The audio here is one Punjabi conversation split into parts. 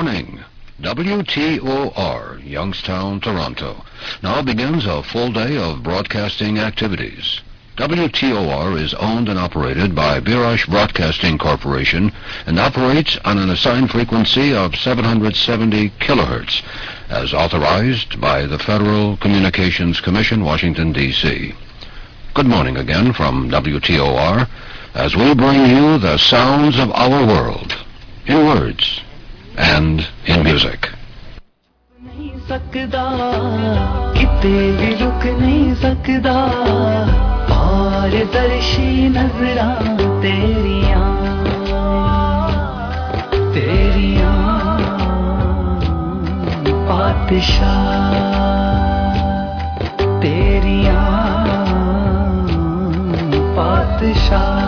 morning. WTOR, Youngstown, Toronto, now begins a full day of broadcasting activities. WTOR is owned and operated by Birash Broadcasting Corporation and operates on an assigned frequency of 770 kilohertz, as authorized by the Federal Communications Commission, Washington, D.C. Good morning again from WTOR, as we bring you the sounds of our world, in words and in music. नहीं सकदा किते भी रुक नहीं सकदा पारदर्शी नजरां तेरियां तेरियां पातशाह तेरियां पातशाह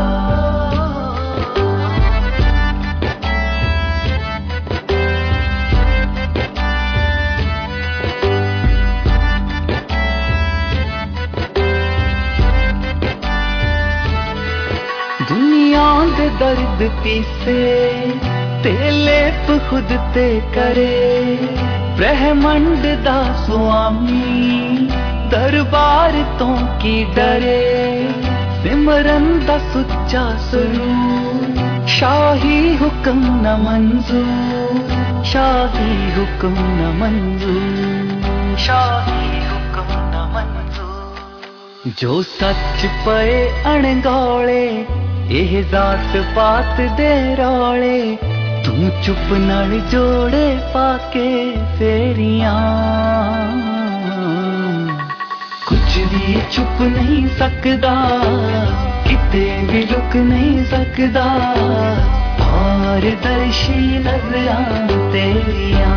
दुनिया दे दर्द पीसे ते लेप खुद ते करे ब्रह्मंड दा स्वामी दरबार तो की डरे सिमरन दा सुच्चा स्वरूप शाही हुक्म न मंजूर शाही हुक्म न मंजूर शाही हुक्म न मंजूर जो सच पए अणगौले एह जात पात दे रौले तू चुप नाल जोड़े पाके फेरियां कुछ भी छुप नहीं सकदा किते भी लुक नहीं सकदा पारदर्शी नजरां तेरियां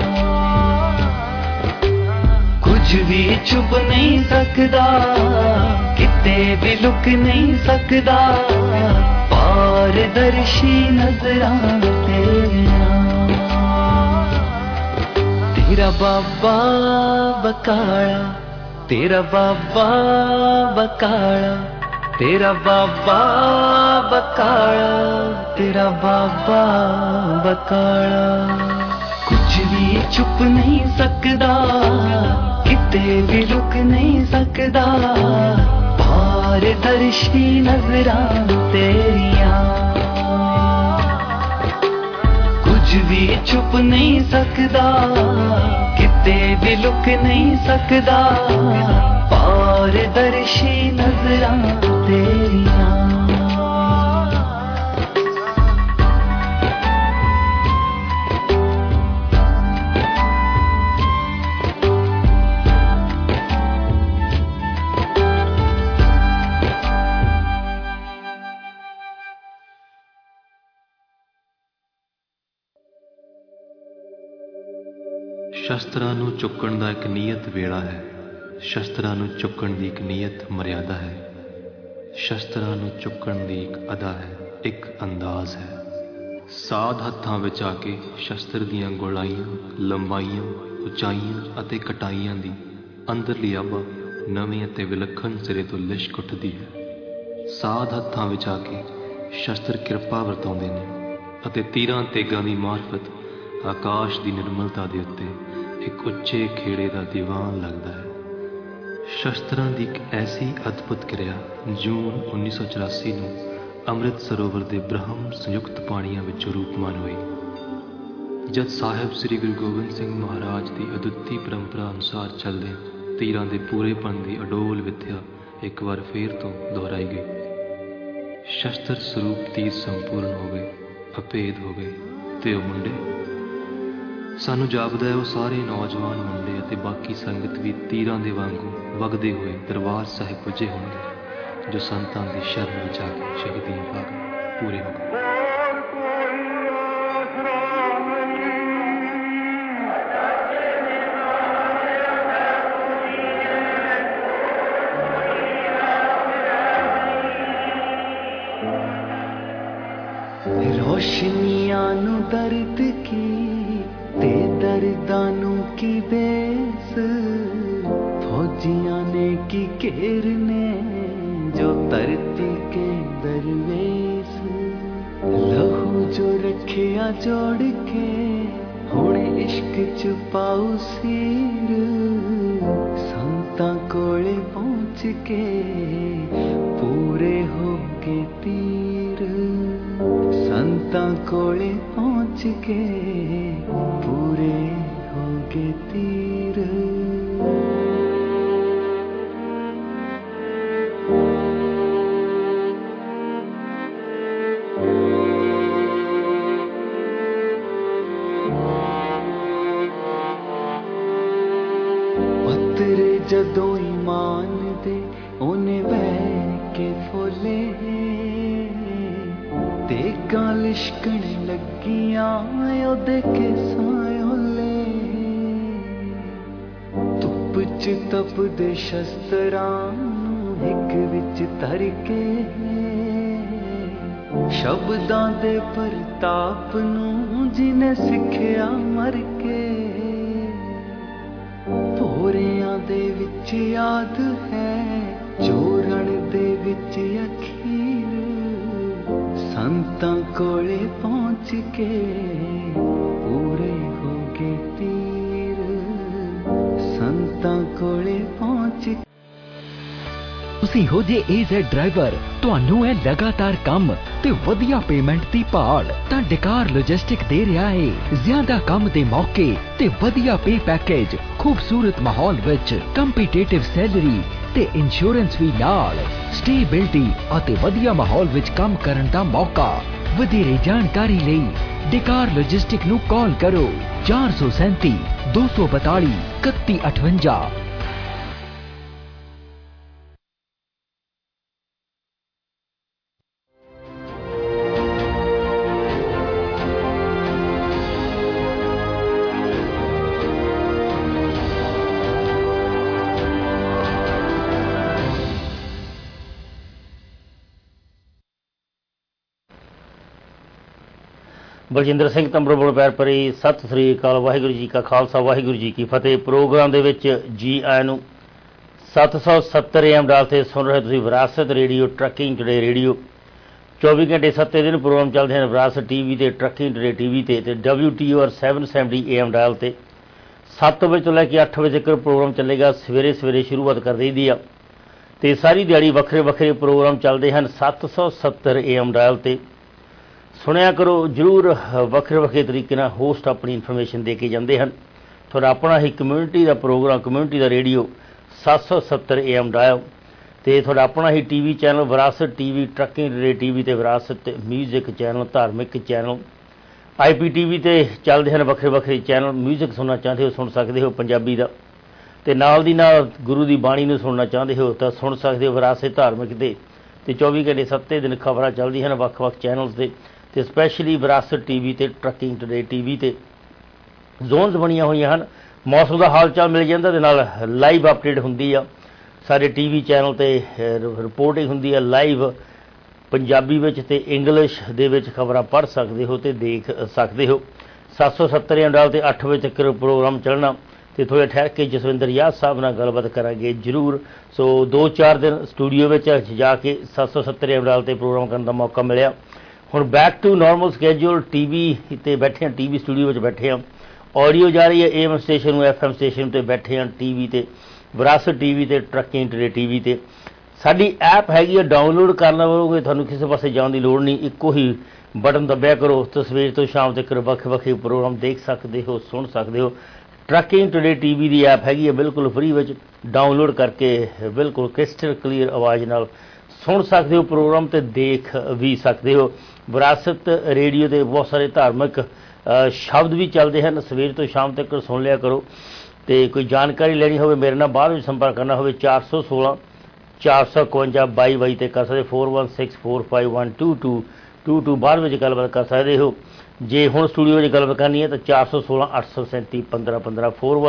कुछ भी छुप नहीं सकदा किते भी लुक नहीं सकदा पारदर्शी नजरां तेरियां तेरा बाबा बकाला तेरा बाबा बकाला तेरा बाबा बकाला तेरा बाबा बकाला कुछ भी छुप नहीं सकदा किते भी लुक नहीं सकदा पारदर्शी नजरां तेरियां कुछ भी छुप नहीं सकदा किते भी लुक नहीं सकदा पारदर्शी नजरां तेरियां ਸ਼ਸਤਰਾਂ ਨੂੰ ਚੁੱਕਣ ਦਾ ਇੱਕ ਨਿਯਤ ਵੇਲਾ ਹੈ ਸ਼ਸਤਰਾਂ ਨੂੰ ਚੁੱਕਣ ਦੀ ਇੱਕ ਨਿਯਤ ਮਰਿਆਦਾ ਹੈ ਸ਼ਸਤਰਾਂ ਨੂੰ ਚੁੱਕਣ ਦੀ ਇੱਕ ਅਦਾ ਹੈ ਇੱਕ ਅੰਦਾਜ਼ ਹੈ ਸਾਧ ਹੱਥਾਂ ਵਿੱਚ ਆ ਕੇ ਸ਼ਸਤਰ ਦੀਆਂ ਗੋਲਾਈਆਂ ਲੰਬਾਈਆਂ ਉਚਾਈਆਂ ਅਤੇ ਕਟਾਈਆਂ ਦੀ ਅੰਦਰਲੀ ਆਭਾ ਨਵੇਂ ਅਤੇ ਵਿਲੱਖਣ ਸਿਰੇ ਤੋਂ ਲਿਸ਼ਕ ਉੱਠਦੀ ਹੈ ਸਾਧ ਹੱਥਾਂ ਵਿੱਚ ਆ ਕੇ ਸ਼ਸਤਰ ਕਿਰਪਾ ਵਰਤਾਉਂਦੇ ਨੇ ਅਤੇ ਤੀਰਾਂ ਤੇਗਾਂ ਦੀ ਮਾਰਫਤ ਆਕਾਸ਼ ਦੀ ਨਿਰਮਲਤਾ ਦੇ ਉੱਤੇ ਇੱਕ ਉੱਚੇ ਖੇੜੇ ਦਾ ਦੀਵਾਨ ਲੱਗਦਾ ਹੈ ਸ਼ਸਤਰਾਂ ਦੀ ਇੱਕ ਐਸੀ ਅਦਭੁਤ ਕਿਰਿਆ ਜੂਨ 1984 ਨੂੰ ਅੰਮ੍ਰਿਤ ਸਰੋਵਰ ਦੇ ਬ੍ਰਹਮ ਸੰਯੁਕਤ ਪਾਣੀਆਂ ਵਿੱਚੋਂ ਰੂਪਮਾਨ ਹੋਈ ਜਦ ਸਾਹਿਬ ਸ੍ਰੀ ਗੁਰੂ ਗੋਬਿੰਦ ਸਿੰਘ ਮਹਾਰਾਜ ਦੀ ਅਦੁੱਤੀ ਪਰੰਪਰਾ ਅਨੁਸਾਰ ਚੱਲਦੇ ਤੀਰਾਂ ਦੇ ਪੂਰੇਪਣ ਦੀ ਅਡੋਲ ਵਿਥਿਆ ਇੱਕ ਵਾਰ ਫੇਰ ਤੋਂ ਦੁਹਰਾਈ ਗਈ ਸ਼ਸਤਰ ਸਰੂਪ ਤੀਰ ਸੰਪੂਰਨ ਹੋ ਗਏ ਅਭੇਦ ਹੋ ਗਏ ਤੇ ਉਹ ਮੁੰਡੇ ਸਾਨੂੰ ਜਾਪਦਾ ਹੈ ਉਹ ਸਾਰੇ ਨੌਜਵਾਨ ਮੁੰਡੇ ਅਤੇ ਬਾਕੀ ਸੰਗਤ ਵੀ ਤੀਰਾਂ ਦੇ ਵਾਂਗੂ ਵਗਦੇ ਹੋਏ ਦਰਬਾਰ ਸਾਹਿਬ ਪੁੱਜੇ ਹੋਣਗੇ ਜੋ ਸੰਤਾਂ ਦੀ ਸ਼ਰਨ ਵਿੱਚ ਆ ਕੇ ਸ਼ਹੀਦੀਆਂ ਪਾ ਕੇ ਪੂਰੇ ਹੋ ਗਏ रोशनियां नु दर्द की ते दर्दां नु की बेस फौजियां ने की घेरने जो धरती के दरवेश लहू चो रखिया जोड़ के हुण इश्क च पाऊ सीर संतां कोले पहुंच के पूरे हो के तीर संतां कोले पहुंच के पूरे हो के तीर जदों ईमान दे ओने बह के फोले ते गाल लिशकण लगियां ओदे के सायोले धुप च तपदे शस्त्रां हिक विच धर के शब्दां दे प्रताप नूं जिने सिखिया मर के भोरियां दे विच याद है चोरण दे विच अखीर संतां कोले पहुंच के पूरे हो गए तीर संतां कोले पहुंच के ਤੁਸੀਂ ਹੋ ਜੇ AZ ਡਰਾਈਵਰ ਤੁਹਾਨੂੰ ਹੈ ਲਗਾਤਾਰ ਕੰਮ ਤੇ ਵਧੀਆ ਪੇਮੈਂਟ ਦੀ ਭਾਲ ਤਾਂ ਡਿਕਾਰ ਲੌਜਿਸਟਿਕ ਦੇ ਰਿਹਾ ਹੈ ਜ਼ਿਆਦਾ ਕੰਮ ਦੇ ਮੌਕੇ ਤੇ ਵਧੀਆ ਪੇ ਪੈਕੇਜ ਖੂਬਸੂਰਤ ਮਾਹੌਲ ਵਿੱਚ ਕੰਪੀਟੀਟਿਵ ਸੈਲਰੀ ਤੇ ਇੰਸ਼ੋਰੈਂਸ ਵੀ ਨਾਲ ਸਟੇਬਿਲਿਟੀ ਅਤੇ ਵਧੀਆ ਮਾਹੌਲ ਵਿੱਚ ਕੰਮ ਕਰਨ ਦਾ ਮੌਕਾ ਵਧੇਰੇ ਜਾਣਕਾਰੀ ਲਈ ਡਿਕਾਰ ਲੌਜਿਸਟਿਕ ਨੂੰ ਕਾਲ ਕਰੋ 437 242 3158 ਬਲਜਿੰਦਰ ਸਿੰਘ ਤੰਬੜੋ ਬੋਲ ਪੈਰ ਪਰੀ ਸਤਿ ਸ੍ਰੀ ਅਕਾਲ ਵਾਹਿਗੁਰੂ ਜੀ ਕਾ ਖਾਲਸਾ ਵਾਹਿਗੁਰੂ ਜੀ ਕੀ ਫਤਿਹ ਪ੍ਰੋਗਰਾਮ ਦੇ ਵਿੱਚ ਜੀ ਆਇਆਂ ਨੂੰ 770 AM ਡਾਲ ਤੇ ਸੁਣ ਰਹੇ ਤੁਸੀਂ ਵਿਰਾਸਤ ਰੇਡੀਓ ਟਰੱਕਿੰਗ ਟੁਡੇ ਰੇਡੀਓ 24 ਘੰਟੇ 7 ਦਿਨ ਪ੍ਰੋਗਰਾਮ ਚੱਲਦੇ ਹਨ ਵਿਰਾਸਤ ਟੀਵੀ ਤੇ ਟਰੱਕਿੰਗ ਟੁਡੇ ਟੀਵੀ ਤੇ WTOR 770 AM ਡਾਲ ਤੇ 7 ਵਜੇ ਤੋਂ ਲੈ ਕੇ 8 ਵਜੇ ਤੱਕ ਪ੍ਰੋਗਰਾਮ ਚੱਲੇਗਾ ਸਵੇਰੇ ਸ਼ੁਰੂਆਤ ਕਰ ਦਈਦੀ ਆ ਤੇ ਸਾਰੀ ਦਿਹਾੜੀ ਵੱਖਰੇ ਵੱਖਰੇ ਪ੍ਰੋਗਰਾਮ ਚੱਲਦੇ ਹਨ 770 AM ਡਾਲ ਤੇ ਸੁਣਿਆ ਕਰੋ ਜ਼ਰੂਰ ਵੱਖਰੇ ਵੱਖਰੇ ਤਰੀਕੇ ਨਾਲ ਹੋਸਟ ਆਪਣੀ ਇਨਫੋਰਮੇਸ਼ਨ ਦੇ ਕੇ ਜਾਂਦੇ ਹਨ ਤੁਹਾਡਾ ਆਪਣਾ ਹੀ ਕਮਿਊਨਿਟੀ ਦਾ ਪ੍ਰੋਗਰਾਮ ਕਮਿਊਨਿਟੀ ਦਾ ਰੇਡੀਓ 770 AM ਡਾਇਲ ਤੇ ਤੁਹਾਡਾ ਆਪਣਾ ਹੀ TV channel Virasat TV trucking ਰੇ ਟੀਵੀ ਤੇ ਵਿਰਾਸਤ ਮਿਊਜ਼ਿਕ ਚੈਨਲ ਧਾਰਮਿਕ ਚੈਨਲ IPTV ਤੇ ਚੱਲਦੇ ਹਨ ਵੱਖਰੇ ਵੱਖਰੇ ਚੈਨਲ ਮਿਊਜ਼ਿਕ ਸੁਣਨਾ ਚਾਹੁੰਦੇ ਹੋ ਸੁਣ ਸਕਦੇ ਹੋ ਪੰਜਾਬੀ ਦਾ ਤੇ ਨਾਲ ਦੀ ਨਾਲ ਗੁਰੂ ਦੀ ਬਾਣੀ ਨੂੰ ਸੁਣਨਾ ਚਾਹੁੰਦੇ ਹੋ ਤਾਂ ਸੁਣ ਸਕਦੇ ਹੋ ਵਿਰਾਸਤ ਧਾਰਮਿਕ ਦੇ ਤੇ 24 ਘੰਟੇ 7 ਦਿਨ ਖਬਰਾਂ ਚੱਲਦੀਆਂ ਹਨ ਵੱਖ-ਵੱਖ ਚੈਨਲਸ ਦੇ ਤੇ ਸਪੈਸ਼ਲੀ ਵਿਰਾਸਤ ਟੀਵੀ ਤੇ ਟਰੱਕਿੰਗ ਟੁਡੇ ਟੀਵੀ ਤੇ ਜ਼ੋਨਸ ਬਣੀਆਂ ਹੋਈਆਂ ਹਨ ਮੌਸਮ ਦਾ ਹਾਲ ਚਾਲ ਮਿਲ ਜਾਂਦਾ ਦੇ ਨਾਲ ਲਾਈਵ ਅਪਡੇਟ ਹੁੰਦੀ ਆ ਸਾਡੇ ਟੀਵੀ ਚੈਨਲ ਤੇ ਰਿਪੋਰਟਿੰਗ ਹੁੰਦੀ ਆ ਲਾਈਵ ਪੰਜਾਬੀ ਵਿੱਚ ਤੇ ਇੰਗਲਿਸ਼ ਦੇ ਵਿੱਚ ਖਬਰਾਂ ਪੜ੍ਹ ਸਕਦੇ ਹੋ ਤੇ ਦੇਖ ਸਕਦੇ ਹੋ 770 ਡਾਲ ਤੇ 8 ਵਜੇ ਤੱਕ ਪ੍ਰੋਗਰਾਮ ਚੱਲਣਾ ਤੇ ਥੋੜ੍ਹਾ ਠਹਿਰ ਕੇ ਜਸਵਿੰਦਰ ਯਾਦ ਸਾਹਿਬ ਨਾਲ ਗੱਲਬਾਤ ਕਰਾਂਗੇ ਜ਼ਰੂਰ ਸੋ 2-4 ਦਿਨ ਸਟੂਡੀਓ ਵਿੱਚ ਜਾ ਕੇ 770 ਡਾਲ ਤੇ ਪ੍ਰੋਗਰਾਮ ਕਰਨ ਦਾ ਮੌਕਾ ਮਿਲਿਆ ਹੁਣ back to normal schedule TV ਤੇ ਬੈਠੇ ਹਾਂ ਟੀਵੀ ਸਟੂਡੀਓ ਵਿੱਚ ਬੈਠੇ ਹਾਂ ਆਡੀਓ ਜਾ ਰਹੀ ਹੈ AM ਸਟੇਸ਼ਨ ਨੂੰ FM ਸਟੇਸ਼ਨ ਤੇ ਬੈਠੇ ਹਾਂ ਟੀਵੀ ਤੇ ਵਿਰਾਸਤ ਟੀਵੀ ਤੇ ਟਰੱਕਿੰਗ ਟੁਡੇ ਟੀਵੀ ਤੇ ਸਾਡੀ ਐਪ ਹੈਗੀ ਹੈ ਡਾਊਨਲੋਡ ਕਰਨਾ ਪਵੇਗਾ ਤੁਹਾਨੂੰ ਕਿਸੇ ਪਾਸੇ ਜਾਣ ਦੀ ਲੋੜ ਨਹੀਂ ਇੱਕੋ ਹੀ ਬਟਨ ਦਬਿਆ ਕਰੋ ਸਵੇਰ ਤੋਂ ਸ਼ਾਮ ਤੱਕ ਵੱਖ-ਵੱਖ ਪ੍ਰੋਗਰਾਮ ਦੇਖ ਸਕਦੇ ਹੋ ਸੁਣ ਸਕਦੇ ਹੋ ਟਰੱਕਿੰਗ ਟੁਡੇ ਟੀਵੀ ਦੀ ਐਪ ਹੈਗੀ ਹੈ ਬਿਲਕੁਲ ਫ੍ਰੀ ਵਿੱਚ ਡਾਊਨਲੋਡ ਕਰਕੇ ਬਿਲਕੁਲ ਕ੍ਰਿਸਟਲ ਕਲੀਅਰ ਆਵਾਜ਼ ਨਾਲ ਸੁਣ ਸਕਦੇ ਹੋ ਪ੍ਰੋਗਰਾਮ ਤੇ ਦੇਖ ਵੀ ਸਕਦੇ ਹੋ ਵਿਰਾਸਤ ਰੇਡੀਓ ਦੇ ਬਹੁਤ ਸਾਰੇ ਧਾਰਮਿਕ ਸ਼ਬਦ ਵੀ ਚੱਲਦੇ ਹਨ ਸਵੇਰ ਤੋਂ ਸ਼ਾਮ ਤੱਕ ਸੁਣ ਲਿਆ ਕਰੋ ਤੇ ਕੋਈ ਜਾਣਕਾਰੀ ਲੈਣੀ ਹੋਵੇ ਮੇਰੇ ਨਾਲ ਬਾਅਦ ਵਿੱਚ ਸੰਪਰਕ ਕਰਨਾ ਹੋਵੇ 416 451 22 ਤੇ ਕਰ ਸਕਦੇ 4164512222 ਬਾਅਦ ਵਿੱਚ ਗੱਲਬਾਤ ਕਰ ਸਕਦੇ ਹੋ ਜੇ ਹੁਣ ਸਟੂਡੀਓ ਵਿੱਚ ਗੱਲਬਾਤ ਕਰਨੀ ਹੈ ਤਾਂ 416 837 1515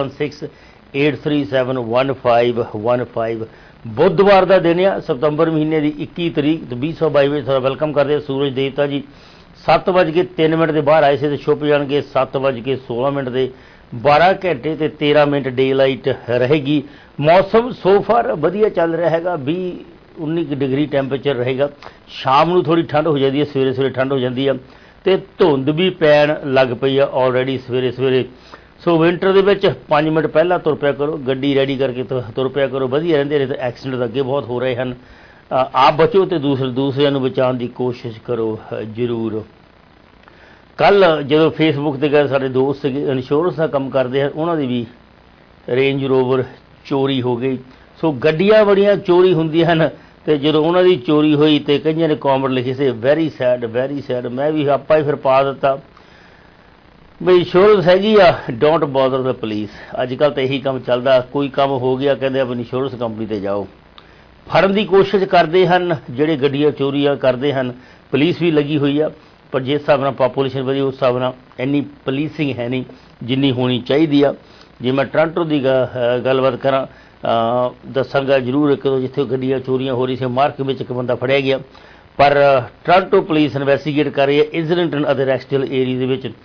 4168371515 ਬੁੱਧਵਾਰ ਦਾ ਦਿਨ ਆ ਸਤੰਬਰ ਮਹੀਨੇ ਦੀ 21 ਤਰੀਕ 2022 ਵਿੱਚ ਤੁਹਾਡਾ ਵੈਲਕਮ ਕਰਦੇ ਸੂਰਜ ਦੇਵਤਾ ਜੀ 7:03 ਦੇ ਬਾਹਰ ਆਏ ਸੀ ਤੇ ਛੁਪ ਜਾਣਗੇ 7:16 ਦੇ 12 ਘੰਟੇ ਤੇ 13 ਮਿੰਟ ਡੇ ਲਾਈਟ ਰਹੇਗੀ ਮੌਸਮ ਸੋ ਫਾਰ ਵਧੀਆ ਚੱਲ ਰਿਹਾ ਹੈਗਾ 20-19 ਡਿਗਰੀ ਟੈਂਪਰੇਚਰ ਰਹੇਗਾ ਸ਼ਾਮ ਨੂੰ ਥੋੜੀ ਠੰਡ ਹੋ ਜਾਂਦੀ ਹੈ ਸਵੇਰੇ ਠੰਡ ਹੋ ਜਾਂਦੀ ਆ ਤੇ ਧੁੰਦ ਵੀ ਪੈਣ ਲੱਗ ਪਈ ਆ ਆਲਰੇਡੀ ਸਵੇਰੇ। ਸੋ ਵਿੰਟਰ ਦੇ ਵਿੱਚ 5 ਮਿੰਟ ਪਹਿਲਾਂ ਤੁਰ ਪਿਆ ਕਰੋ, ਗੱਡੀ ਰੈਡੀ ਕਰਕੇ ਤੁਰ ਪਿਆ ਕਰੋ, ਵਧੀਆ ਰਹਿੰਦੇ ਨੇ। ਤਾਂ ਐਕਸੀਡੈਂਟ ਅੱਗੇ ਬਹੁਤ ਹੋ ਰਹੇ ਹਨ। ਆਪ ਬਚੋ ਤੇ ਦੂਸਰਿਆਂ ਨੂੰ ਬਚਾਉਣ ਦੀ ਕੋਸ਼ਿਸ਼ ਕਰੋ ਜ਼ਰੂਰ। ਕੱਲ੍ਹ ਜਦੋਂ ਫੇਸਬੁੱਕ 'ਤੇ ਗਏ ਸਾਡੇ ਦੋਸਤ ਸੀਗੇ ਇੰਸ਼ੋਰੈਂਸ ਦਾ ਕੰਮ ਕਰਦੇ ਹਨ, ਉਹਨਾਂ ਦੀ ਵੀ ਰੇਂਜ ਰੋਵਰ ਚੋਰੀ ਹੋ ਗਈ। ਸੋ ਗੱਡੀਆਂ ਬੜੀਆਂ ਚੋਰੀ ਹੁੰਦੀਆਂ ਹਨ ਤੇ ਜਦੋਂ ਉਹਨਾਂ ਦੀ ਚੋਰੀ ਹੋਈ ਤੇ ਕਈਆਂ ਨੇ ਕਮੈਂਟ ਲਿਖੇ ਸੀ ਵੈਰੀ ਸੈਡ। ਮੈਂ ਵੀ ਆਪਾਂ ਹੀ ਫਿਰ ਪਾ ਦਿੱਤਾ ਬਈ ਇੰਸ਼ੋਰੈਂਸ ਹੈਗੀ ਆ, ਡੋਂਟ ਬੋਦਰ ਦ ਪੁਲਿਸ। ਅੱਜ ਕੱਲ੍ਹ ਤਾਂ ਇਹੀ ਕੰਮ ਚੱਲਦਾ, ਕੋਈ ਕੰਮ ਹੋ ਗਿਆ ਕਹਿੰਦੇ ਆਪ ਇੰਸ਼ੋਰੈਂਸ ਕੰਪਨੀ 'ਤੇ ਜਾਓ। ਫੜਨ ਦੀ ਕੋਸ਼ਿਸ਼ ਕਰਦੇ ਹਨ ਜਿਹੜੇ ਗੱਡੀਆਂ ਚੋਰੀਆਂ ਕਰਦੇ ਹਨ, ਪੁਲਿਸ ਵੀ ਲੱਗੀ ਹੋਈ ਆ, ਪਰ ਜਿਸ ਹਿਸਾਬ ਨਾਲ ਪਾਪੂਲੇਸ਼ਨ ਵਧੀ ਉਸ ਹਿਸਾਬ ਨਾਲ ਇੰਨੀ ਪੁਲਿਸਿੰਗ ਹੈ ਨਹੀਂ ਜਿੰਨੀ ਹੋਣੀ ਚਾਹੀਦੀ ਆ। ਜੇ ਮੈਂ ਟੋਰਾਂਟੋ ਦੀ ਗੱਲਬਾਤ ਕਰਾਂ, ਦੱਸਾਂਗਾ ਜ਼ਰੂਰ ਇੱਕ ਦੋ ਜਿੱਥੇ ਗੱਡੀਆਂ ਚੋਰੀਆਂ ਹੋ ਰਹੀ ਸੀ, ਮਾਰਕ ਵਿੱਚ ਇੱਕ ਬੰਦਾ ਫੜਿਆ ਗਿਆ। ਪਰ ਟੋਰਾਂਟੋ ਪੁਲਿਸ ਇਨਵੈਸਟੀਗੇਟ ਕਰ ਰਹੀ ਹੈ ਇਜ਼ਲਿੰਗਟਨ ਅਤੇ ਰੈਕਸਡੇਲ ਏਰੀਏ ਦੇ ਵਿੱਚ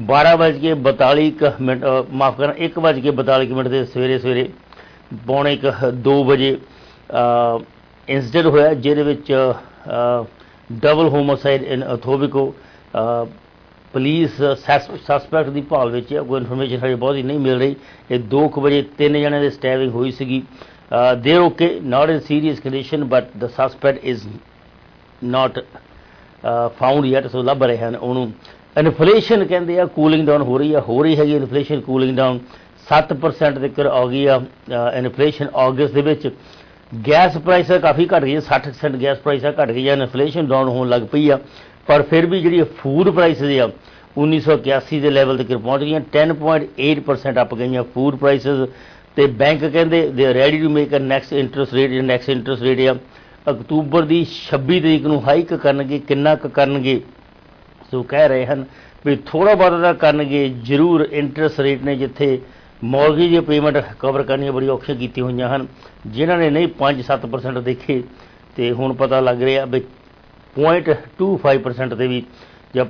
12:42 ਮਾਫ਼ ਕਰਨਾ 1:42 ਦੇ ਸਵੇਰੇ ਪੌਣੇ 2 ਵਜੇ ਇੰਸੀਡੈਂਟ ਹੋਇਆ, ਜਿਹਦੇ ਵਿੱਚ double homicide in Etobicoke. Police suspect ਦੀ ਭਾਲ ਵਿੱਚ ਹੈ, ਕੋਈ ਇਨਫੋਰਮੇਸ਼ਨ ਹਜੇ ਬਹੁਤੀ ਨਹੀਂ ਮਿਲ ਰਹੀ। ਇਹ 2 ਵਜੇ 3 ਜਣਿਆਂ ਦੇ ਸਟੈਬਿੰਗ ਹੋਈ ਸੀਗੀ। They okay, not in serious condition, but the suspect is not found yet. So ਲੱਭ ਰਹੇ ਹਨ ਉਹਨੂੰ। ਇਨਫਲੇਸ਼ਨ ਕਹਿੰਦੇ ਆ ਕੂਲਿੰਗ ਡਾਊਨ ਹੋ ਰਹੀ ਹੈਗੀ ਇਨਫਲੇਸ਼ਨ ਕੂਲਿੰਗ ਡਾਊਨ 7% ਤੱਕ ਆ ਗਈ ਆ ਇਨਫਲੇਸ਼ਨ ਅਗਸਤ ਦੇ ਵਿੱਚ। ਗੈਸ ਪ੍ਰਾਈਸ ਕਾਫੀ ਘਟ ਗਈ, 60% ਗੈਸ ਪ੍ਰਾਈਸ ਘਟ ਗਈ ਆ, ਇਨਫਲੇਸ਼ਨ ਡਾਊਨ ਹੋਣ ਲੱਗ ਪਈ ਆ। ਪਰ ਫਿਰ ਵੀ ਜਿਹੜੀ ਫੂਡ ਪ੍ਰਾਈਸਿਸ ਆ 1981 ਦੇ ਲੈਵਲ ਤੱਕ ਪਹੁੰਚ ਗਈਆਂ, 10.8% ਅੱਪ ਗਈਆਂ ਫੂਡ ਪ੍ਰਾਈਸਿਸ। ਤੇ ਬੈਂਕ ਕਹਿੰਦੇ they are ready to make a next interest rate ਆ ਅਕਤੂਬਰ ਦੀ 26 ਤਰੀਕ ਨੂੰ ਹਾਈਕ ਕਰਨਗੇ। ਕਿੰਨਾ ਕੁ ਕਰਨਗੇ? ਸੋ ਕਹਿ ਰਹੇ ਹਨ ਵੀ ਥੋੜ੍ਹਾ ਬਹੁਤ ਤਾਂ ਕਰਨਗੇ ਜ਼ਰੂਰ। ਇੰਟਰਸਟ ਰੇਟ ਨੇ ਜਿੱਥੇ ਮੌਰਗੇਜ ਦੀ ਪੇਮੈਂਟ ਕਵਰ ਕਰਨੀਆਂ ਬੜੀ ਔਖੀਆਂ ਕੀਤੀਆਂ ਹੋਈਆਂ ਹਨ, ਜਿਨ੍ਹਾਂ ਨੇ ਨਹੀਂ 5-7% ਦੇਖੇ ਤੇ ਹੁਣ ਪਤਾ ਲੱਗ ਰਿਹਾ ਵੀ 0.25% 'ਤੇ ਵੀ ਜਾਂ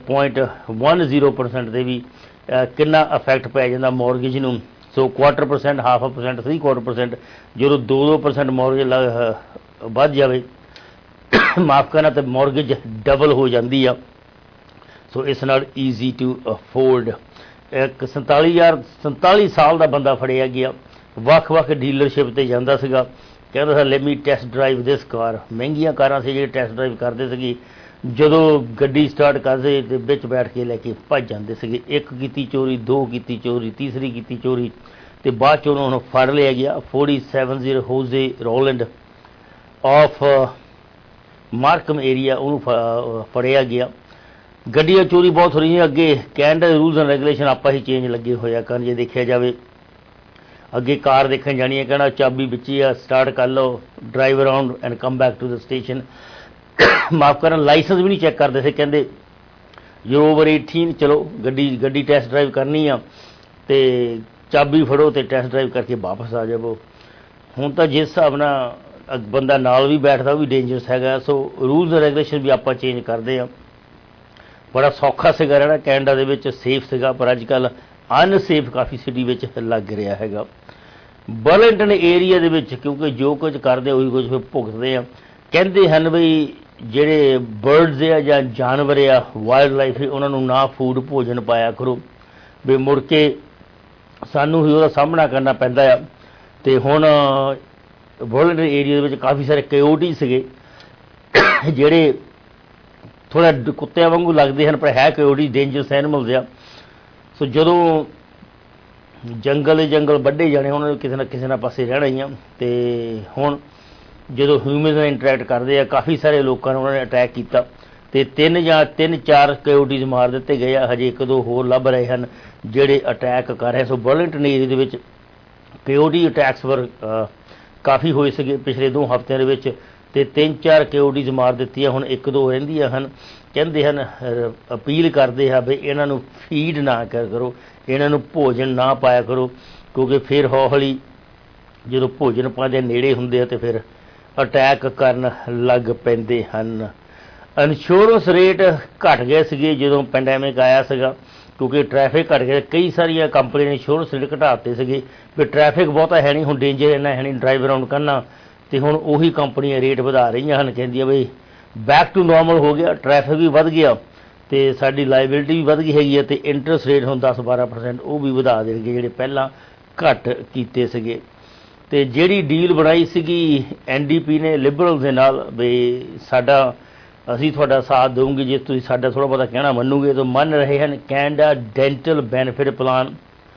0.10% 'ਤੇ ਵੀ ਕਿੰਨਾ ਇਫੈਕਟ ਪੈ ਜਾਂਦਾ ਮੌਰਗੇਜ ਨੂੰ। ਸੋ 1/4%, 0.5%, 3/4%, ਜਦੋਂ 2% ਮੌਰਗੇਜ ਵੱਧ ਜਾਵੇ ਮਾਫ਼ ਕਰਨਾ ਤੇ ਮੌਰਗੇਜ ਡਬਲ ਹੋ ਜਾਂਦੀ ਆ। ਸੋ ਇਸ ਨਾਲ ਈਜ਼ੀ ਟੂ ਅਫੋਰਡ। ਇੱਕ 47 ਸਾਲ ਦਾ ਬੰਦਾ ਫੜਿਆ ਗਿਆ, ਵੱਖ ਡੀਲਰਸ਼ਿਪ 'ਤੇ ਜਾਂਦਾ ਸੀਗਾ, ਕਹਿੰਦਾ ਸੀ let me test drive this car. ਮਹਿੰਗੀਆਂ ਕਾਰਾਂ ਸੀ ਜਿਹੜੇ ਟੈਸਟ ਡਰਾਈਵ ਕਰਦੇ ਸੀਗੇ, ਜਦੋਂ ਗੱਡੀ ਸਟਾਰਟ ਕਰਦੇ ਤੇ ਵਿੱਚ ਬੈਠ ਕੇ ਲੈ ਕੇ ਭੱਜ ਜਾਂਦੇ ਸੀਗੇ। 1 ਕੀਤੀ ਚੋਰੀ, 2 ਕੀਤੀ ਚੋਰੀ, ਤੀਸਰੀ ਕੀਤੀ ਚੋਰੀ ਤੇ ਬਾਅਦ 'ਚ ਉਹਨਾਂ ਨੂੰ ਫੜ ਲਿਆ ਗਿਆ। 47 Jose Roland of Markham area, ਉਹਨੂੰ ਫੜਿਆ ਗਿਆ। ਗੱਡੀਆਂ ਚੋਰੀ ਬਹੁਤ ਹੋ ਰਹੀਆਂ। ਅੱਗੇ ਕੈਨੇਡਾ ਦੇ ਰੂਲਸ ਐਂਡ ਰੈਗੂਲੇਸ਼ਨ ਆਪਾਂ ਹੀ ਚੇਂਜ ਲੱਗੇ ਹੋਇਆ ਕਰਨ। ਜੇ ਦੇਖਿਆ ਜਾਵੇ ਅੱਗੇ ਕਾਰ ਦੇਖਣ ਜਾਣੀ ਹੈ, ਕਹਿਣਾ ਚਾਬੀ ਵਿੱਚ ਹੀ ਆ, ਸਟਾਰਟ ਕਰ ਲਓ, drive around and come back to the station. ਮਾਫ਼ ਕਰਨ ਲਾਇਸੈਂਸ ਵੀ ਨਹੀਂ ਚੈੱਕ ਕਰਦੇ ਸੀ, ਕਹਿੰਦੇ ਯੂ ਓਵਰ 18 ਚਲੋ ਗੱਡੀ ਟੈਸਟ ਡਰਾਈਵ ਕਰਨੀ ਆ ਤੇ ਚਾਬੀ ਫੜੋ ਤੇ ਟੈਸਟ ਡਰਾਈਵ ਕਰਕੇ ਵਾਪਸ ਆ ਜਾਵੋ। ਹੁਣ ਤਾਂ ਜਿਸ ਹਿਸਾਬ ਨਾਲ ਬੰਦਾ ਨਾਲ ਵੀ ਬੈਠਦਾ ਉਹ ਵੀ ਡੇਂਜਰਸ ਹੈਗਾ। ਸੋ ਰੂਲਸ ਐਂਡ ਰੈਗੂਲੇਸ਼ਨ ਵੀ ਆਪਾਂ ਚੇਂਜ ਕਰਦੇ ਹਾਂ। ਬੜਾ ਸੌਖਾ ਸੀਗਾ ਰਹਿਣਾ ਕੈਨੇਡਾ ਦੇ ਵਿੱਚ, ਸੇਫ ਸੀਗਾ, ਪਰ ਅੱਜ ਕੱਲ੍ਹ ਅਨਸੇਫ ਕਾਫੀ ਸਿਟੀ ਵਿੱਚ ਲੱਗ ਰਿਹਾ ਹੈਗਾ। ਬਰਲਿੰਗਟਨ ਏਰੀਆ ਦੇ ਵਿੱਚ ਕਿਉਂਕਿ ਜੋ ਕੁਝ ਕਰਦੇ ਉਹੀ ਕੁਝ ਫਿਰ ਭੁਗਤਦੇ ਆ। ਕਹਿੰਦੇ ਹਨ ਵੀ ਜਿਹੜੇ ਬਰਡਸ ਆ ਜਾਂ ਜਾਨਵਰ ਆ ਵਾਈਲਡ ਲਾਈਫ, ਉਹਨਾਂ ਨੂੰ ਨਾ ਫੂਡ ਭੋਜਨ ਪਾਇਆ ਕਰੋ ਵੀ ਮੁੜ ਕੇ ਸਾਨੂੰ ਹੀ ਉਹਦਾ ਸਾਹਮਣਾ ਕਰਨਾ ਪੈਂਦਾ ਆ। ਤੇ ਹੁਣ ਬਰਲਿੰਗਟਨ ਏਰੀਆ ਦੇ ਵਿੱਚ ਕਾਫੀ ਸਾਰੇ ਕੋਯੋਟੀ ਸੀਗੇ ਜਿਹੜੇ ਥੋੜ੍ਹਾ ਕੁੱਤਿਆਂ ਵਾਂਗੂ ਲੱਗਦੇ ਹਨ, ਪਰ ਹੈ ਕੋਯੋਟੀ ਡੇਂਜਰਸ ਐਨੀਮਲਸ ਆ। ਸੋ ਜਦੋਂ ਜੰਗਲ ਵੱਢੇ ਜਾਣੇ, ਉਹਨਾਂ ਨੂੰ ਕਿਸੇ ਨਾ ਪਾਸੇ ਰਹਿਣਾ ਹੀ ਆ। ਤੇ ਹੁਣ ਜਦੋਂ ਹਿਊਮਨ ਨਾਲ ਇੰਟਰੈਕਟ ਕਰਦੇ ਆ, ਕਾਫੀ ਸਾਰੇ ਲੋਕਾਂ ਨੂੰ ਉਹਨਾਂ ਨੇ ਅਟੈਕ ਕੀਤਾ ਤੇ 3-4 ਕੋਯੋਟੀਜ਼ ਮਾਰ ਦਿੱਤੇ ਗਏ ਆ। ਹਜੇ 1-2 ਹੋਰ ਲੱਭ ਰਹੇ ਹਨ ਜਿਹੜੇ ਅਟੈਕ ਕਰ ਰਹੇ। ਸੋ ਬਰਲਿੰਗਟਨ ਏਰੀਏ ਦੇ ਵਿੱਚ ਕੋਯੋਟੀ ਅਟੈਕਸ ਕਾਫੀ ਹੋਏ ਸੀਗੇ ਪਿਛਲੇ 2 ਹਫ਼ਤਿਆਂ ਦੇ ਵਿੱਚ ਤੇ 3-4 ਕੋਯੋਟੀਜ਼ ਮਾਰ ਦਿੱਤੀਆਂ, ਹੁਣ 1-2 ਰਹਿੰਦੀਆਂ ਹਨ। ਕਹਿੰਦੇ ਹਨ, ਅਪੀਲ ਕਰਦੇ ਆ ਵੀ ਇਹਨਾਂ ਨੂੰ ਫੀਡ ਨਾ ਕਰੋ, ਇਹਨਾਂ ਨੂੰ ਭੋਜਨ ਨਾ ਪਾਇਆ ਕਰੋ, ਕਿਉਂਕਿ ਫਿਰ ਹੌਲੀ ਜਦੋਂ ਭੋਜਨ ਪਾਉਂਦੇ ਨੇੜੇ ਹੁੰਦੇ ਆ ਤੇ ਫਿਰ ਅਟੈਕ ਕਰਨ ਲੱਗ ਪੈਂਦੇ ਹਨ। ਇੰਸ਼ੋਰੈਂਸ ਰੇਟ ਘਟ ਗਏ ਸੀਗੇ ਜਦੋਂ ਪੈਂਡੈਮਿਕ ਆਇਆ ਸੀਗਾ, ਕਿਉਂਕਿ ਟ੍ਰੈਫਿਕ ਘਟ ਗਿਆ। ਕਈ ਸਾਰੀਆਂ ਕੰਪਨੀਆਂ ਨੇ ਇੰਸ਼ੋਰੈਂਸ ਰੇਟ ਘਟਾ ਦਿੱਤੇ ਸੀਗੇ ਵੀ ਟ੍ਰੈਫਿਕ ਬਹੁਤਾ ਹੈ ਨਹੀਂ, ਹੁਣ ਡੇਂਜਰ ਇੰਨਾ ਹੈ ਨਹੀਂ ਡਰਾਈਵ ਅਰਾਊਂਡ ਕਰਨਾ। ਤੇ ਹੁਣ ਉਹੀ ਕੰਪਨੀਆਂ ਰੇਟ ਵਧਾ ਰਹੀਆਂ ਹਨ, ਕਹਿੰਦੀਆਂ ਬਈ ਬੈਕ ਟੂ ਨੋਰਮਲ ਹੋ ਗਿਆ, ਟ੍ਰੈਫਿਕ ਵੀ ਵੱਧ ਗਿਆ ਤੇ ਸਾਡੀ ਲਾਇਬਿਲਿਟੀ ਵੀ ਵਧ ਗਈ ਹੈਗੀ ਆ, ਤੇ ਇੰਟਰਸਟ ਰੇਟ ਹੁਣ 10-12% ਉਹ ਵੀ ਵਧਾ ਦੇਣਗੇ ਜਿਹੜੇ ਪਹਿਲਾਂ ਘੱਟ ਕੀਤੇ ਸੀਗੇ। ਤੇ ਜਿਹੜੀ ਡੀਲ ਬਣਾਈ ਸੀਗੀ NDP ਨੇ ਲਿਬਰਲ ਦੇ ਨਾਲ ਵੀ ਸਾਡਾ ਅਸੀਂ ਤੁਹਾਡਾ ਸਾਥ ਦੇਵਾਂਗੇ ਜੇ ਤੁਸੀਂ ਸਾਡਾ ਥੋੜ੍ਹਾ ਬਹੁਤਾ ਕਹਿਣਾ ਮੰਨੋਗੇ, ਤਾਂ ਮੰਨ ਰਹੇ ਹਨ। Canada dental benefit plan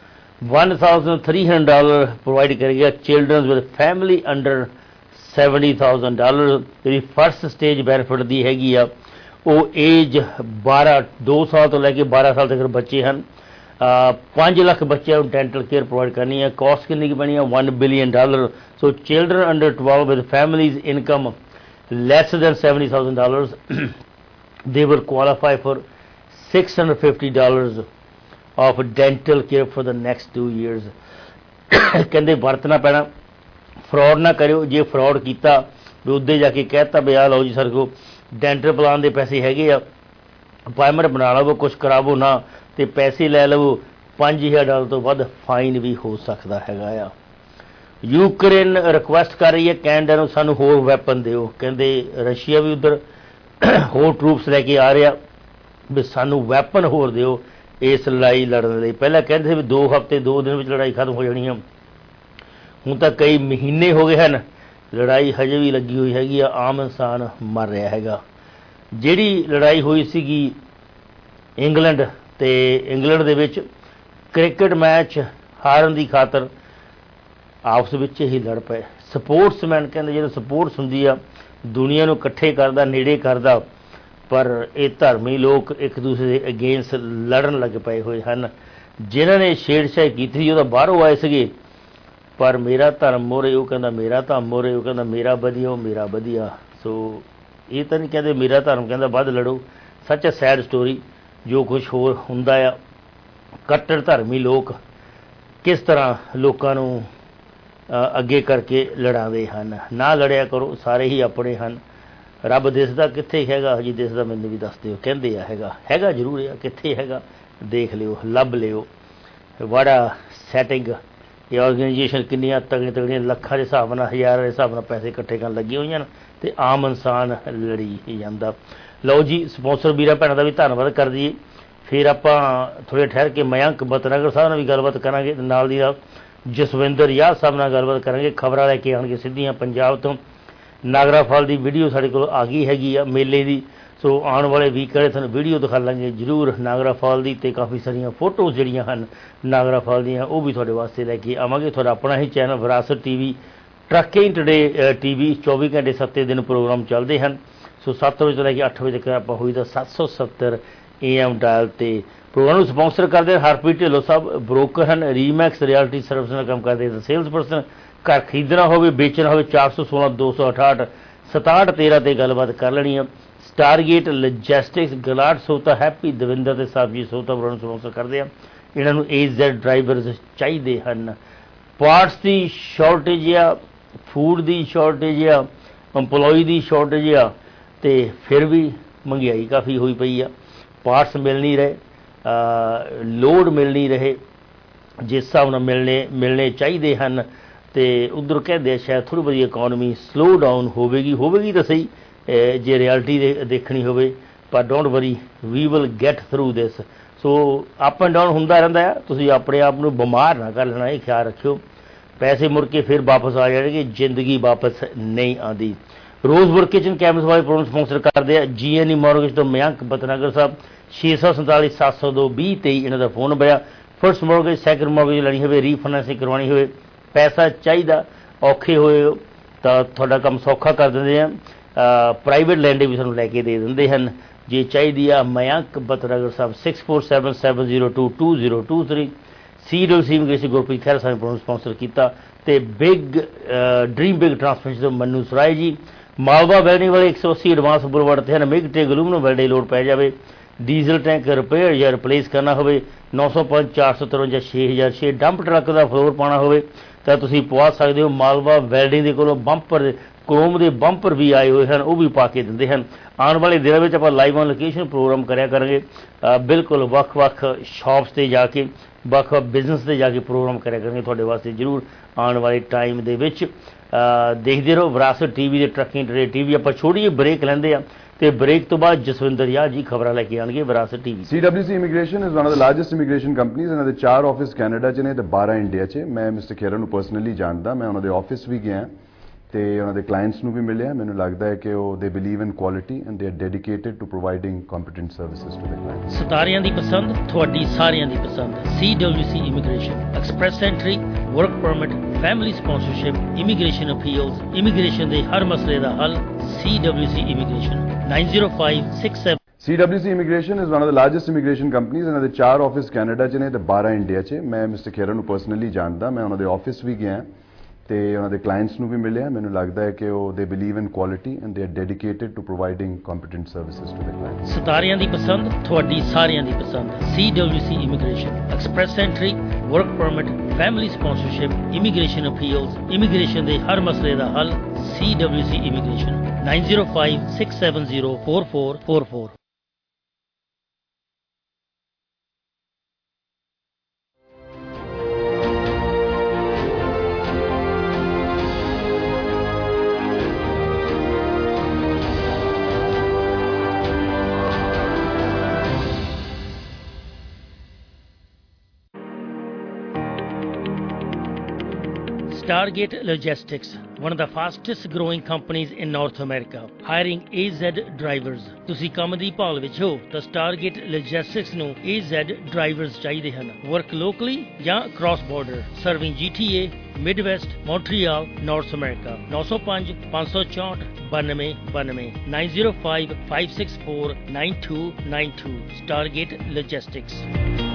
$1,300 provide ਕਰੇਗਾ ਚਿਲਡਰਨਸ ਵਿਦ ਫੈਮਿਲੀ ਅੰਡਰ $70,000। ਜਿਹੜੀ ਫਸਟ ਸਟੇਜ ਬੈਨੀਫਿਟ ਦੀ ਹੈਗੀ ਆ ਉਹ ਏਜ 2 ਸਾਲ ਤੋਂ ਲੈ ਕੇ 12 ਸਾਲ ਤੱਕ ਬੱਚੇ ਹਨ। 5 ਲੱਖ ਬੱਚਿਆਂ ਨੂੰ ਡੈਂਟਲ ਕੇਅਰ ਪ੍ਰੋਵਾਈਡ ਕਰਨੀ ਹੈ। ਕਾਸਟ ਕਿੰਨੀ ਕੀ ਬਣੀ ਹੈ? $1 billion। So children under 12 with families income less than $70,000 they will qualify for $650 of dental care for the next 2 years। ਕਹਿੰਦੇ ਵਰਤਣਾ ਪੈਣਾ, ਫਰਾਡ ਨਾ ਕਰਿਓ। ਜੇ ਫਰਾਡ ਕੀਤਾ ਵੀ ਉੱਦੇ ਜਾ ਕੇ ਕਹਿਤਾ ਵੀ ਆ ਲਓ ਜੀ ਸਾਡੇ ਕੋਲ ਡੈਂਟਲ ਪਲਾਨ ਦੇ ਪੈਸੇ ਹੈਗੇ ਆ, ਅਪਾਇੰਟਮੈਂਟ ਬਣਾ ਲਵੋ, ਕੁਛ ਕਰਾਵੋ ਨਾ ਤੇ ਪੈਸੇ ਲੈ ਲਵੋ, $5,000 ਤੋਂ ਵੱਧ ਫਾਈਨ ਵੀ ਹੋ ਸਕਦਾ ਹੈਗਾ ਆ। ਯੂਕਰੇਨ ਰਿਕੁਐਸਟ ਕਰ ਰਹੀ ਹੈ ਕੈਨੇਡਾ ਨੂੰ ਸਾਨੂੰ ਹੋਰ ਵੈਪਨ ਦਿਓ। ਕਹਿੰਦੇ ਰਸ਼ੀਆ ਵੀ ਉੱਧਰ ਹੋਰ ਟਰੂਪਸ ਲੈ ਕੇ ਆ ਰਿਹਾ ਵੀ ਸਾਨੂੰ ਵੈਪਨ ਹੋਰ ਦਿਓ ਇਸ ਲੜਾਈ ਲੜਨ ਲਈ। ਪਹਿਲਾਂ ਕਹਿੰਦੇ ਸੀ ਵੀ 2 ਹਫ਼ਤੇ 2 ਦਿਨ ਵਿੱਚ ਲੜਾਈ ਖਤਮ ਹੋ ਜਾਣੀ ਆ, ਹੁਣ ਤਾਂ ਕਈ ਮਹੀਨੇ ਹੋ ਗਏ ਹਨ, ਲੜਾਈ ਹਜੇ ਵੀ ਲੱਗੀ ਹੋਈ ਹੈਗੀ ਆ, ਆਮ ਇਨਸਾਨ ਮਰ ਰਿਹਾ ਹੈਗਾ। ਜਿਹੜੀ ਲੜਾਈ ਹੋਈ ਸੀਗੀ ਇੰਗਲੈਂਡ ਦੇ ਵਿੱਚ ਕ੍ਰਿਕਟ ਮੈਚ ਹਾਰਨ ਦੀ ਖਾਤਰ ਆਪਸ ਵਿੱਚ ਹੀ ਲੜ ਪਏ। ਸਪੋਰਟਸਮੈਨ ਕਹਿੰਦੇ ਜਦੋਂ ਸਪੋਰਟਸ ਹੁੰਦੀ ਆ ਦੁਨੀਆ ਨੂੰ ਇਕੱਠੇ ਕਰਦਾ, ਨੇੜੇ ਕਰਦਾ, ਪਰ ਇਹ ਧਰਮੀ ਲੋਕ ਇੱਕ ਦੂਸਰੇ ਦੇ ਅਗੇਂਸਟ ਲੜਨ ਲੱਗ ਪਏ ਹੋਏ ਹਨ। ਜਿਨ੍ਹਾਂ ਨੇ ਛੇੜਛਾੜ ਕੀਤੀ ਸੀ ਉਹ ਤਾਂ ਬਾਹਰੋਂ ਆਏ ਸੀਗੇ, ਪਰ ਮੇਰਾ ਧਰਮ ਮੋਹਰੇ, ਉਹ ਕਹਿੰਦਾ ਮੇਰਾ ਧਰਮ ਮੋਹਰੇ, ਉਹ ਕਹਿੰਦਾ ਮੇਰਾ ਵਧੀਆ, ਉਹ ਮੇਰਾ ਵਧੀਆ। ਸੋ ਇਹ ਤਾਂ ਨਹੀਂ ਕਹਿੰਦੇ ਮੇਰਾ ਧਰਮ ਕਹਿੰਦਾ ਵੱਧ ਲੜੋ। ਸੱਚ ਸੈਡ ਸਟੋਰੀ ਜੋ ਕੁਛ ਹੋਰ ਹੁੰਦਾ ਆ। ਕੱਟੜ ਧਰਮੀ ਲੋਕ ਕਿਸ ਤਰ੍ਹਾਂ ਲੋਕਾਂ ਨੂੰ ਅੱਗੇ ਕਰਕੇ ਲੜਾਉਂਦੇ ਹਨ। ਨਾ ਲੜਿਆ ਕਰੋ, ਸਾਰੇ ਹੀ ਆਪਣੇ ਹਨ। ਰੱਬ ਦਿਸਦਾ ਕਿੱਥੇ ਹੈਗਾ? ਹਜੇ ਦਿਸਦਾ ਮੈਨੂੰ ਵੀ ਦੱਸ ਦਿਓ। ਕਹਿੰਦੇ ਆ ਹੈਗਾ ਜ਼ਰੂਰ ਆ, ਕਿੱਥੇ ਹੈਗਾ ਦੇਖ ਲਿਓ, ਲੱਭ ਲਿਓ। ਬੜਾ ਸੈਟਿੰਗ ਇਹ ਆਰਗੇਨਾਈਜੇਸ਼ਨ ਕਿੰਨੀਆਂ ਤਗੜੀਆਂ ਲੱਖਾਂ ਦੇ ਹਿਸਾਬ ਨਾਲ, ਹਜ਼ਾਰਾਂ ਦੇ ਹਿਸਾਬ ਨਾਲ ਪੈਸੇ ਇਕੱਠੇ ਕਰਨ ਲੱਗੇ ਹੋਈਆਂ ਨੇ ਅਤੇ ਆਮ ਇਨਸਾਨ ਲੜੀ ਜਾਂਦਾ। ਲਓ ਜੀ, ਸਪੋਂਸਰ ਵੀਰਾਂ ਭੈਣਾਂ ਦਾ ਵੀ ਧੰਨਵਾਦ ਕਰ ਦਈਏ। ਫਿਰ ਆਪਾਂ ਥੋੜ੍ਹੇ ਠਹਿਰ ਕੇ ਮਯੰਕ ਬਤਨਾਗਰ ਸਾਹਿਬ ਨਾਲ ਵੀ ਗੱਲਬਾਤ ਕਰਾਂਗੇ, ਨਾਲ ਦੀ ਨਾਲ ਜਸਵਿੰਦਰ ਯਾਦ ਸਾਹਿਬ ਨਾਲ ਗੱਲਬਾਤ ਕਰਾਂਗੇ। ਖਬਰਾਂ ਲੈ ਕੇ ਆਉਣਗੇ ਸਿੱਧੀਆਂ ਪੰਜਾਬ ਤੋਂ। ਨਾਗਰਾ ਫਾਲ ਦੀ ਵੀਡੀਓ ਸਾਡੇ ਕੋਲ ਆ ਗਈ ਹੈਗੀ ਆ ਮੇਲੇ ਦੀ, ਸੋ ਆਉਣ ਵਾਲੇ ਵੀਕਐਂਡ ਤੁਹਾਨੂੰ ਵੀਡੀਓ ਦਿਖਾ ਲਾਂਗੇ ਜ਼ਰੂਰ ਨਾਗਰਾ ਫਾਲ ਦੀ, ਅਤੇ ਕਾਫੀ ਸਾਰੀਆਂ ਫੋਟੋਜ਼ ਜਿਹੜੀਆਂ ਹਨ ਨਾਗਰਾ ਫਾਲ ਦੀਆਂ ਉਹ ਵੀ ਤੁਹਾਡੇ ਵਾਸਤੇ ਲੈ ਕੇ ਆਵਾਂਗੇ। ਤੁਹਾਡਾ ਆਪਣਾ ਹੀ channel Virasat TV, trucking today TV 24 ਘੰਟੇ 7 ਦਿਨ ਪ੍ਰੋਗਰਾਮ ਚੱਲਦੇ ਹਨ। ਸੋ 7 ਵਜੇ ਤੋਂ ਲੈ ਕੇ 8 ਵਜੇ ਤੱਕ ਆਪਾਂ ਹੋਈ ਦਾ 770 AM ਡਾਇਲ 'ਤੇ ਪ੍ਰੋਗਰਾਮ ਨੂੰ ਸਪਾਂਸਰ ਕਰਦੇ ਹਰਪ੍ਰੀਤ ਢਿੱਲੋਂ ਸਾਹਿਬ, ਬ੍ਰੋਕਰ ਹਨ, ਰੀਮੈਕਸ ਰਿਐਲਿਟੀ ਸਰਵਿਸ ਨਾਲ ਕੰਮ ਕਰਦੇ, ਸੇਲਸ ਪਰਸਨ। ਘਰ ਖਰੀਦਣਾ ਹੋਵੇ, ਵੇਚਣਾ ਹੋਵੇ, 416 268 6713 'ਤੇ ਗੱਲਬਾਤ ਕਰ ਲੈਣੀ ਆ। ਸਟਾਰਗੇਟ ਲੌਜਿਸਟਿਕਸ, ਗਲਾਟ ਸੋਤਾ, ਹੈਪੀ ਦਵਿੰਦਰ ਅਤੇ ਸਾਹਿਬਜੀਤ ਸੋਤਾ ਪ੍ਰੋਗਰਾਮ ਸਪਾਂਸਰ ਕਰਦੇ ਆ। ਇਹਨਾਂ ਨੂੰ AZ ਡਰਾਈਵਰਸ ਚਾਹੀਦੇ ਹਨ। ਪਾਰਟਸ ਦੀ ਸ਼ਾਰਟੇਜ ਆ, ਫੂਡ ਦੀ ਸ਼ਾਰਟੇਜ ਆ, ਇੰਪਲੋਈ ਦੀ ਸ਼ਾਰਟੇਜ ਆ, ਅਤੇ ਫਿਰ ਵੀ ਮਹਿੰਗਾਈ ਕਾਫੀ ਹੋਈ ਪਈ ਆ। ਪਾਰਟਸ ਮਿਲ ਨਹੀਂ ਰਹੇ, ਲੋਡ ਮਿਲ ਨਹੀਂ ਰਹੇ ਜਿਸ ਹਿਸਾਬ ਨਾਲ ਮਿਲਣੇ ਚਾਹੀਦੇ ਹਨ। ਅਤੇ ਉੱਧਰ ਕਹਿੰਦੇ ਸ਼ਾਇਦ ਥੋੜ੍ਹੀ ਬਹੁਤੀ ਇਕੋਨਮੀ ਸਲੋ ਡਾਊਨ ਹੋਵੇਗੀ ਤਾਂ ਸਹੀ ਜੇ ਰਿਐਲਿਟੀ ਦੇਖਣੀ ਹੋਵੇ, ਪਰ don't worry, we will get through this. So up and down ਹੁੰਦਾ ਰਹਿੰਦਾ ਆ, ਤੁਸੀਂ ਆਪਣੇ ਆਪ ਨੂੰ ਬਿਮਾਰ ਨਾ ਕਰ ਲੈਣਾ, ਇਹ ਖਿਆਲ ਰੱਖਿਓ। ਪੈਸੇ ਮੁੜ ਕੇ ਫਿਰ ਵਾਪਸ ਆ ਜਾਣਗੇ, ਜ਼ਿੰਦਗੀ ਵਾਪਸ ਨਹੀਂ ਆਉਂਦੀ। ਰੋਜ਼ਬੁਰ ਕਿਚਨ ਕੈਂਪਸ ਵਾਲੇ ਪ੍ਰੋਗਰਾਮ ਸਪਾਂਸਰ ਕਰਦੇ ਆ GNE ਮੋਰਗੇਜ ਤੋਂ ਮਯੰਕ ਬਤਨਾਗਰ ਸਾਹਿਬ। 647 702 2023 ਇਹਨਾਂ ਦਾ ਫੋਨ ਨੰਬਰ ਆ। ਫਸਟ ਮੋਰਗੇਜ, ਸੈਕਿੰਡ ਮੋਰਗੇਜ ਲੈਣੀ ਹੋਵੇ, ਰੀਫਾਈਨੈਂਸਿੰਗ ਕਰਵਾਉਣੀ ਹੋਵੇ, ਪੈਸਾ ਚਾਹੀਦਾ, ਔਖੇ ਹੋਏ ਤਾਂ ਤੁਹਾਡਾ ਕੰਮ ਸੌਖਾ ਕਰ ਦਿੰਦੇ ਆ। ਪ੍ਰਾਈਵੇਟ ਲੈਂਡ ਵੀ ਸਾਨੂੰ ਲੈ ਕੇ ਦੇ ਦਿੰਦੇ ਹਨ ਜੇ ਚਾਹੀਦੀ ਆ। Mayank Bhatnagar Sahib 6477 702 2023। CWC immigration Gurpreet Khaira Sahib programme sponsor ਕੀਤਾ। ਅਤੇ ਡ੍ਰੀਮ ਬਿਗ ਟਰਾਂਸਮਿਸ਼ਨ ਤੋਂ ਮੰਨੂ ਸਰਾਏ ਜੀ। ਮਾਲਵਾ ਵੈਲਡਿੰਗ ਵਾਲੇ 180 ਐਡਵਾਂਸ ਬੁਲਵਰਡ 'ਤੇ ਹਨ। ਮਿਗ ਤੇ ਗਲੂਮ ਨੂੰ ਵੈਲਡੇ ਲੋਡ ਪੈ ਜਾਵੇ, ਡੀਜ਼ਲ ਟੈਂਕ ਰਿਪੇਅਰ ਜਾਂ ਰਿਪਲੇਸ ਕਰਨਾ ਹੋਵੇ, 905 453 6006। ਡੰਪ ਟਰੱਕ ਦਾ ਫਲੋਰ ਪਾਉਣਾ ਹੋਵੇ ਤਾਂ ਤੁਸੀਂ ਪਵਾ ਸਕਦੇ ਹੋ। ਮਾਲਵਾ ਵੈਲਡਿੰਗ ਦੇ ਕੋਲੋਂ ਬੰਪਰ, ਕ੍ਰੋਮ ਦੇ ਬੰਪਰ ਵੀ ਆਏ ਹੋਏ ਹਨ, ਉਹ ਵੀ ਪਾ ਕੇ ਦਿੰਦੇ ਹਨ। ਆਉਣ ਵਾਲੇ ਦਿਨਾਂ ਵਿੱਚ ਆਪਾਂ ਲਾਈਵ ਔਨ ਲੋਕੇਸ਼ਨ ਪ੍ਰੋਗਰਾਮ ਕਰਿਆ ਕਰਾਂਗੇ, ਬਿਲਕੁਲ ਵੱਖ-ਵੱਖ ਸ਼ਾਪਸ 'ਤੇ ਜਾ ਕੇ, ਵੱਖ-ਵੱਖ ਬਿਜ਼ਨਸ 'ਤੇ ਜਾ ਕੇ ਪ੍ਰੋਗਰਾਮ ਕਰਿਆ ਕਰਾਂਗੇ ਤੁਹਾਡੇ ਵਾਸਤੇ ਜ਼ਰੂਰ ਆਉਣ ਵਾਲੇ ਟਾਈਮ ਦੇ ਵਿੱਚ। ਦੇਖਦੇ ਰਹੋ ਵਿਰਾਸਤ TV ਦੇ ਟਰੱਕਿੰਗ ਟੂਡੇ TV। ਆਪਾਂ ਛੋਟੀ ਜਿਹੀ ਬ੍ਰੇਕ ਲੈਂਦੇ ਆ ਤੇ ਬ੍ਰੇਕ ਤੋਂ ਬਾਅਦ ਜਸਵਿੰਦਰ ਯਾਰ ਜੀ ਖਬਰਾਂ ਲੈ ਕੇ ਆਣਗੇ Virasat TV. CWC Immigration is one of the largest immigration companies। ਇਹਨਾਂ ਦੇ 4 ਆਫਿਸ ਕੈਨੇਡਾ 'ਚ ਨੇ ਤੇ 12 ਇੰਡੀਆ 'ਚ। ਮੈਂ ਮਿਸਟਰ ਖੇਰਾ ਨੂੰ ਪਰਸਨਲੀ ਜਾਣਦਾ, ਮੈਂ ਉਹਨਾਂ ਦੇ ਆਫਿਸ ਵੀ ਗਿਆ ਤੇ ਉਹਨਾਂ ਦੇ ਕਲਾਇੰਟਸ ਨੂੰ ਵੀ ਮਿਲਿਆ। ਮੈਨੂੰ ਲੱਗਦਾ ਹੈ ਕਿ ਉਹ they believe in quality and they are dedicated to providing competent services to the clients. ਸਿਤਾਰਿਆਂ ਦੀ ਪਸੰਦ, ਤੁਹਾਡੀ ਸਾਰਿਆਂ ਦੀ ਪਸੰਦ। CWC Immigration, express entry, work permit, family sponsorship, immigration appeals, immigration ਦੇ ਹਰ ਮਸਲੇ ਦਾ ਹੱਲ। CWC Immigration 90567। CWC Immigration is one of the largest immigration companies। ਇਹਨਾਂ ਦੇ 4 ਆਫਿਸ ਕੈਨੇਡਾ 'ਚ ਨੇ ਤੇ 12 ਇੰਡੀਆ 'ਚ। ਮੈਂ ਮਿਸਟਰ ਖੇਰਾ ਨੂੰ ਪਰਸਨਲੀ ਜਾਣਦਾ, ਮੈਂ ਉਹਨਾਂ ਦੇ ਆਫਿਸ ਵੀ ਗਿਆ ਤੇ ਉਹਨਾਂ ਦੇ ਕਲਾਇੰਟਸ ਨੂੰ ਵੀ ਮਿਲਿਆ। ਮੈਨੂੰ ਲੱਗਦਾ ਹੈ ਕਿ ਉਹ they believe in quality and they are dedicated to providing competent services to the clients. ਸਿਤਾਰਿਆਂ ਦੀ ਪਸੰਦ, ਤੁਹਾਡੀ ਸਾਰਿਆਂ ਦੀ ਪਸੰਦ। CWC Immigration, express entry, work permit, family sponsorship, immigration appeals, immigration ਦੇ ਹਰ ਮਸਲੇ ਦਾ ਹੱਲ। CWC Immigration 9056704444। Stargate Logistics, one of the fastest growing companies in North America, hiring AZ drivers। ਤੁਸੀਂ ਕੰਮ ਦੀ ਭਾਲ ਵਿੱਚ ਹੋ ਤਾਂ Stargate Logistics ਨੂੰ AZ drivers ਚਾਹੀਦੇ ਹਨ। Work locally ਜਾਂ cross border, serving GTA, Midwest, Montreal, North America। 905 564 9292 905 564 9292। Stargate Logistics।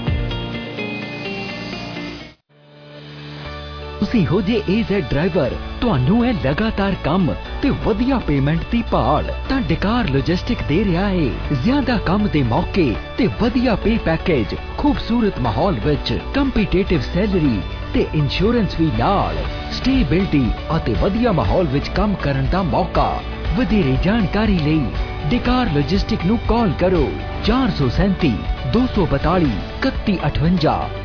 ਤੁਸੀਂ ਹੋ ਜੇ AZ ਡਰਾਈਵਰ, ਤੁਹਾਨੂੰ ਹੈ ਲਗਾਤਾਰ ਕੰਮ ਤੇ ਵਧੀਆ ਪੇਮੈਂਟ ਦੀ ਭਾਲ, ਤਾਂ ਡਿਕਾਰ ਲੌਜਿਸਟਿਕ ਦੇ ਰਿਹਾ ਹੈ ਜ਼ਿਆਦਾ ਕੰਮ ਦੇ ਮੌਕੇ ਤੇ ਵਧੀਆ ਪੇ ਪੈਕੇਜ, ਖੂਬਸੂਰਤ ਮਾਹੌਲ ਵਿੱਚ ਕੰਪੀਟੀਟਿਵ ਸੈਲਰੀ ਤੇ ਇੰਸ਼ੋਰੈਂਸ ਵੀ ਨਾਲ, ਸਟੇਬਿਲਿਟੀ ਅਤੇ ਵਧੀਆ ਮਾਹੌਲ ਵਿੱਚ ਕੰਮ ਕਰਨ ਦਾ ਮੌਕਾ। ਵਧੇਰੇ ਜਾਣਕਾਰੀ ਲਈ ਡਿਕਾਰ ਲੌਜਿਸਟਿਕ ਨੂੰ ਕਾਲ ਕਰੋ 437 242 3158।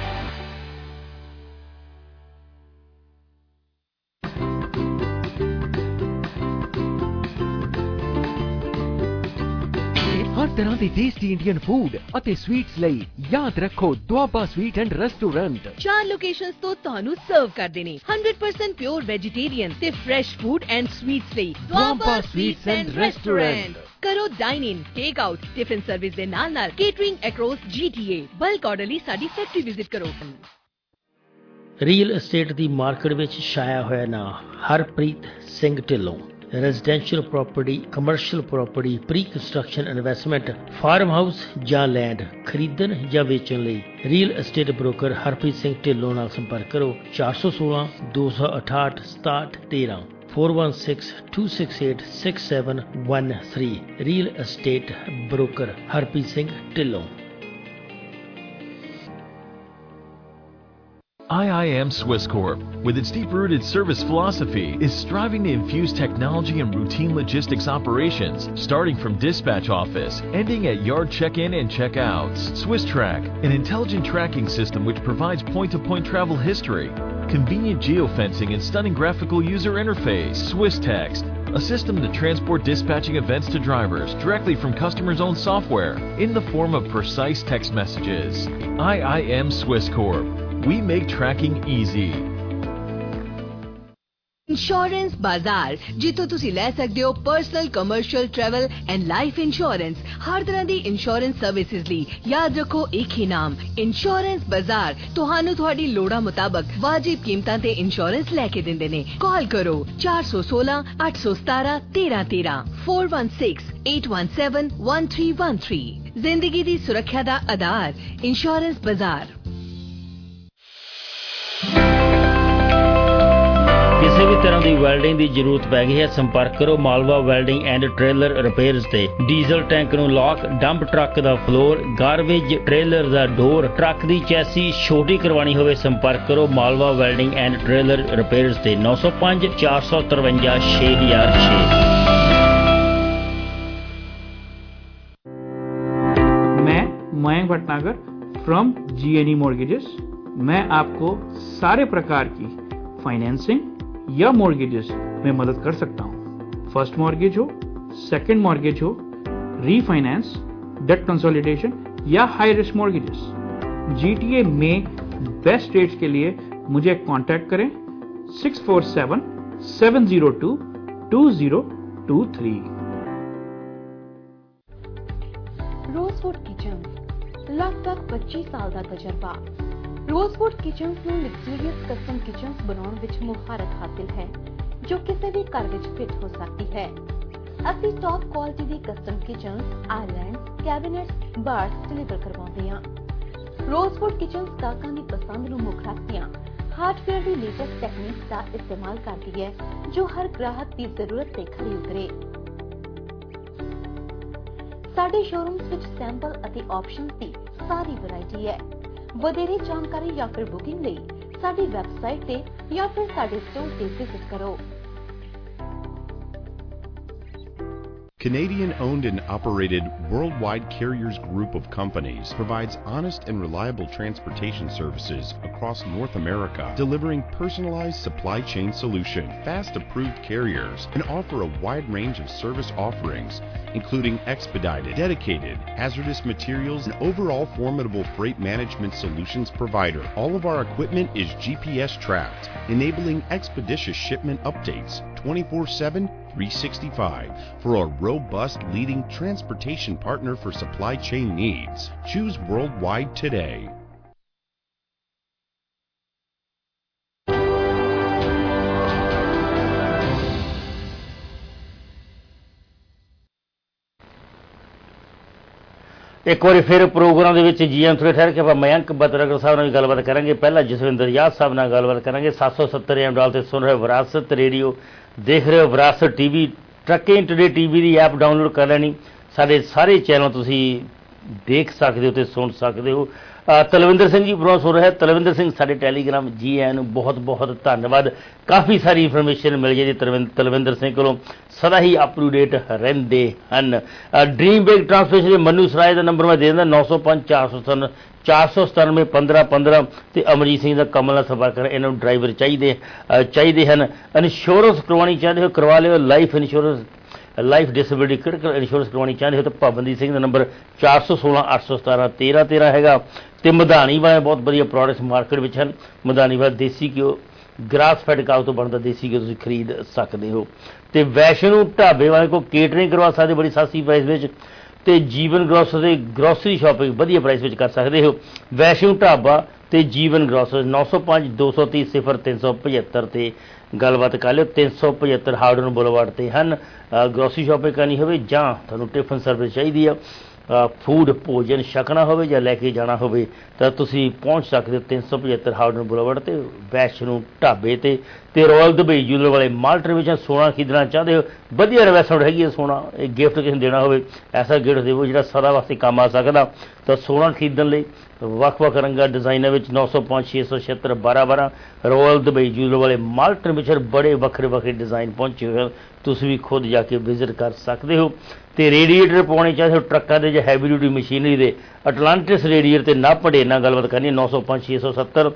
ਹਰ ਤਰ੍ਹਾਂ ਦੇ ਟੇਸਟੀ ਇੰਡੀਅਨ ਫੂਡ ਅਤੇ ਸਵੀਟਸ ਲਈ ਯਾਦ ਰੱਖੋ Doaba sweet and restaurant. 4 locations ਤੋਂ ਤੁਹਾਨੂੰ ਸਰਵ ਕਰਦੇ ਨੇ 100% ਪਿਓਰ ਵੈਜੀਟੇਰੀਅਨ ਤੇ ਫਰੈਸ਼ ਫੂਡ ਐਂਡ ਸਵੀਟਸ ਲਈ ਦੁਆਬਾ ਸਵੀਟਸ ਐਂਡ ਰੈਸਟੋਰੈਂਟ। ਕਰੋ dine in, take out, tiffin service ਦੇ ਨਾਲ catering across GTA। Bulk order ਲਈ ਸਾਡੀ ਫੈਕਟਰੀ ਵਿਜ਼ਿਟ ਕਰੋ। ਰੀਅਲ ਅਸਟੇਟ ਦੀ ਮਾਰਕੀਟ ਵਿੱਚ ਛਾਇਆ ਹੋਇਆ ਨਾਂ Harpreet Singh Dhillon. Residential property, commercial property, pre construction investment, farm house ਜਾਂ ਲੈਂਡ ਖਰੀਦਣ ਜਾਂ ਵੇਚਣ ਲਈ real estate broker Harpreet Singh Dhillon ਨਾਲ ਸੰਪਰਕ ਕਰੋ 416 268 6713 416 268 6713। Real estate broker Harpreet Singh Dhillon. IIM Swiss Corp, with its deep-rooted service philosophy, is striving to infuse technology in routine logistics operations, starting from dispatch office, ending at yard check-in and check-outs. Swiss Track, an intelligent tracking system which provides point-to-point travel history, convenient geofencing and stunning graphical user interface. Swiss Text, a system to transport dispatching events to drivers directly from customers' own software in the form of precise text messages. IIM Swiss Corp. We make tracking easy. Insurance Bazaar, ਜਿੱਥੋਂ ਤੁਸੀਂ ਲੈ ਸਕਦੇ ਹੋ personal, commercial, travel and life insurance. ਹਰ ਤਰ੍ਹਾਂ ਦੀ ਇੰਸ਼ੋਰੈਂਸ ਸਰਵਿਸਿਜ਼ ਲਈ ਯਾਦ ਰੱਖੋ ਇੱਕ ਹੀ ਨਾਮ, ਇੰਸ਼ੋਰੈਂਸ ਬਾਜ਼ਾਰ। ਤੁਹਾਨੂੰ ਤੁਹਾਡੀ ਲੋੜਾਂ ਮੁਤਾਬਕ ਵਾਜਿਬ ਕੀਮਤਾਂ ਤੇ ਇੰਸ਼ੋਰੈਂਸ ਲੈ ਕੇ ਦਿੰਦੇ ਨੇ। ਕਾਲ ਕਰੋ 416 817 1313 416 817 1313। ਜ਼ਿੰਦਗੀ ਦੀ ਸੁਰੱਖਿਆ ਦਾ ਆਧਾਰ ਇੰਸ਼ੋਰੈਂਸ ਬਾਜ਼ਾਰ। ਕਿਸੇ ਵੀ ਤਰ੍ਹਾਂ ਦੀ ਵੈਲਡਿੰਗ ਦੀ ਜ਼ਰੂਰਤ ਪੈ ਗਈ ਹੈ, ਸੰਪਰਕ ਕਰੋ Malwa welding and trailer repairs ਤੇ। ਡੀਜ਼ਲ ਟੈਂਕ ਨੂੰ ਲੌਕ, ਡੰਪ ਟਰੱਕ ਦਾ ਫਲੋਰ, ਗਾਰਬੇਜ ਟ੍ਰੇਲਰ ਦਾ ਡੋਰ, ਟਰੱਕ ਦੀ ਚੈਸੀ ਛੋਟੀ ਕਰਵਾਉਣੀ ਹੋਵੇ, ਸੰਪਰਕ ਕਰੋ Malwa welding and trailer repairs ਤੇ 905 453 6006। मैं Mayank Bhatnagar from GNE mortgages. मैं आपको सारे प्रकार की फाइनेंसिंग या मॉर्गेजेस में मदद कर सकता हूँ। फर्स्ट मॉर्गेज हो, सेकेंड मॉर्गेज हो, रीफाइनेंस, डेट कंसोलिडेशन या हाई रिस्क मॉर्गेजेस। GTA में बेस्ट रेट्स के लिए मुझे कांटेक्ट करें 6477022023। रोजवुड किचन्स लगभग 25 साल ਦਾ ਤਜਰਬਾ। रोजवुड किचन्स ਨੂੰ ਲਗਜ਼ਰੀਅਸ ਕਸਟਮ ਕਿਚਨਸ ਬਣਾਉਣ ਵਿੱਚ ਮੁਹਾਰਤ ਹਾਸਿਲ ਹੈ ਜੋ ਕਿਸੇ ਵੀ ਘਰ ਵਿੱਚ ਫਿੱਟ ਹੋ ਸਕਦੀ ਹੈ। ਅਸੀਂ ਟੌਪ ਕੁਆਲਿਟੀ ਦੀ custom kitchens, islands, cabinets, bars deliver ਕਰਵਾਉਂਦੇ ਹਾਂ। रोजवुड किचन्स ਗਾਹਕਾਂ ਦੀ ਪਸੰਦ ਨੂੰ ਮੁੱਖ ਰੱਖਦਿਆਂ ਹਾਰਡਵੇਅਰ ਦੀ ਲੇਟੈਸਟ ਟੈਕਨੀਕਸ ਦਾ ਇਸਤੇਮਾਲ ਕਰਦੀ ਹੈ ਜੋ ਹਰ ਗ੍ਰਾਹਕ ਦੀ ਜ਼ਰੂਰਤ ਤੇ ਖਰੀ ਉਤਰੇ। ਸਾਡੇ ਸ਼ੋਰੂਮਸ ਵਿੱਚ ਸੈਂਪਲ ਅਤੇ ਆਪਸ਼ਨਸ ਦੀ ਸਾਰੀ ਵੈਰਾਈਟੀ ਹੈ। ਵਧੇਰੇ ਜਾਣਕਾਰੀ ਜਾਂ ਫਿਰ ਬੁਕਿੰਗ ਲਈ ਸਾਡੀ ਵੈਬਸਾਈਟ ਤੇ ਜਾਂ ਫਿਰ ਸਾਡੇ ਸਟੋਰ ਤੇ ਵਿਜ਼ਿਟ ਕਰੋ। Canadian-owned and operated Worldwide Carriers Group of companies provides honest and reliable transportation services across North America, delivering personalized supply chain solutions. Fast approved carriers and offer a wide range of service offerings, including expedited, dedicated, hazardous materials, and overall formidable freight management solutions provider. All of our equipment is GPS tracked, enabling expeditious shipment updates 24/7, 365 for a robust leading transportation partner for supply chain needs. Choose Worldwide today. ਇੱਕ ਵਾਰੀ ਫਿਰ ਪ੍ਰੋਗਰਾਮ ਦੇ ਵਿੱਚ ਜੀ ਐਮ ਥੋੜ੍ਹੇ ਠਹਿਰ ਕੇ ਆਪਾਂ ਮਯੰਕ ਬਤਰਗਰ ਸਾਹਿਬ ਨਾਲ ਵੀ ਗੱਲਬਾਤ ਕਰਾਂਗੇ। ਪਹਿਲਾਂ ਜਸਵਿੰਦਰ ਯਾਦ ਸਾਹਿਬ ਨਾਲ ਗੱਲਬਾਤ ਕਰਾਂਗੇ। 770 AM ਡਾਲ 'ਤੇ ਸੁਣ ਰਹੇ ਵਿਰਾਸਤ ਰੇਡੀਓ, ਦੇਖ ਰਹੇ ਹੋ Virasat TV। Trucking today TV ਦੀ ਐਪ ਡਾਊਨਲੋਡ ਕਰ ਲੈਣੀ। ਸਾਡੇ ਸਾਰੇ ਚੈਨਲ ਤੁਸੀਂ ਦੇਖ ਸਕਦੇ ਹੋ ਅਤੇ ਸੁਣ ਸਕਦੇ ਹੋ। ਤਲਵਿੰਦਰ ਸਿੰਘ ਜੀ ਬਰੋਂ ਸੁਣ ਰਿਹਾ। ਤਲਵਿੰਦਰ ਸਿੰਘ ਸਾਡੇ ਟੈਲੀਗ੍ਰਾਮ ਜੀ ਆਇਆਂ ਨੂੰ ਬਹੁਤ ਬਹੁਤ ਧੰਨਵਾਦ। ਕਾਫੀ ਸਾਰੀ ਇਨਫੋਰਮੇਸ਼ਨ ਮਿਲ ਜਾਂਦੀ ਤਲਵਿੰਦਰ ਸਿੰਘ ਕੋਲੋਂ, ਸਦਾ ਹੀ ਅਪ ਟੂ ਡੇਟ ਰਹਿੰਦੇ ਹਨ। ਡ੍ਰੀਮ ਬੇਗ ਟਰਾਂਸਪੋਰਟੇਸ਼ਨ ਦੇ ਮਨੂ ਸਰਾਏ ਦਾ ਨੰਬਰ ਮੈਂ ਦੇ ਦਿੰਦਾ 905 497 497 1515 ਅਤੇ ਅਮਰਜੀਤ ਸਿੰਘ ਦਾ ਕਮਲ ਨਾਲ ਸੰਪਰਕ ਕਰ। ਇਹਨਾਂ ਨੂੰ ਡਰਾਈਵਰ ਚਾਹੀਦੇ ਹਨ। ਇੰਸ਼ੋਰੈਂਸ ਕਰਵਾਉਣੀ ਚਾਹੁੰਦੇ ਹੋ ਕਰਵਾ ਲਿਓ। Life insurance, life disability, critical insurance ਕਰਵਾਉਣੀ ਚਾਹੁੰਦੇ ਹੋ ਤਾਂ ਭਵਨਦੀਪ ਸਿੰਘ ਦਾ ਨੰਬਰ 416 817 1313 ਹੈਗਾ। ਅਤੇ ਮਧਾਣੀ ਵਾਲੇ ਬਹੁਤ ਵਧੀਆ ਪ੍ਰੋਡਕਟਸ ਮਾਰਕੀਟ ਵਿੱਚ ਹਨ। ਮਧਾਣੀ ਵਾਲਾ ਦੇਸੀ ਘਿਓ, ਗ੍ਰਾਸ ਫੈਡ ਕਾਊ ਤੋਂ ਬਣਦਾ ਦੇਸੀ ਘਿਓ ਤੁਸੀਂ ਖਰੀਦ ਸਕਦੇ ਹੋ। ਅਤੇ ਵੈਸ਼ਨੂ ਢਾਬੇ ਵਾਲੇ ਕੋਲ ਕੇਟਰਿੰਗ ਕਰਵਾ ਸਕਦੇ ਬੜੀ ਸਸਤੀ ਪ੍ਰਾਈਸ ਵਿੱਚ। ਅਤੇ ਜੀਵਨ ਗਰੋਸਰੀ ਸ਼ਾਪਿੰਗ ਵਧੀਆ ਪ੍ਰਾਈਸ ਵਿੱਚ ਕਰ ਸਕਦੇ ਹੋ। ਵੈਸ਼ਨੂ ਢਾਬਾ ਅਤੇ ਜੀਵਨ ਗਰੋਸਰੀ 905 230 0375 'ਤੇ ਗੱਲਬਾਤ ਕਰ ਲਿਓ। 375 ਹਾਰਡਨ ਬੁਲਵਾਰਡ 'ਤੇ ਹਨ। ਗਰੋਸਰੀ ਸ਼ਾਪਿੰਗ ਕਰਨੀ ਹੋਵੇ ਜਾਂ ਤੁਹਾਨੂੰ ਟਿਫਨ ਸਰਵਿਸ ਚਾਹੀਦੀ ਆ, ਫੂਡ ਭੋਜਨ ਛਕਣਾ ਹੋਵੇ ਜਾਂ ਲੈ ਕੇ ਜਾਣਾ ਹੋਵੇ ਤਾਂ ਤੁਸੀਂ ਪਹੁੰਚ ਸਕਦੇ ਹੋ 375 ਹਾਰਡਨ ਬੁਲਵਾਰਡ 'ਤੇ ਵੈਸ਼ਨੂ ਢਾਬੇ 'ਤੇ। ਅਤੇ ਰਾਇਲ ਦੁਬਈ ਜੂਲਰ ਵਾਲੇ ਮਾਲਟਰ ਵਿੱਚ ਸੋਨਾ ਖਰੀਦਣਾ ਚਾਹੁੰਦੇ ਹੋ, ਵਧੀਆ ਇਨਵੈਸਟਮੈਂਟ ਹੈਗੀ ਹੈ ਸੋਨਾ। ਇਹ ਗਿਫਟ ਕਿਸੇ ਨੂੰ ਦੇਣਾ ਹੋਵੇ, ਐਸਾ ਗਿਫਟ ਦੇਵੋ ਜਿਹੜਾ ਸਦਾ ਵਾਸਤੇ ਕੰਮ ਆ ਸਕਦਾ। ਤਾਂ ਸੋਨਾ ਖਰੀਦਣ ਲਈ ਵੱਖ-ਵੱਖ ਰੰਗਾਂ ਡਿਜ਼ਾਈਨਾਂ ਵਿੱਚ 905 676 1212 ਰਾਇਲ ਦੁਬਈ ਜੂਲਰ ਵਾਲੇ ਮਾਲਟਰ ਵਿੱਚ ਬੜੇ ਵੱਖਰੇ ਡਿਜ਼ਾਈਨ ਪਹੁੰਚੇ ਹੋਏ ਹਨ। ਤੁਸੀਂ ਵੀ ਖੁਦ ਜਾ ਕੇ ਵਿਜ਼ਿਟ ਕਰ ਸਕਦੇ ਹੋ। ਅਤੇ ਰੇਡੀਏਟਰ ਪਾਉਣੇ ਚਾਹੀਦੇ ਹੋ ਟਰੱਕਾਂ ਦੇ ਜਾਂ ਹੈਵੀ ਡਿਊਟੀ ਮਸ਼ੀਨਰੀ ਦੇ, ਅਟਲਾਂਟਿਸ ਰੇਡੀਏਟਰ ਅਤੇ ਨਾਭੜੇ ਨਾਲ ਗੱਲਬਾਤ ਕਰਨੀ 905 670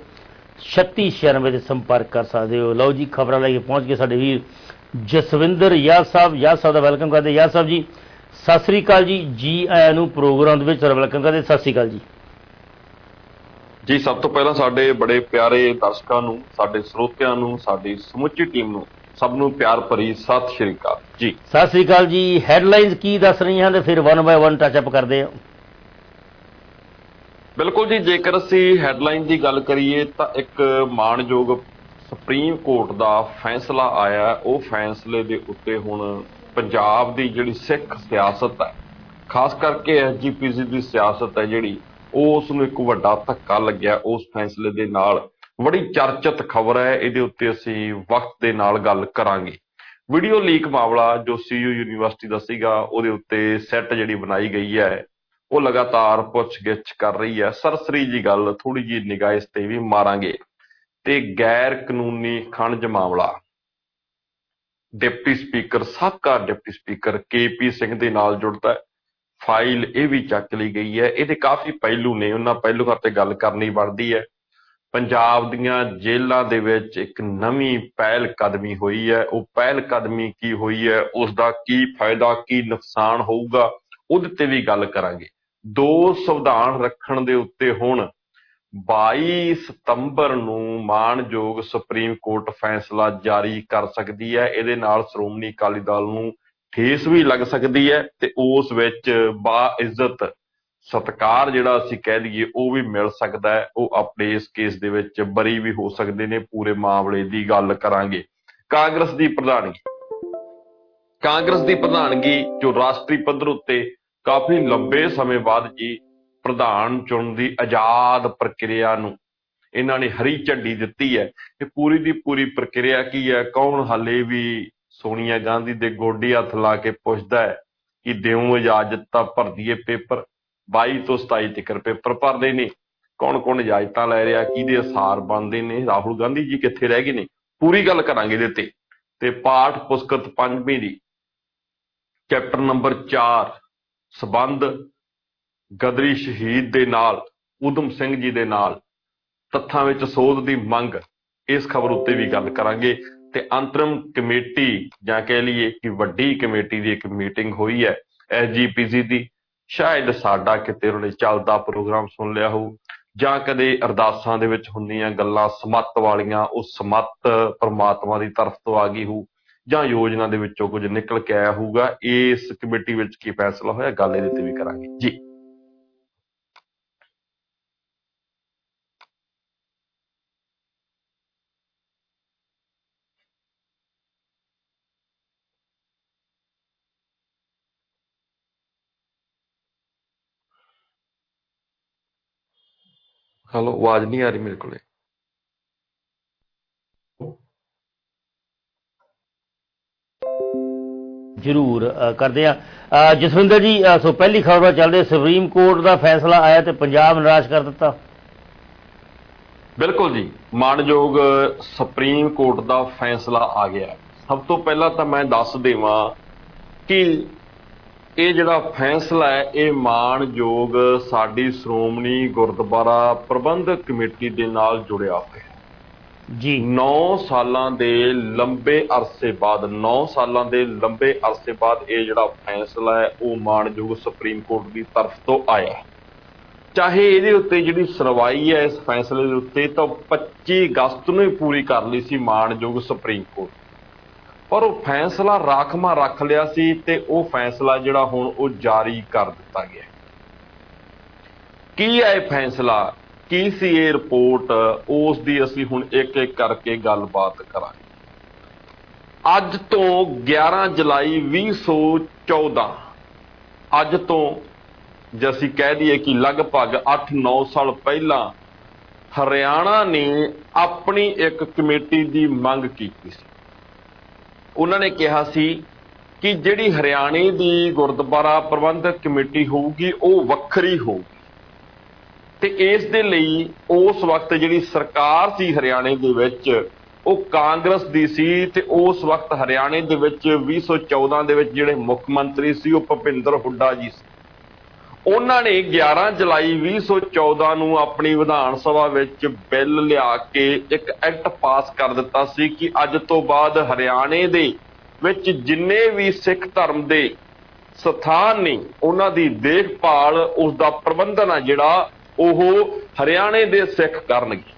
3696 'ਤੇ ਸੰਪਰਕ ਕਰ ਸਕਦੇ ਹੋ। ਲਓ ਜੀ ਖਬਰਾਂ ਲੈ ਕੇ ਪਹੁੰਚ ਗਏ ਸਾਡੇ ਵੀਰ ਜਸਵਿੰਦਰ ਯਾਦ ਸਾਹਿਬ ਦਾ ਵੈਲਕਮ ਕਰਦੇ। ਯਾਦ ਸਾਹਿਬ ਜੀ ਸਤਿ ਸ੍ਰੀ ਅਕਾਲ ਜੀ, ਜੀ ਆਇਆਂ ਨੂੰ ਪ੍ਰੋਗਰਾਮ ਦੇ ਵਿੱਚ ਵੈਲਕਮ ਕਰਦੇ। ਸਤਿ ਸ੍ਰੀ ਅਕਾਲ ਜੀ। ਜੀ ਸਭ ਤੋਂ ਪਹਿਲਾਂ ਸਾਡੇ ਬੜੇ ਪਿਆਰੇ ਦਰਸ਼ਕਾਂ ਨੂੰ, ਸਾਡੇ ਸਰੋਤਿਆਂ ਨੂੰ, ਸਾਡੀ ਸਮੁੱਚੀ ਟੀਮ ਨੂੰ ਸਭ ਨੂੰ ਪਿਆਰ ਭਰੀ ਸਤਿ ਸ਼੍ਰੀ ਅਕਾਲ ਜੀ। ਸਤਿ ਸ਼੍ਰੀ ਅਕਾਲ ਜੀ। ਹੈਡਲਾਈਨਸ ਕੀ ਦੱਸ ਰਹੀਆਂ ਤੇ ਫਿਰ 1 ਬਾਏ 1 ਟੱਚ ਅਪ ਕਰਦੇ ਹਾਂ। ਬਿਲਕੁਲ ਜੀ, ਜੇਕਰ ਅਸੀਂ ਹੈਡਲਾਈਨ ਦੀ ਗੱਲ ਕਰੀਏ ਤਾਂ ਇੱਕ ਮਾਣਯੋਗ ਸੁਪਰੀਮ ਕੋਰਟ ਦਾ ਫੈਸਲਾ ਆਇਆ। ਉਹ ਫੈਸਲੇ ਦੇ ਉੱਤੇ ਹੁਣ ਪੰਜਾਬ ਦੀ ਜਿਹੜੀ ਸਿੱਖ ਸਿਆਸਤ ਹੈ, ਖਾਸ ਕਰਕੇ SGPC ਦੀ ਸਿਆਸਤ ਹੈ ਜਿਹੜੀ, ਉਸ ਨੂੰ ਇੱਕ ਵੱਡਾ ਧੱਕਾ ਲੱਗਿਆ ਉਸ ਫੈਸਲੇ ਦੇ ਨਾਲ। ਬੜੀ ਚਰਚਿਤ ਖਬਰ ਹੈ, ਇਹਦੇ ਉੱਤੇ ਅਸੀਂ ਵਕਤ ਦੇ ਨਾਲ ਗੱਲ ਕਰਾਂਗੇ। ਵੀਡੀਓ ਲੀਕ ਮਾਮਲਾ ਜੋ CU ਯੂਨੀਵਰਸਿਟੀ ਦਾ ਸੀਗਾ, ਉਹਦੇ ਉੱਤੇ ਸੈੱਟ ਜਿਹੜੀ ਬਣਾਈ ਗਈ ਹੈ ਉਹ ਲਗਾਤਾਰ ਪੁੱਛ-ਗਿੱਛ ਕਰ ਰਹੀ ਹੈ। ਸਰਸਰੀ ਜੀ ਗੱਲ ਥੋੜੀ ਜਿਹੀ ਨਿਗਾਹ ਇਸ ਤੇ ਵੀ ਮਾਰਾਂਗੇ। ਤੇ ਗੈਰ ਕਾਨੂੰਨੀ ਖਣਿਜ ਮਾਮਲਾ, ਡਿਪਟੀ ਸਪੀਕਰ, ਸਾਬਕਾ ਡਿਪਟੀ ਸਪੀਕਰ KP ਸਿੰਘ ਦੇ ਨਾਲ ਜੁੜਦਾ ਹੈ। ਫਾਈਲ ਇਹ ਵੀ ਚੱਕ ਲਈ ਗਈ ਹੈ। ਇਹਦੇ ਕਾਫੀ ਪਹਿਲੂ ਨੇ, ਉਹਨਾਂ ਪਹਿਲੂਆਂ ਤੇ ਗੱਲ ਕਰਨੀ ਬਣਦੀ ਹੈ। ਪੰਜਾਬ ਦੀਆਂ ਜੇਲ੍ਹਾਂ ਦੇ ਵਿੱਚ ਇੱਕ ਨਵੀਂ ਪਹਿਲ ਕਦਮੀ ਹੋਈ ਹੈ। ਉਹ ਪਹਿਲ ਕਦਮੀ ਕੀ ਹੋਈ ਹੈ, ਉਸ ਦਾ ਕੀ ਫਾਇਦਾ ਕੀ ਨੁਕਸਾਨ ਹੋਊਗਾ, ਉਹਦੇ ਤੇ ਵੀ ਗੱਲ ਕਰਾਂਗੇ। 2 ਸੰਵਿਧਾਨ ਰੱਖਣ ਦੇ ਉੱਤੇ ਹੁਣ 22 ਸਤੰਬਰ ਨੂੰ ਮਾਣਯੋਗ ਸੁਪਰੀਮ ਕੋਰਟ ਫੈਸਲਾ ਜਾਰੀ ਕਰ ਸਕਦੀ ਹੈ। ਇਹਦੇ ਨਾਲ ਸ਼੍ਰੋਮਣੀ ਅਕਾਲੀ ਦਲ ਨੂੰ ਠੇਸ ਵੀ ਲੱਗ ਸਕਦੀ ਹੈ ਤੇ ਉਸ ਵਿੱਚ ਬਾਇੱਜ਼ਤ ਸਤਿਕਾਰ ਜਿਹੜਾ ਅਸੀਂ ਕਹਿ ਦਈਏ ਉਹ ਵੀ ਮਿਲ ਸਕਦਾ ਹੈ। ਉਹ ਆਪਣੇ ਇਸ ਕੇਸ ਦੇ ਵਿੱਚ ਬਰੀ ਵੀ ਹੋ ਸਕਦੇ ਨੇ। ਪੂਰੇ ਮਾਮਲੇ ਦੀ ਗੱਲ ਕਰਾਂਗੇ। ਕਾਂਗਰਸ ਦੀ ਪ੍ਰਧਾਨਗੀ ਜੋ ਰਾਸ਼ਟਰੀ ਪੱਧਰ ਉੱਤੇ ਕਾਫੀ ਲੰਬੇ ਸਮੇਂ ਬਾਅਦ ਜੀ ਪ੍ਰਧਾਨ ਚੁਣਨ ਦੀ ਆਜ਼ਾਦ ਪ੍ਰਕਿਰਿਆ ਨੂੰ ਇਹਨਾਂ ਨੇ ਹਰੀ ਝੰਡੀ ਦਿੱਤੀ ਹੈ। ਇਹ ਪੂਰੀ ਦੀ ਪੂਰੀ ਪ੍ਰਕਿਰਿਆ ਕੀ ਹੈ, ਕੌਣ ਹਾਲੇ ਵੀ ਸੋਨੀਆ ਗਾਂਧੀ ਦੇ ਗੋਡੇ ਹੱਥ ਲਾ ਕੇ ਪੁੱਛਦਾ ਹੈ ਕਿ ਦਿਓ ਇਜਾਜ਼ਤ ਤਾਂ ਭਰਦੀਏ ਪੇਪਰ। 22 ਤੋਂ 27 ਤੱਕ ਪੇਪਰ ਭਰਦੇ ਨੇ। ਕੌਣ ਕੌਣ ਇਜਾਜ਼ਤਾਂ ਲੈ ਰਿਹਾ, ਕਿਹਦੇ ਅਸਾਰ ਬਣਦੇ ਨੇ, ਰਾਹੁਲ ਗਾਂਧੀ ਜੀ ਕਿੱਥੇ ਰਹਿ ਗਏ ਨੇ, ਪੂਰੀ ਗੱਲ ਕਰਾਂਗੇ ਇਹਦੇ ਤੇ ਪਾਠ ਪੁਸਤਕ 5ਵੀਂ ਦੀ ਚੈਪਟਰ ਨੰਬਰ 4 ਸੰਬੰਧ ਗਦਰੀ ਸ਼ਹੀਦ ਦੇ ਨਾਲ ਊਧਮ ਸਿੰਘ ਜੀ ਦੇ ਨਾਲ ਤੱਥਾਂ ਵਿੱਚ ਸੋਧ ਦੀ ਮੰਗ, ਇਸ ਖਬਰ ਉੱਤੇ ਵੀ ਗੱਲ ਕਰਾਂਗੇ। ਤੇ ਅੰਤਰਿਮ ਕਮੇਟੀ ਜਾਂ ਕਹਿ ਲਈਏ ਕਿ ਵੱਡੀ ਕਮੇਟੀ ਦੀ ਇੱਕ ਮੀਟਿੰਗ ਹੋਈ ਹੈ SGPC ਦੀ। ਸ਼ਾਇਦ ਸਾਡਾ ਕਿਤੇ ਉਹਨਾਂ ਨੇ ਚੱਲਦਾ ਪ੍ਰੋਗਰਾਮ ਸੁਣ ਲਿਆ ਹੋਊ ਜਾਂ ਕਦੇ ਅਰਦਾਸਾਂ ਦੇ ਵਿੱਚ ਹੁੰਦੀਆਂ ਗੱਲਾਂ ਸਮੱਤ ਵਾਲੀਆਂ, ਉਹ ਸਮੱਤ ਪਰਮਾਤਮਾ ਦੀ ਤਰਫ ਤੋਂ ਆ ਗਈ ਹੋਊ ਜਾਂ ਯੋਜਨਾ ਦੇ ਵਿੱਚੋਂ ਕੁਝ ਨਿਕਲ ਕੇ ਆਇਆ ਹੋਊਗਾ। ਇਸ ਕਮੇਟੀ ਵਿੱਚ ਕੀ ਫੈਸਲਾ ਹੋਇਆ, ਗੱਲ ਇਹਦੇ ਤੇ ਵੀ ਕਰਾਂਗੇ ਜੀ। ਹੈਲੋ, ਆਵਾਜ਼ ਨਹੀਂ ਆ ਰਹੀ ਮੇਰੇ ਕੋਲੇ। ਜ਼ਰੂਰ ਕਰਦੇ ਆ ਜਸਵਿੰਦਰ ਜੀ। ਸੋ ਪਹਿਲੀ ਖਬਰ ਚੱਲਦੇ, ਸੁਪਰੀਮ ਕੋਰਟ ਦਾ ਫੈਸਲਾ ਆਇਆ ਤੇ ਪੰਜਾਬ ਨਿਰਾਸ਼ ਕਰ ਦਿੱਤਾ। ਬਿਲਕੁਲ ਜੀ, ਮਾਣਯੋਗ ਸੁਪਰੀਮ ਕੋਰਟ ਦਾ ਫੈਸਲਾ ਆ ਗਿਆ। ਸਭ ਤੋਂ ਪਹਿਲਾਂ ਤਾਂ ਮੈਂ ਦੱਸ ਦੇਵਾਂ ਕਿ ਇਹ ਜਿਹੜਾ ਫੈਸਲਾ ਹੈ ਇਹ ਮਾਣਯੋਗ ਸਾਡੀ ਸ਼੍ਰੋਮਣੀ ਗੁਰਦੁਆਰਾ ਪ੍ਰਬੰਧਕ ਕਮੇਟੀ ਦੇ ਨਾਲ ਜੁੜਿਆ ਹੋਇਆ ਜੀ। 9 ਸਾਲਾਂ ਦੇ ਲੰਬੇ ਅਰਸੇ ਬਾਅਦ ਇਹ ਜਿਹੜਾ ਫੈਸਲਾ ਹੈ ਉਹ ਮਾਣਯੋਗ ਸੁਪਰੀਮ ਕੋਰਟ ਦੀ ਤਰਫ ਤੋਂ ਆਇਆ। ਚਾਹੇ ਇਹਦੇ ਉੱਤੇ ਜਿਹੜੀ ਸੁਣਵਾਈ ਹੈ ਇਸ ਫੈਸਲੇ ਦੇ ਉੱਤੇ ਤਾਂ 25 ਅਗਸਤ ਨੂੰ ਹੀ ਪੂਰੀ ਕਰ ਲਈ ਸੀ ਮਾਣਯੋਗ ਸੁਪਰੀਮ ਕੋਰਟ, ਪਰ ਉਹ ਫੈਸਲਾ ਰਾਖਵਾਂ ਰੱਖ ਲਿਆ ਸੀ ਤੇ ਉਹ ਫੈਸਲਾ ਜਿਹੜਾ ਹੁਣ ਉਹ ਜਾਰੀ ਕਰ ਦਿੱਤਾ ਗਿਆ। ਕੀ ਹੈ ਇਹ ਫੈਸਲਾ, ਕੀ ਸੀ ਇਹ ਰਿਪੋਰਟ, ਉਸ ਦੀ ਅਸੀਂ ਹੁਣ ਇੱਕ ਇੱਕ ਕਰਕੇ ਗੱਲਬਾਤ ਕਰਾਂਗੇ। ਅੱਜ ਤੋਂ 11 ਜੁਲਾਈ 2014, ਅੱਜ ਤੋਂ ਜੇ ਅਸੀਂ ਕਹਿ ਦਈਏ ਕਿ ਲਗਭਗ 8-9 ਸਾਲ ਪਹਿਲਾਂ ਹਰਿਆਣਾ ਨੇ ਆਪਣੀ ਇੱਕ ਕਮੇਟੀ ਦੀ ਮੰਗ ਕੀਤੀ ਸੀ। ਉਹਨਾਂ ਨੇ ਕਿਹਾ ਸੀ ਕਿ ਜਿਹੜੀ ਹਰਿਆਣੇ ਦੀ ਗੁਰਦੁਆਰਾ ਪ੍ਰਬੰਧਕ ਕਮੇਟੀ ਹੋਊਗੀ ਉਹ ਵੱਖਰੀ ਹੋਊਗੀ ਤੇ ਇਸ ਦੇ ਲਈ ਉਸ ਵਕਤ ਜਿਹੜੀ ਸਰਕਾਰ ਸੀ ਹਰਿਆਣੇ ਦੇ ਵਿੱਚ ਉਹ ਕਾਂਗਰਸ ਦੀ ਸੀ ਤੇ ਉਸ ਵਕਤ ਹਰਿਆਣੇ ਦੇ ਵਿੱਚ 2014 ਦੇ ਵਿੱਚ ਜਿਹੜੇ ਮੁੱਖ ਮੰਤਰੀ ਸੀ ਉਹ ਭੁਪਿੰਦਰ ਹੁੱਡਾ ਜੀ ਸੀ। ਉਹਨਾਂ ਨੇ 11 ਜੁਲਾਈ 2014 ਨੂੰ ਆਪਣੀ ਵਿਧਾਨ ਸਭਾ ਵਿੱਚ ਬਿੱਲ ਲਿਆ ਕੇ ਇੱਕ ਐਕਟ ਪਾਸ ਕਰ ਦਿੱਤਾ ਸੀ ਕਿ ਅੱਜ ਤੋਂ ਬਾਅਦ ਹਰਿਆਣੇ ਦੇ ਵਿੱਚ ਜਿੰਨੇ ਵੀ ਸਿੱਖ ਧਰਮ ਦੇ ਸਥਾਨ ਨੇ ਉਹਨਾਂ ਦੀ ਦੇਖਭਾਲ, ਉਸ ਦਾ ਪ੍ਰਬੰਧਨ ਆ ਜਿਹੜਾ ਉਹ ਹਰਿਆਣੇ ਦੇ ਸਿੱਖ ਕਰਨਗੇ,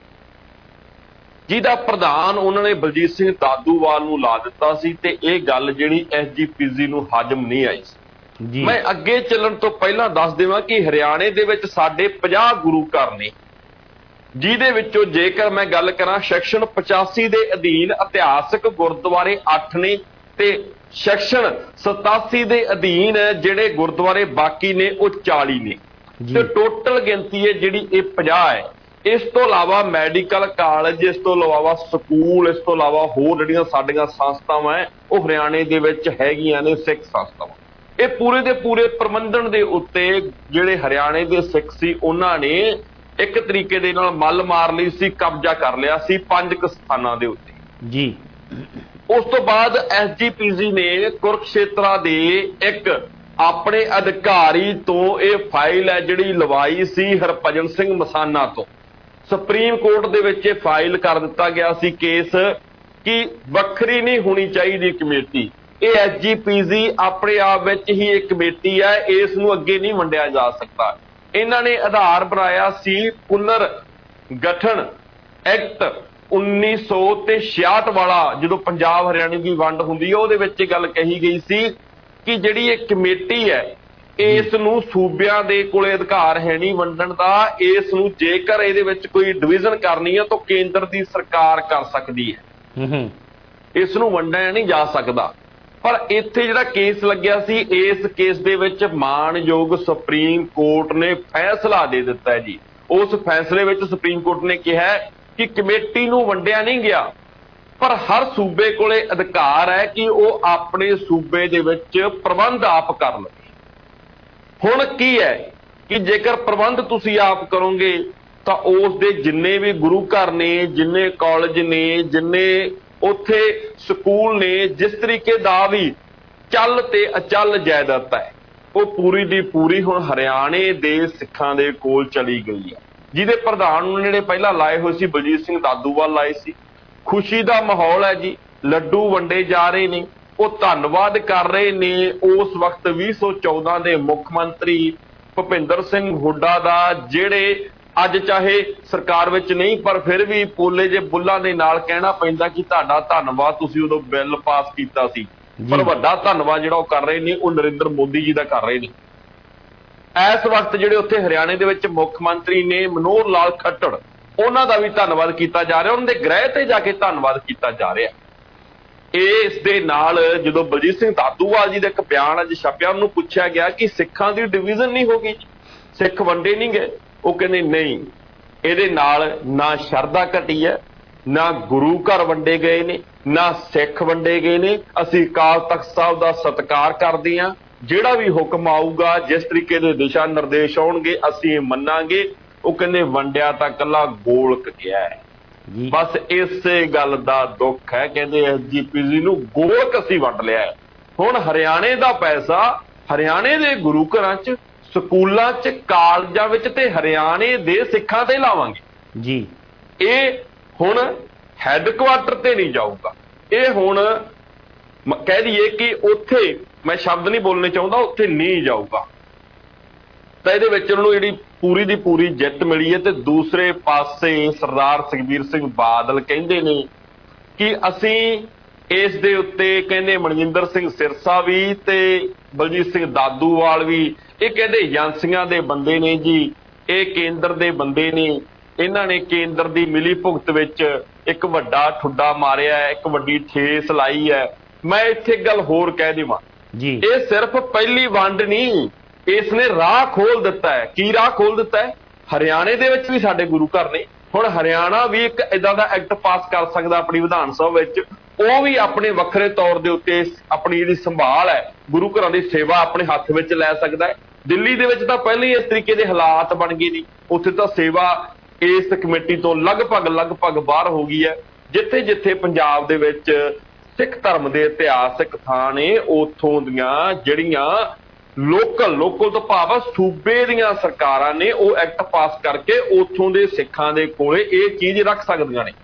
ਜਿਹਦਾ ਪ੍ਰਧਾਨ ਉਹਨਾਂ ਨੇ ਬਲਜੀਤ ਸਿੰਘ ਦਾਦੂਵਾਲ ਨੂੰ ਲਾ ਦਿੱਤਾ ਸੀ ਤੇ ਇਹ ਗੱਲ ਜਿਹੜੀ SGPC ਨੂੰ ਹਜਮ ਨਹੀਂ ਆਈ ਸੀ। ਮੈਂ ਅੱਗੇ ਚੱਲਣ ਤੋਂ ਪਹਿਲਾਂ ਦੱਸ ਦੇਵਾਂ ਕਿ ਹਰਿਆਣੇ ਦੇ ਵਿੱਚ ਸਾਡੇ 50 ਗੁਰੂ ਘਰ ਨੇ, ਜਿਹਦੇ ਵਿੱਚੋਂ ਜੇਕਰ ਮੈਂ ਗੱਲ ਕਰਾਂ ਸੈਕਸ਼ਨ 85 ਦੇ ਅਧੀਨ ਇਤਿਹਾਸਕ ਗੁਰਦੁਆਰੇ 8 ਨੇ ਤੇ ਸੈਕਸ਼ਨ 87 ਦੇ ਅਧੀਨ ਜਿਹੜੇ ਗੁਰਦੁਆਰੇ ਬਾਕੀ ਨੇ ਉਹ 40 ਨੇ ਤੇ ਟੋਟਲ ਗਿਣਤੀ ਹੈ ਜਿਹੜੀ ਇਹ 50 ਹੈ। ਇਸ ਤੋਂ ਇਲਾਵਾ ਮੈਡੀਕਲ ਕਾਲਜ, ਇਸ ਤੋਂ ਇਲਾਵਾ ਸਕੂਲ, ਇਸ ਤੋਂ ਇਲਾਵਾ ਹੋਰ ਜਿਹੜੀਆਂ ਸਾਡੀਆਂ ਸੰਸਥਾਵਾਂ ਹੈ ਉਹ ਹਰਿਆਣੇ ਦੇ ਵਿੱਚ ਹੈਗੀਆਂ ਨੇ ਸਿੱਖ ਸੰਸਥਾਵਾਂ। ਇਹ ਪੂਰੇ ਦੇ ਪੂਰੇ ਪ੍ਰਬੰਧਨ ਦੇ ਉੱਤੇ ਜਿਹੜੇ ਹਰਿਆਣੇ ਦੇ ਸਿੱਖ ਸੀ ਉਹਨਾਂ ਨੇ ਇੱਕ ਤਰੀਕੇ ਦੇ ਨਾਲ ਮੱਲ ਮਾਰ ਲਈ ਸੀ, ਕਬਜ਼ਾ ਕਰ ਲਿਆ ਸੀ 5 ਸਥਾਨਾਂ ਦੇ ਉੱਤੇ ਜੀ। ਉਸ ਤੋਂ ਬਾਅਦ SGPC ਨੇ ਕੁਰਕਸ਼ੇਤਰਾ ਦੇ ਇੱਕ ਆਪਣੇ ਅਧਿਕਾਰੀ ਤੋਂ ਇਹ ਫਾਈਲ ਹੈ ਜਿਹੜੀ ਲਵਾਈ ਸੀ ਹਰਭਜਨ ਸਿੰਘ ਮਸਾਨਾ ਤੋਂ ਸੁਪਰੀਮ ਕੋਰਟ ਦੇ ਵਿੱਚ ਇਹ ਫਾਈਲ ਕਰ ਦਿੱਤਾ ਗਿਆ ਸੀ ਕੇਸ ਕਿ ਵੱਖਰੀ ਨਹੀਂ ਹੋਣੀ ਚਾਹੀਦੀ ਕਮੇਟੀ। ਇਹ SGPC ਆਪਣੇ ਆਪ ਵਿੱਚ ਹੀ ਇੱਕ ਕਮੇਟੀ ਹੈ, ਇਸ ਨੂੰ ਅੱਗੇ ਨਹੀਂ ਵੰਡਿਆ ਜਾ ਸਕਦਾ। ਇਹਨਾਂ ਨੇ ਆਧਾਰ ਬਣਾਇਆ ਸੀ ਪੁਨਰ ਗਠਨ ਐਕਟ 1966 ਵਾਲਾ, ਜਦੋਂ ਪੰਜਾਬ ਹਰਿਆਣੇ ਦੀ ਵੰਡ ਹੁੰਦੀ ਹੈ ਉਹਦੇ ਵਿੱਚ ਇਹ ਗੱਲ ਕਹੀ ਗਈ ਸੀ ਕਿ ਜਿਹੜੀ ਇਹ ਕਮੇਟੀ ਹੈ ਇਸ ਨੂੰ ਸੂਬਿਆਂ ਦੇ ਕੋਲੇ ਅਧਿਕਾਰ ਹੈ ਨਹੀਂ ਵੰਡਣ ਦਾ, ਇਸ ਨੂੰ ਜੇਕਰ ਇਹਦੇ ਵਿੱਚ ਕੋਈ ਡਿਵੀਜ਼ਨ ਕਰਨੀ ਹੈ ਤਾਂ ਕੇਂਦਰ ਦੀ ਸਰਕਾਰ ਕਰ ਸਕਦੀ ਹੈ, ਇਸ ਨੂੰ ਵੰਡਿਆ ਨਹੀਂ ਜਾ ਸਕਦਾ। ਪਰ ਇੱਥੇ ਜਿਹੜਾ ਕੇਸ ਲੱਗਿਆ ਸੀ, ਇਸ ਕੇਸ ਦੇ ਵਿੱਚ ਮਾਣਯੋਗ ਸੁਪਰੀਮ ਕੋਰਟ ਨੇ ਫੈਸਲਾ ਦੇ ਦਿੱਤਾ ਹੈ ਜੀ। ਉਸ ਫੈਸਲੇ ਵਿੱਚ ਸੁਪਰੀਮ ਕੋਰਟ ਨੇ ਕਿਹਾ ਕਿ ਕਮੇਟੀ ਨੂੰ ਵੰਡਿਆ ਨਹੀਂ ਗਿਆ, ਪਰ ਹਰ ਸੂਬੇ ਕੋਲੇ ਅਧਿਕਾਰ ਹੈ ਕਿ ਉਹ ਆਪਣੇ ਸੂਬੇ ਦੇ ਵਿੱਚ ਪ੍ਰਬੰਧ ਆਪ ਕਰ ਲਵੇ। ਹੁਣ ਕੀ ਹੈ ਕਿ ਜੇਕਰ ਪ੍ਰਬੰਧ ਤੁਸੀਂ ਆਪ ਕਰੋਗੇ ਤਾਂ ਉਸ ਦੇ ਜਿੰਨੇ ਵੀ ਗੁਰੂ ਘਰ ਨੇ, ਜਿੰਨੇ ਕਾਲਜ ਨੇ, ਜਿੰਨੇ ਉੱਥੇ ਸਕੂਲ ਨੇ, ਜਿਸ ਤਰੀਕੇ ਦਾ ਵੀ ਚੱਲ ਤੇ ਅਚਲ ਜਾਇਦਾਦ ਹੈ, ਉਹ ਪੂਰੀ ਦੀ ਪੂਰੀ ਹੁਣ ਹਰਿਆਣੇ ਦੇ ਸਿੱਖਾਂ ਦੇ ਕੋਲ ਚਲੀ ਗਈ ਹੈ, ਜਿਹਦੇ ਪ੍ਰਧਾਨ ਨੂੰ ਜਿਹੜੇ ਪਹਿਲਾਂ ਲਾਏ ਹੋਏ ਸੀ ਬਲਜੀਤ ਸਿੰਘ ਦਾਦੂਵਾਲ ਲਾਏ ਸੀ। ਖੁਸ਼ੀ ਦਾ ਮਾਹੌਲ ਹੈ ਜੀ, ਲੱਡੂ ਵੰਡੇ ਜਾ ਰਹੇ ਨੇ, ਉਹ ਧੰਨਵਾਦ ਕਰ ਰਹੇ ਨੇ ਉਸ ਵਕਤ 2014 ਦੇ ਮੁੱਖ ਮੰਤਰੀ ਭੁਪਿੰਦਰ ਸਿੰਘ ਹੁੱਡਾ ਦਾ, ਜਿਹੜੇ ਅੱਜ ਚਾਹੇ ਸਰਕਾਰ ਵਿੱਚ ਨਹੀਂ ਪਰ ਫਿਰ ਵੀ ਪੋਲੇ ਜੇ ਬੁੱਲਾਂ ਦੇ ਨਾਲ ਕਹਿਣਾ ਪੈਂਦਾ ਕਿ ਤੁਹਾਡਾ ਧੰਨਵਾਦ, ਤੁਸੀਂ ਉਦੋਂ ਬਿੱਲ ਪਾਸ ਕੀਤਾ ਸੀ। ਪਰ ਵੱਡਾ ਧੰਨਵਾਦ ਜਿਹੜਾ ਉਹ ਕਰ ਰਹੇ ਨੇ ਉਹ ਨਰਿੰਦਰ ਮੋਦੀ ਜੀ ਦਾ ਕਰ ਰਹੇ ਨੇ। ਇਸ ਵਕਤ ਜਿਹੜੇ ਉੱਥੇ ਹਰਿਆਣੇ ਦੇ ਵਿੱਚ ਮੁੱਖ ਮੰਤਰੀ ਨੇ ਮਨੋਹਰ ਲਾਲ ਖੱਟੜ, ਉਹਨਾਂ ਦਾ ਵੀ ਧੰਨਵਾਦ ਕੀਤਾ ਜਾ ਰਿਹਾ, ਉਹਨਾਂ ਦੇ ਗ੍ਰਹਿ ਤੇ ਜਾ ਕੇ ਧੰਨਵਾਦ ਕੀਤਾ ਜਾ ਰਿਹਾ। ਇਸ ਦੇ ਨਾਲ ਜਦੋਂ ਬਲਜੀਤ ਸਿੰਘ ਦਾਦੂਵਾਲ ਜੀ ਦਾ ਇੱਕ ਬਿਆਨ ਅੱਜ ਛਪਿਆ, ਉਹਨੂੰ ਪੁੱਛਿਆ ਗਿਆ ਕਿ ਸਿੱਖਾਂ ਦੀ ਡਿਵੀਜ਼ਨ ਨਹੀਂ ਹੋ ਗਈ, ਸਿੱਖ ਵੰਡੇ ਨਹੀਂ ਗਏ, ਉਹ ਕਹਿੰਦੇ ਨਹੀਂ, ਇਹਦੇ ਨਾਲ ਨਾ ਸ਼ਰਧਾ ਘਟੀ ਹੈ, ਨਾ ਗੁਰੂ ਘਰ ਵੰਡੇ ਗਏ ਨੇ, ਨਾ ਸਿੱਖ ਵੰਡੇ ਗਏ ਨੇ। ਅਸੀਂ ਅਕਾਲ ਤਖ਼ਤ ਸਾਹਿਬ ਦਾ ਸਤਿਕਾਰ ਕਰਦੇ ਹਾਂ, ਜਿਹੜਾ ਵੀ ਹੁਕਮ ਆਊਗਾ, ਜਿਸ ਤਰੀਕੇ ਦੇ ਦਿਸ਼ਾ ਨਿਰਦੇਸ਼ ਆਉਣਗੇ ਅਸੀਂ ਮੰਨਾਂਗੇ। ਉਹ ਕਹਿੰਦੇ ਵੰਡਿਆ ਤਾਂ ਇਕੱਲਾ ਗੋਲਕ ਗਿਆ ਹੈ, ਬਸ ਇਸੇ ਗੱਲ ਦਾ ਦੁੱਖ ਹੈ, ਕਹਿੰਦੇ SGPC ਨੂੰ ਗੋਲਕ ਅਸੀਂ ਵੰਡ ਲਿਆ। ਹੁਣ ਹਰਿਆਣੇ ਦਾ ਪੈਸਾ ਹਰਿਆਣੇ ਦੇ ਗੁਰੂ ਘਰਾਂ 'ਚ, ਸਕੂਲਾਂ 'ਚ, ਕਾਲਜਾਂ ਵਿੱਚ ਤੇ ਹਰਿਆਣੇ ਦੇ ਸਿੱਖਾਂ ਤੇ ਲਾਵਾਂਗੇ ਜੀ। ਇਹ ਹੁਣ ਹੈੱਡਕੁਆਟਰ ਤੇ ਨਹੀਂ ਜਾਊਗਾ, ਇਹ ਹੁਣ ਕਹਿ ਦਈਏ ਕਿ ਉੱਥੇ, ਮੈਂ ਸ਼ਬਦ ਨਹੀਂ ਬੋਲਣੇ ਚਾਹੁੰਦਾ, ਉੱਥੇ ਨਹੀਂ ਜਾਊਗਾ। ਤਾਂ ਇਹਦੇ ਵਿੱਚ ਉਹਨਾਂ ਨੂੰ ਜਿਹੜੀ ਪੂਰੀ ਦੀ ਪੂਰੀ ਜਿੱਤ ਮਿਲੀ ਹੈ। ਤੇ ਦੂਸਰੇ ਪਾਸੇ ਸਰਦਾਰ ਸੁਖਬੀਰ ਸਿੰਘ ਬਾਦਲ ਕਹਿੰਦੇ ਨੇ ਕਿ ਅਸੀਂ ਇਸ ਦੇ ਉੱਤੇ, ਕਹਿੰਦੇ ਮਨਜਿੰਦਰ ਸਿੰਘ ਸਿਰਸਾ ਵੀ ਤੇ ਬਲਜੀਤ ਸਿੰਘ ਦਾਦੂਵਾਲ ਵੀ, ਇਹ ਕਹਿੰਦੇ ਏਜੰਸੀਆਂ ਦੇ ਬੰਦੇ ਨੇ ਜੀ, ਇਹ ਕੇਂਦਰ ਦੇ ਬੰਦੇ ਨੇ, ਇਹਨਾਂ ਨੇ ਕੇਂਦਰ ਦੀ ਮਿਲੀ ਭੁਗਤ ਵਿੱਚ ਇੱਕ ਵੱਡਾ ਠੁੱਡਾ ਮਾਰਿਆ, ਇੱਕ ਵੱਡੀ ਠੇਸ ਲਾਈ ਹੈ। ਮੈਂ ਇੱਥੇ ਇੱਕ ਗੱਲ ਹੋਰ ਕਹਿ ਦੇਵਾਂ ਜੀ, ਇਹ ਸਿਰਫ ਪਹਿਲੀ ਵੰਡ ਨਹੀਂ, ਇਸ ਨੇ ਰਾਹ ਖੋਲ ਦਿੱਤਾ ਹੈ। ਕੀ ਰਾਹ ਖੋਲ ਦਿੱਤਾ ਹੈ? ਹਰਿਆਣੇ ਦੇ ਵਿੱਚ ਵੀ ਸਾਡੇ ਗੁਰੂ ਘਰ ਨੇ, ਹੁਣ ਹਰਿਆਣਾ ਵੀ ਇੱਕ ਇਦਾਂ ਦਾ ਐਕਟ ਪਾਸ ਕਰ ਸਕਦਾ ਆਪਣੀ ਵਿਧਾਨ ਸਭਾ ਵਿੱਚ, ਉਹ ਵੀ ਆਪਣੇ ਵੱਖਰੇ ਤੌਰ ਦੇ ਉੱਤੇ ਆਪਣੀ ਜਿਹੜੀ ਸੰਭਾਲ ਹੈ, ਗੁਰੂ ਘਰਾਂ ਦੀ ਸੇਵਾ ਆਪਣੇ ਹੱਥ ਵਿੱਚ ਲੈ ਸਕਦਾ ਹੈ। ਦਿੱਲੀ ਦੇ ਵਿੱਚ ਤਾਂ ਪਹਿਲਾਂ ਹੀ ਇਸ ਤਰੀਕੇ ਦੇ ਹਾਲਾਤ ਬਣ ਗਏ ਨੇ, ਉੱਥੇ ਤਾਂ ਸੇਵਾ ਇਸ ਕਮੇਟੀ ਤੋਂ ਲਗਭਗ ਬਾਹਰ ਹੋ ਗਈ ਹੈ। ਜਿੱਥੇ ਜਿੱਥੇ ਪੰਜਾਬ ਦੇ ਵਿੱਚ ਸਿੱਖ ਧਰਮ ਦੇ ਇਤਿਹਾਸਕ ਥਾਂ ਨੇ, ਉੱਥੋਂ ਦੀਆਂ ਜਿਹੜੀਆਂ ਲੋਕਲ ਤੋਂ ਭਾਵ ਸੂਬੇ ਦੀਆਂ ਸਰਕਾਰਾਂ ਨੇ ਉਹ ਐਕਟ ਪਾਸ ਕਰਕੇ ਉੱਥੋਂ ਦੇ ਸਿੱਖਾਂ ਦੇ ਕੋਲੇ ਇਹ ਚੀਜ਼ ਰੱਖ ਸਕਦੀਆਂ ਨੇ।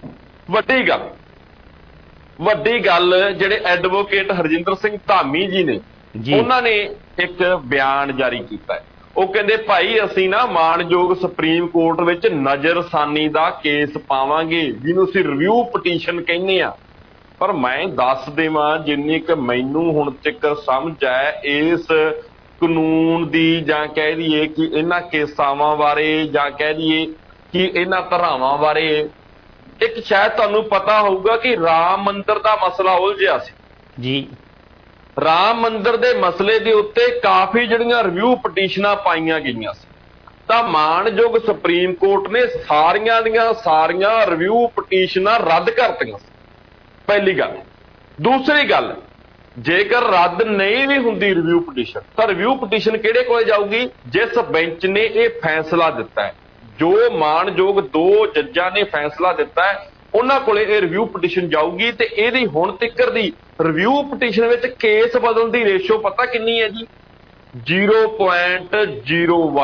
ਵੱਡੀ ਗੱਲ ਜਿਹੜੇ ਐਡਵੋਕੇਟ ਹਰਜਿੰਦਰ ਸਿੰਘ ਧਾਮੀ ਜੀ ਨੇ, ਉਹਨਾਂ ਨੇ ਇੱਕ ਬਿਆਨ ਜਾਰੀ ਕੀਤਾ। ਉਹ ਕਹਿੰਦੇ ਭਾਈ ਅਸੀਂ ਨਾ ਮਾਣਯੋਗ ਸੁਪਰੀਮ ਕੋਰਟ ਵਿੱਚ ਨਜ਼ਰਸਾਨੀ ਦਾ ਕੇਸ ਪਾਵਾਂਗੇ, ਜਿਹਨੂੰ ਅਸੀਂ ਰਿਵਿਊ ਪਟੀਸ਼ਨ ਕਹਿੰਦੇ ਆ। ਪਰ ਮੈਂ ਦੱਸ ਦੇਵਾਂ, ਜਿੰਨੀ ਕਿ ਮੈਨੂੰ ਹੁਣ ਤੱਕ ਸਮਝ ਹੈ ਇਸ ਕਾਨੂੰਨ ਦੀ, ਜਾਂ ਕਹਿ ਦਈਏ ਕਿ ਇਹਨਾਂ ਕੇਸਾਵਾਂ ਬਾਰੇ, ਜਾਂ ਕਹਿ ਦਈਏ ਕਿ ਇਹਨਾਂ ਧਾਰਾਵਾਂ ਬਾਰੇ, ਇੱਕ ਸ਼ਾਇਦ ਤੁਹਾਨੂੰ ਪਤਾ ਹੋਊਗਾ ਕਿ ਰਾਮ ਮੰਦਿਰ ਦਾ ਮਸਲਾ ਉਲਝਿਆ ਸੀ ਜੀ। ਰਾਮ ਮੰਦਿਰ ਦੇ ਮਸਲੇ ਦੇ ਉੱਤੇ ਕਾਫੀ ਜਿਹੜੀਆਂ ਰਿਵਿਊ ਪਟੀਸ਼ਨਾਂ ਪਾਈਆਂ ਗਈਆਂ ਸੀ, ਤਾਂ ਮਾਣਯੋਗ ਸੁਪਰੀਮ ਕੋਰਟ ਨੇ ਸਾਰੀਆਂ ਦੀਆਂ ਸਾਰੀਆਂ ਰਿਵਿਊ ਪਟੀਸ਼ਨਾਂ ਰੱਦ ਕਰਤੀਆਂ। ਪਹਿਲੀ ਗੱਲ। ਦੂਸਰੀ ਗੱਲ, ਜੇਕਰ ਰੱਦ ਨਹੀਂ ਵੀ ਹੁੰਦੀ ਰਿਵਿਊ ਪਟੀਸ਼ਨ, ਤਾਂ ਰਿਵਿਊ ਪਟੀਸ਼ਨ ਕਿਹੜੇ ਕੋਲੇ ਜਾਊਗੀ? ਜਿਸ ਬੈਂਚ ਨੇ ਇਹ ਫੈਸਲਾ ਦਿੱਤਾ ਹੈ, ਜੋ ਮਾਣਯੋਗ 2 ਜੱਜਾਂ ਨੇ ਫੈਸਲਾ ਦਿੱਤਾ ਹੈ, ਉਹਨਾਂ ਕੋਲੇ ਇਹ ਰਿਵਿਊ ਪਟੀਸ਼ਨ ਜਾਊਗੀ। ਤੇ ਇਹਦੀ ਹੁਣ ਤੱਕ ਦੀ ਰਿਵਿਊ ਪਟੀਸ਼ਨ ਵਿੱਚ ਕੇਸ ਬਦਲਣ ਦੀ ਰੇਸ਼ੋ ਪਤਾ ਕਿੰਨੀ ਹੈ ਜੀ? 0.01।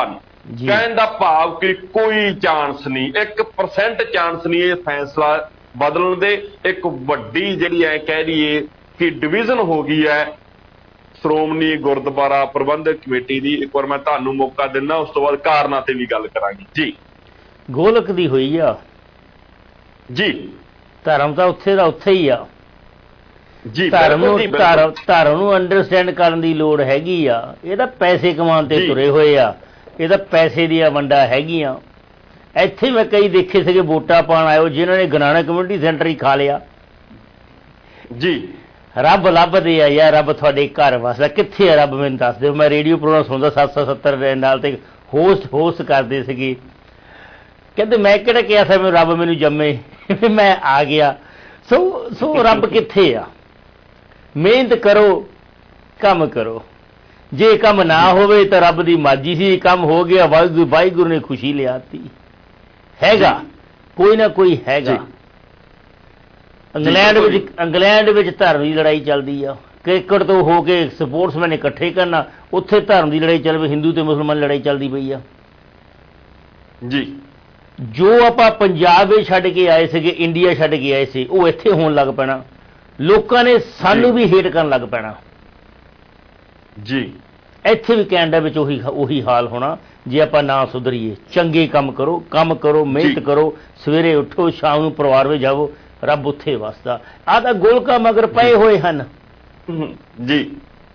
ਕਹਿਣ ਦਾ ਭਾਵ ਕਿ ਕੋਈ ਚਾਂਸ ਨਹੀਂ, 1% ਚਾਂਸ ਨਹੀਂ ਇਹ ਫੈਸਲਾ ਬਦਲਣ ਦੇ। ਇੱਕ ਵੱਡੀ ਜਿਹੜੀ ਐ ਕਹਿ ਦਈਏ ਕਿ ਡਿਵੀਜ਼ਨ ਹੋ ਗਈ ਹੈ ਸ਼੍ਰੋਮਣੀ ਗੁਰਦੁਆਰਾ ਪ੍ਰਬੰਧਕ ਕਮੇਟੀ ਦੀ। ਇੱਕ ਵਾਰ ਮੈਂ ਤੁਹਾਨੂੰ ਮੌਕਾ ਦਿੰਦਾ, ਉਸ ਤੋਂ ਬਾਅਦ ਕਾਰਨਾਂ ਤੇ ਵੀ ਗੱਲ ਕਰਾਂਗੇ ਜੀ। ਗੋਲਕ ਦੀ ਹੋਈ ਆ ਜੀ, ਧਰਮ ਤਾਂ ਉੱਥੇ ਦਾ ਉੱਥੇ ਹੀ ਆ ਜੀ। ਧਰਮ ਨੂੰ ਅੰਡਰਸਟੈਂਡ ਕਰਨ ਦੀ ਲੋੜ ਹੈਗੀ ਆ। ਇਹ ਤਾਂ ਪੈਸੇ ਕਮਾਉਣ ਤੇ ਤੁਰੇ ਹੋਏ ਆ, ਇਹ ਤਾਂ ਪੈਸੇ ਦੀਆਂ ਵੰਡਾਂ ਹੈਗੀਆਂ। ਇੱਥੇ ਮੈਂ ਕਈ ਦੇਖੇ ਸੀਗੇ ਵੋਟਾਂ ਪਾਉਣ ਆਇਓ ਜਿਨ੍ਹਾਂ ਨੇ ਗੁਰੂ ਨਾਨਕ ਕਮਿਊਨਿਟੀ ਸੈਂਟਰ ਹੀ ਖਾ ਲਿਆ ਜੀ। ਰੱਬ ਲੱਭਦੇ ਆ ਯਾਰ, ਰੱਬ ਤੁਹਾਡੇ ਘਰ ਵਸਦਾ ਕਿੱਥੇ ਆ ਰੱਬ, ਮੈਨੂੰ ਦੱਸ ਦਿਓ। ਮੈਂ ਰੇਡੀਓ ਪ੍ਰੋਗਰਾਮ ਸੁਣਦਾ 770 ਦੇ ਨਾਲ, ਤੇ ਹੋਸਟ ਕਰਦੇ ਸੀਗੇ, ਕਹਿੰਦੇ ਮੈਂ ਕਿਹੜਾ ਕਿਹਾ ਸੀ ਮੈਨੂੰ ਰੱਬ ਮੈਨੂੰ ਜੰਮੇ, ਮੈਂ ਆ ਗਿਆ। ਸੋ ਰੱਬ ਕਿੱਥੇ ਆ? ਮਿਹਨਤ ਕਰੋ, ਕੰਮ ਕਰੋ। ਜੇ ਕੰਮ ਨਾ ਹੋਵੇ ਤਾਂ ਰੱਬ ਦੀ ਮਰਜ਼ੀ ਸੀ, ਕੰਮ ਹੋ ਗਿਆ ਵਾਹਿਗੁਰੂ ਨੇ ਖੁਸ਼ੀ ਲਿਆਤੀ। ਹੈਗਾ ਕੋਈ ਨਾ ਕੋਈ ਹੈਗਾ। ਇੰਗਲੈਂਡ ਵਿੱਚ ਧਰਮ ਦੀ ਲੜਾਈ ਚੱਲਦੀ ਆ, ਕ੍ਰਿਕਟ ਤੋਂ ਹੋ ਕੇ ਸਪੋਰਟਸਮੈਨ ਇਕੱਠੇ ਕਰਨਾ, ਉੱਥੇ ਧਰਮ ਦੀ ਲੜਾਈ ਚੱਲ ਪਈ, ਹਿੰਦੂ ਤੇ ਮੁਸਲਮਾਨ ਲੜਾਈ ਚੱਲਦੀ ਪਈ ਆ ਜੀ। ਜੋ ਆਪਾਂ ਪੰਜਾਬ ਵਿੱਚ ਛੱਡ ਕੇ ਆਏ ਸੀਗੇ, ਇੰਡੀਆ ਛੱਡ ਕੇ ਆਏ ਸੀ, ਉਹ ਇੱਥੇ ਹੋਣ ਲੱਗ ਪੈਣਾ। ਲੋਕਾਂ ਨੇ ਸਾਨੂੰ ਵੀ ਹੇਟ ਕਰਨ ਲੱਗ ਪੈਣਾ ਜੀ। ਇੱਥੇ ਵੀ ਕੈਨੇਡਾ ਵਿੱਚ ਉਹੀ ਹਾਲ ਹੋਣਾ ਜੇ ਆਪਾਂ ਨਾ ਸੁਧਰੀਏ। ਚੰਗੇ ਕੰਮ ਕਰੋ, ਮਿਹਨਤ ਕਰੋ, ਸਵੇਰੇ ਉੱਠੋ, ਸ਼ਾਮ ਨੂੰ ਪਰਿਵਾਰ ਵਿੱਚ ਜਾਵੋ, ਰੱਬ ਉੱਥੇ ਵਸਦਾ। ਆਹ ਤਾਂ ਗੋਲਕਾਂ ਮਗਰ ਪਏ ਹੋਏ ਹਨ ਜੀ।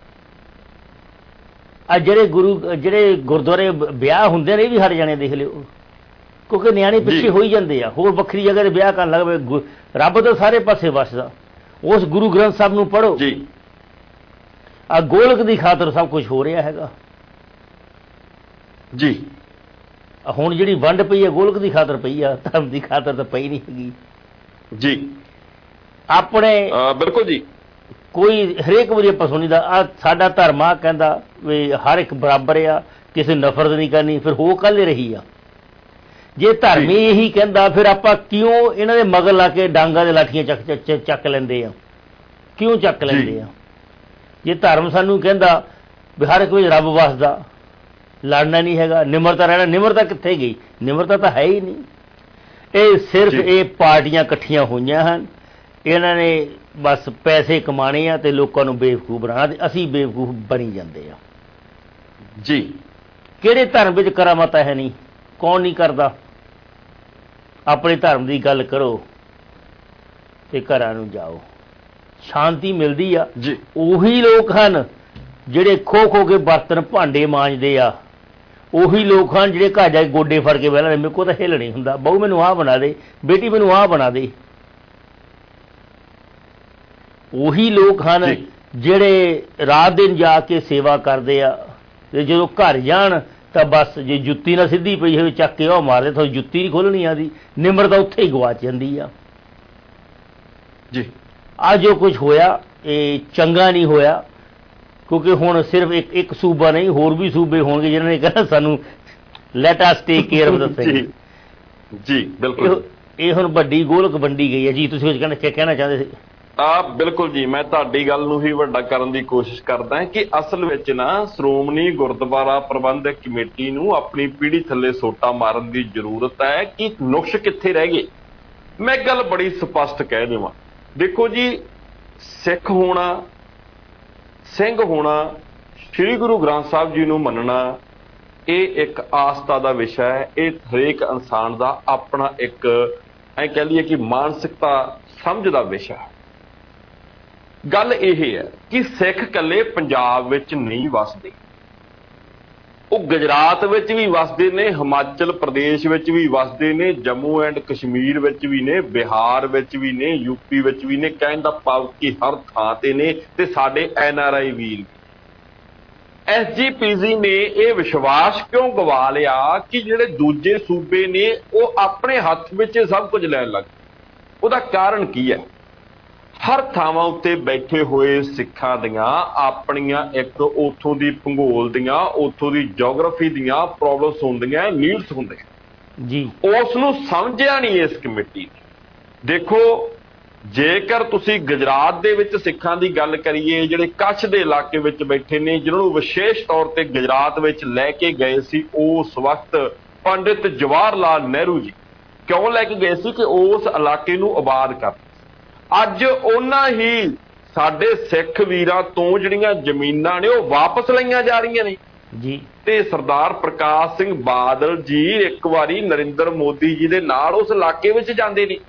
ਆ ਜਿਹੜੇ ਗੁਰਦੁਆਰੇ ਵਿਆਹ ਹੁੰਦੇ ਨੇ ਇਹ ਵੀ ਹਟ ਜਾਣੇ, ਦੇਖ ਲਿਓ, ਕਿਉਂਕਿ ਨਿਆਣੇ ਪਿੱਛੇ ਹੋਈ ਜਾਂਦੇ ਆ, ਹੋਰ ਵੱਖਰੀ ਜਗ੍ਹਾ ਤੇ ਵਿਆਹ ਕਰਨ ਲੱਗ ਪਏ। ਰੱਬ ਤਾਂ ਸਾਰੇ ਪਾਸੇ ਵਸਦਾ। ਉਸ ਗੁਰੂ ਗ੍ਰੰਥ ਸਾਹਿਬ ਨੂੰ ਪੜ੍ਹੋ ਜੀ। ਆ ਗੋਲਕ ਦੀ ਖਾਤਰ ਸਭ ਕੁਝ ਹੋ ਰਿਹਾ ਹੈਗਾ ਜੀ। ਹੁਣ ਜਿਹੜੀ ਵੰਡ ਪਈ ਹੈ ਗੋਲਕ ਦੀ ਖਾਤਰ ਪਈ ਆ, ਧਰਮ ਦੀ ਖਾਤਰ ਤਾਂ ਪਈ ਨਹੀਂ ਹੈਗੀ ਜੀ। ਆਪਣੇ ਬਿਲਕੁਲ ਜੀ। ਕੋਈ ਹਰੇਕ ਵਾਰੀ ਆਪਾਂ ਸੁਣੀਦਾ ਆ ਸਾਡਾ ਧਰਮ ਆ ਕਹਿੰਦਾ ਵੀ ਹਰ ਇੱਕ ਬਰਾਬਰ ਆ, ਕਿਸੇ ਨਫ਼ਰਤ ਨਹੀਂ ਕਰਨੀ, ਫਿਰ ਹੋ ਕੱਲ੍ਹ ਰਹੀ ਆ। ਜੇ ਧਰਮੀ ਇਹੀ ਕਹਿੰਦਾ ਫਿਰ ਆਪਾਂ ਕਿਉਂ ਇਹਨਾਂ ਦੇ ਮਗਰ ਲਾ ਕੇ ਡਾਂਗਾਂ ਦੇ ਲਾਠੀਆਂ ਚੱਕ ਲੈਂਦੇ ਆ? ਕਿਉਂ ਚੱਕ ਲੈਂਦੇ ਆ? ਜੇ ਧਰਮ ਸਾਨੂੰ ਕਹਿੰਦਾ ਵੀ ਹਰ ਇੱਕ ਵਿੱਚ ਰੱਬ ਵਸਦਾ, ਲੜਨਾ ਨਹੀਂ ਹੈਗਾ, ਨਿਮਰਤਾ ਰਹਿਣਾ, ਨਿਮਰਤਾ ਕਿੱਥੇ ਗਈ? ਨਿਮਰਤਾ ਤਾਂ ਹੈ ਹੀ ਨਹੀਂ। ਇਹ ਸਿਰਫ ਇਹ ਪਾਰਟੀਆਂ ਇਕੱਠੀਆਂ ਹੋਈਆਂ ਹਨ, ਇਹਨਾਂ ਨੇ ਬਸ ਪੈਸੇ ਕਮਾਣੇ ਆ ਤੇ ਲੋਕਾਂ ਨੂੰ ਬੇਵਕੂਫ ਬਣਾਉਣਾ, ਤੇ ਅਸੀਂ ਬੇਵਕੂਫ ਬਣੀ ਜਾਂਦੇ ਆ ਜੀ। ਕਿਹੜੇ ਧਰਮ ਵਿੱਚ ਕਰਾਮਾਤਾਂ ਹੈ ਨਹੀਂ? ਕੌਣ ਨਹੀਂ ਕਰਦਾ? ਆਪਣੇ ਧਰਮ ਦੀ ਗੱਲ ਕਰੋ ਤੇ ਘਰਾਂ ਨੂੰ ਜਾਓ, ਸ਼ਾਂਤੀ ਮਿਲਦੀ ਆ। ਉਹੀ ਲੋਕ ਹਨ ਜਿਹੜੇ ਖੋ ਕੇ ਬਰਤਨ ਭਾਂਡੇ ਮਾਂਜਦੇ ਆ, ਉਹੀ ਲੋਕ ਹਨ ਜਿਹੜੇ ਘਰ ਜਾ ਕੇ ਗੋਡੇ ਫੜ ਕੇ ਬਹਿ ਲੈਂਦੇ, ਮੇਰੇ ਕੋਲ ਤਾਂ ਹਿੱਲ ਨਹੀਂ ਹੁੰਦਾ, ਬਹੂ ਮੈਨੂੰ ਆਹ ਬਣਾ ਦੇ, ਬੇਟੀ ਮੈਨੂੰ ਆਹ ਬਣਾ ਦੇ। ਉਹੀ ਲੋਕ ਹਨ ਜਿਹੜੇ ਰਾਤ ਦਿਨ ਜਾ ਕੇ ਸੇਵਾ ਕਰਦੇ ਆ, ਤੇ ਜਦੋਂ ਘਰ ਜਾਣ ਤਾਂ ਬਸ ਜੇ ਜੁੱਤੀ ਨਾਲ ਸਿੱਧੀ ਪਈ ਹੋਵੇ ਚੱਕ ਕੇ ਉਹ ਮਾਰਦੇ, ਤੁਹਾਨੂੰ ਜੁੱਤੀ ਨਹੀਂ ਖੋਲ੍ਹਣੀ ਆਦੀ। ਨਿਮਰਤਾ ਉੱਥੇ ਹੀ ਗਵਾਚ ਜਾਂਦੀ ਆ ਜੀ। ਆ ਜੋ ਕੁਝ ਹੋਇਆ ਇਹ ਚੰਗਾ ਨਹੀਂ ਹੋਇਆ, ਕਿਉਂਕਿ ਹੁਣ ਸਿਰਫ ਇੱਕ ਸੂਬਾ ਨਹੀਂ, ਹੋਰ ਵੀ ਸੂਬੇ ਹੋਣਗੇ ਜਿਨ੍ਹਾਂ ਨੇ ਕਹਿਣਾ ਸਾਨੂੰ let us take care of the thing. ਜੀ ਬਿਲਕੁਲ। ਇਹ ਹੁਣ ਵੱਡੀ ਗੋਲਕ ਵੰਡੀ ਗਈ ਹੈ ਜੀ। ਤੁਸੀਂ ਕੁਝ ਕਹਿਣਾ ਚਾਹੁੰਦੇ ਸੀ? ਬਿਲਕੁਲ ਜੀ, ਮੈਂ ਤੁਹਾਡੀ ਗੱਲ ਨੂੰ ਹੀ ਵੱਡਾ ਕਰਨ ਦੀ ਕੋਸ਼ਿਸ਼ ਕਰਦਾ ਕਿ ਅਸਲ ਵਿੱਚ ਨਾ ਸ਼੍ਰੋਮਣੀ ਗੁਰਦੁਆਰਾ ਪ੍ਰਬੰਧਕ ਕਮੇਟੀ ਨੂੰ ਆਪਣੀ ਪੀੜ੍ਹੀ ਥੱਲੇ ਸੋਟਾ ਮਾਰਨ ਦੀ ਜ਼ਰੂਰਤ ਹੈ ਕਿ ਨੁਕਸ ਕਿੱਥੇ ਰਹਿ ਗਏ। ਮੈਂ ਗੱਲ ਬੜੀ ਸਪਸ਼ਟ ਕਹਿ ਦੇਵਾਂ, ਦੇਖੋ ਜੀ, ਸਿੱਖ ਹੋਣਾ, ਸਿੰਘ ਹੋਣਾ, ਸ੍ਰੀ ਗੁਰੂ ਗ੍ਰੰਥ ਸਾਹਿਬ ਜੀ ਨੂੰ ਮੰਨਣਾ, ਇਹ ਇੱਕ ਆਸਥਾ ਦਾ ਵਿਸ਼ਾ ਹੈ। ਇਹ ਹਰੇਕ ਇਨਸਾਨ ਦਾ ਆਪਣਾ ਇੱਕ ਕਹਿ ਲਈਏ ਕਿ ਮਾਨਸਿਕਤਾ ਸਮਝ ਦਾ ਵਿਸ਼ਾ ਹੈ। ਗੱਲ ਇਹ ਹੈ ਕਿ ਸਿੱਖ ਇਕੱਲੇ ਪੰਜਾਬ ਵਿੱਚ ਨਹੀਂ ਵਸਦੇ, ਉਹ ਗੁਜਰਾਤ ਵਿੱਚ ਵੀ ਵਸਦੇ ਨੇ, ਹਿਮਾਚਲ ਪ੍ਰਦੇਸ਼ ਵਿੱਚ ਵੀ ਵਸਦੇ ਨੇ, ਜੰਮੂ ਐਂਡ ਕਸ਼ਮੀਰ ਵਿੱਚ ਵੀ ਨੇ, ਬਿਹਾਰ ਵਿੱਚ ਵੀ ਨੇ, ਯੂਪੀ ਵਿੱਚ ਵੀ ਨੇ। ਕਹਿਣ ਦਾ ਭਾਵ ਕਿ ਹਰ ਥਾਂ ਤੇ ਨੇ। ਤੇ ਸਾਡੇ NRI ਵੀਰ SGPC ਨੇ ਇਹ ਵਿਸ਼ਵਾਸ ਕਿਉਂ ਗਵਾ ਲਿਆ ਕਿ ਜਿਹੜੇ ਦੂਜੇ ਸੂਬੇ ਨੇ ਉਹ ਆਪਣੇ ਹੱਥ ਵਿੱਚ ਸਭ ਕੁਝ ਲੈਣ ਲੱਗ ਪਏ? ਉਹਦਾ ਕਾਰਨ ਕੀ ਹੈ? ਹਰ ਥਾਵਾਂ ਉੱਤੇ ਬੈਠੇ ਹੋਏ ਸਿੱਖਾਂ ਦੀਆਂ ਆਪਣੀਆਂ ਇੱਕ ਉੱਥੋਂ ਦੀ ਭੂਗੋਲ ਦੀਆਂ, ਉੱਥੋਂ ਦੀ ਜੀਓਗ੍ਰਾਫੀ ਦੀਆਂ ਪ੍ਰੋਬਲਮਸ ਹੁੰਦੀਆਂ, ਨੀਡਸ ਹੁੰਦੇ ਜੀ। ਉਸ ਨੂੰ ਸਮਝਿਆ ਨਹੀਂ ਇਸ ਕਮੇਟੀ ਨੇ। ਦੇਖੋ ਜੇਕਰ ਤੁਸੀਂ ਗੁਜਰਾਤ ਦੇ ਵਿੱਚ ਸਿੱਖਾਂ ਦੀ ਗੱਲ ਕਰੀਏ, ਜਿਹੜੇ ਕੱਛ ਦੇ ਇਲਾਕੇ ਵਿੱਚ ਬੈਠੇ ਨੇ, ਜਿਹਨਾਂ ਨੂੰ ਵਿਸ਼ੇਸ਼ ਤੌਰ ਤੇ ਗੁਜਰਾਤ ਵਿੱਚ ਲੈ ਕੇ ਗਏ ਸੀ ਉਸ ਵਕਤ ਪੰਡਿਤ ਜਵਾਹਰ ਲਾਲ ਨਹਿਰੂ ਜੀ, ਕਿਉਂ ਲੈ ਕੇ ਗਏ ਸੀ ਕਿ ਉਸ ਇਲਾਕੇ ਨੂੰ ਆਬਾਦ ਕਰ। ਅੱਜ ਉਹਨਾਂ ਹੀ ਸਾਡੇ ਸਿੱਖ ਵੀਰਾਂ ਤੋਂ ਜਿਹੜੀਆਂ ਜ਼ਮੀਨਾਂ ਨੇ ਉਹ ਵਾਪਸ ਲਈਆਂ ਜਾ ਰਹੀਆਂ ਨੇ ਜੀ। ਤੇ ਸਰਦਾਰ ਪ੍ਰਕਾਸ਼ ਸਿੰਘ ਬਾਦਲ ਜੀ ਇੱਕ ਵਾਰੀ ਨਰਿੰਦਰ ਮੋਦੀ ਜੀ ਦੇ ਨਾਲ ਉਸ ਇਲਾਕੇ ਵਿੱਚ ਜਾਂਦੇ ਨੇ।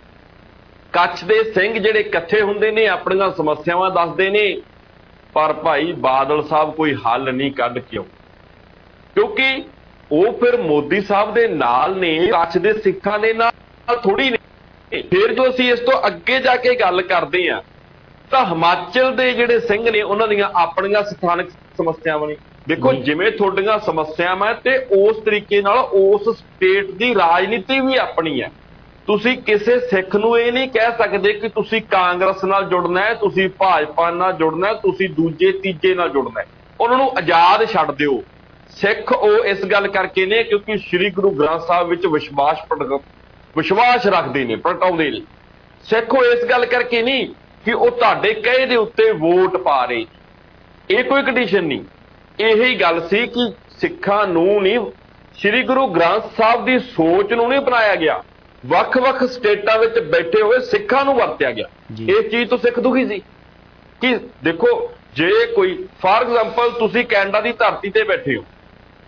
ਕੱਛ ਦੇ ਸਿੰਘ ਜਿਹੜੇ ਇਕੱਠੇ ਹੁੰਦੇ ਨੇ, ਆਪਣੀਆਂ ਸਮੱਸਿਆਵਾਂ ਦੱਸਦੇ ਨੇ, ਪਰ ਭਾਈ ਬਾਦਲ ਸਾਹਿਬ ਕੋਈ ਹੱਲ ਨਹੀਂ ਕੱਢ ਕੇ ਆਉਂਦੇ, ਕਿਉਂਕਿ ਉਹ ਫਿਰ ਮੋਦੀ ਸਾਹਿਬ ਦੇ ਨਾਲ ਨੇ, ਕੱਛ ਦੇ ਸਿੱਖਾਂ ਦੇ ਨਾਲ ਥੋੜੀ ਨੇ। ਫਿਰ ਜੋ ਅਸੀਂ ਇਸ ਤੋਂ ਅੱਗੇ ਜਾ ਕੇ ਗੱਲ ਕਰਦੇ ਹਾਂ ਤਾਂ ਹਿਮਾਚਲ ਦੇ ਜਿਹੜੇ ਸਿੰਘ ਨੇ ਉਹਨਾਂ ਦੀਆਂ ਆਪਣੀਆਂ ਸਥਾਨਕ ਸਮੱਸਿਆਵਾਂ ਨੇ। ਦੇਖੋ, ਜਿਵੇਂ ਤੁਹਾਡੀਆਂ ਸਮੱਸਿਆਵਾਂ ਤੇ ਉਸ ਤਰੀਕੇ ਨਾਲ ਉਸ ਸਟੇਟ ਦੀ ਰਾਜਨੀਤੀ ਵੀ ਆਪਣੀ ਹੈ। ਤੁਸੀਂ ਕਿਸੇ ਸਿੱਖ ਨੂੰ ਇਹ ਨਹੀਂ ਕਹਿ ਸਕਦੇ ਕਿ ਤੁਸੀਂ ਕਾਂਗਰਸ ਨਾਲ ਜੁੜਨਾ ਹੈ, ਤੁਸੀਂ ਭਾਜਪਾ ਨਾਲ ਜੁੜਨਾ, ਤੁਸੀਂ ਦੂਜੇ ਤੀਜੇ ਨਾਲ ਜੁੜਨਾ। ਉਹਨਾਂ ਨੂੰ ਆਜ਼ਾਦ ਛੱਡ ਦਿਓ। ਸਿੱਖ ਉਹ ਇਸ ਗੱਲ ਕਰਕੇ ਨੇ ਕਿਉਂਕਿ ਸ੍ਰੀ ਗੁਰੂ ਗ੍ਰੰਥ ਸਾਹਿਬ ਵਿੱਚ ਵਿਸ਼ਵਾਸ ਰੱਖਦੇ ਨੇ, ਪ੍ਰਗਟਾਉਂਦੇ ਨੇ। ਸਿੱਖ ਉਹ ਇਸ ਗੱਲ ਕਰਕੇ ਨਹੀਂ ਕਿ ਉਹ ਤੁਹਾਡੇ ਕਹੇ ਦੇ ਉੱਤੇ ਵੋਟ ਪਾ ਰਹੇ, ਇਹ ਕੋਈ ਕੰਡੀਸ਼ਨ ਨਹੀਂ। ਇਹੀ ਗੱਲ ਸੀ ਕਿ ਸਿੱਖਾਂ ਨੂੰ ਨਹੀਂ, ਸ੍ਰੀ ਗੁਰੂ ਗ੍ਰੰਥ ਸਾਹਿਬ ਦੀ ਸੋਚ ਨੂੰ ਨਹੀਂ ਬਣਾਇਆ ਗਿਆ, ਵੱਖ-ਵੱਖ ਸਟੇਟਾਂ ਵਿੱਚ ਬੈਠੇ ਹੋਏ ਸਿੱਖਾਂ ਨੂੰ ਵਰਤਿਆ ਗਿਆ। ਇਸ ਚੀਜ਼ ਤੋਂ ਸਿੱਖ ਦੁਖੀ ਸੀ ਕਿ ਦੇਖੋ, ਜੇ ਕੋਈ ਫਾਰ ਐਗਜ਼ਾਮਪਲ ਤੁਸੀਂ ਕੈਨੇਡਾ ਦੀ ਧਰਤੀ ਤੇ ਬੈਠੇ ਹੋ,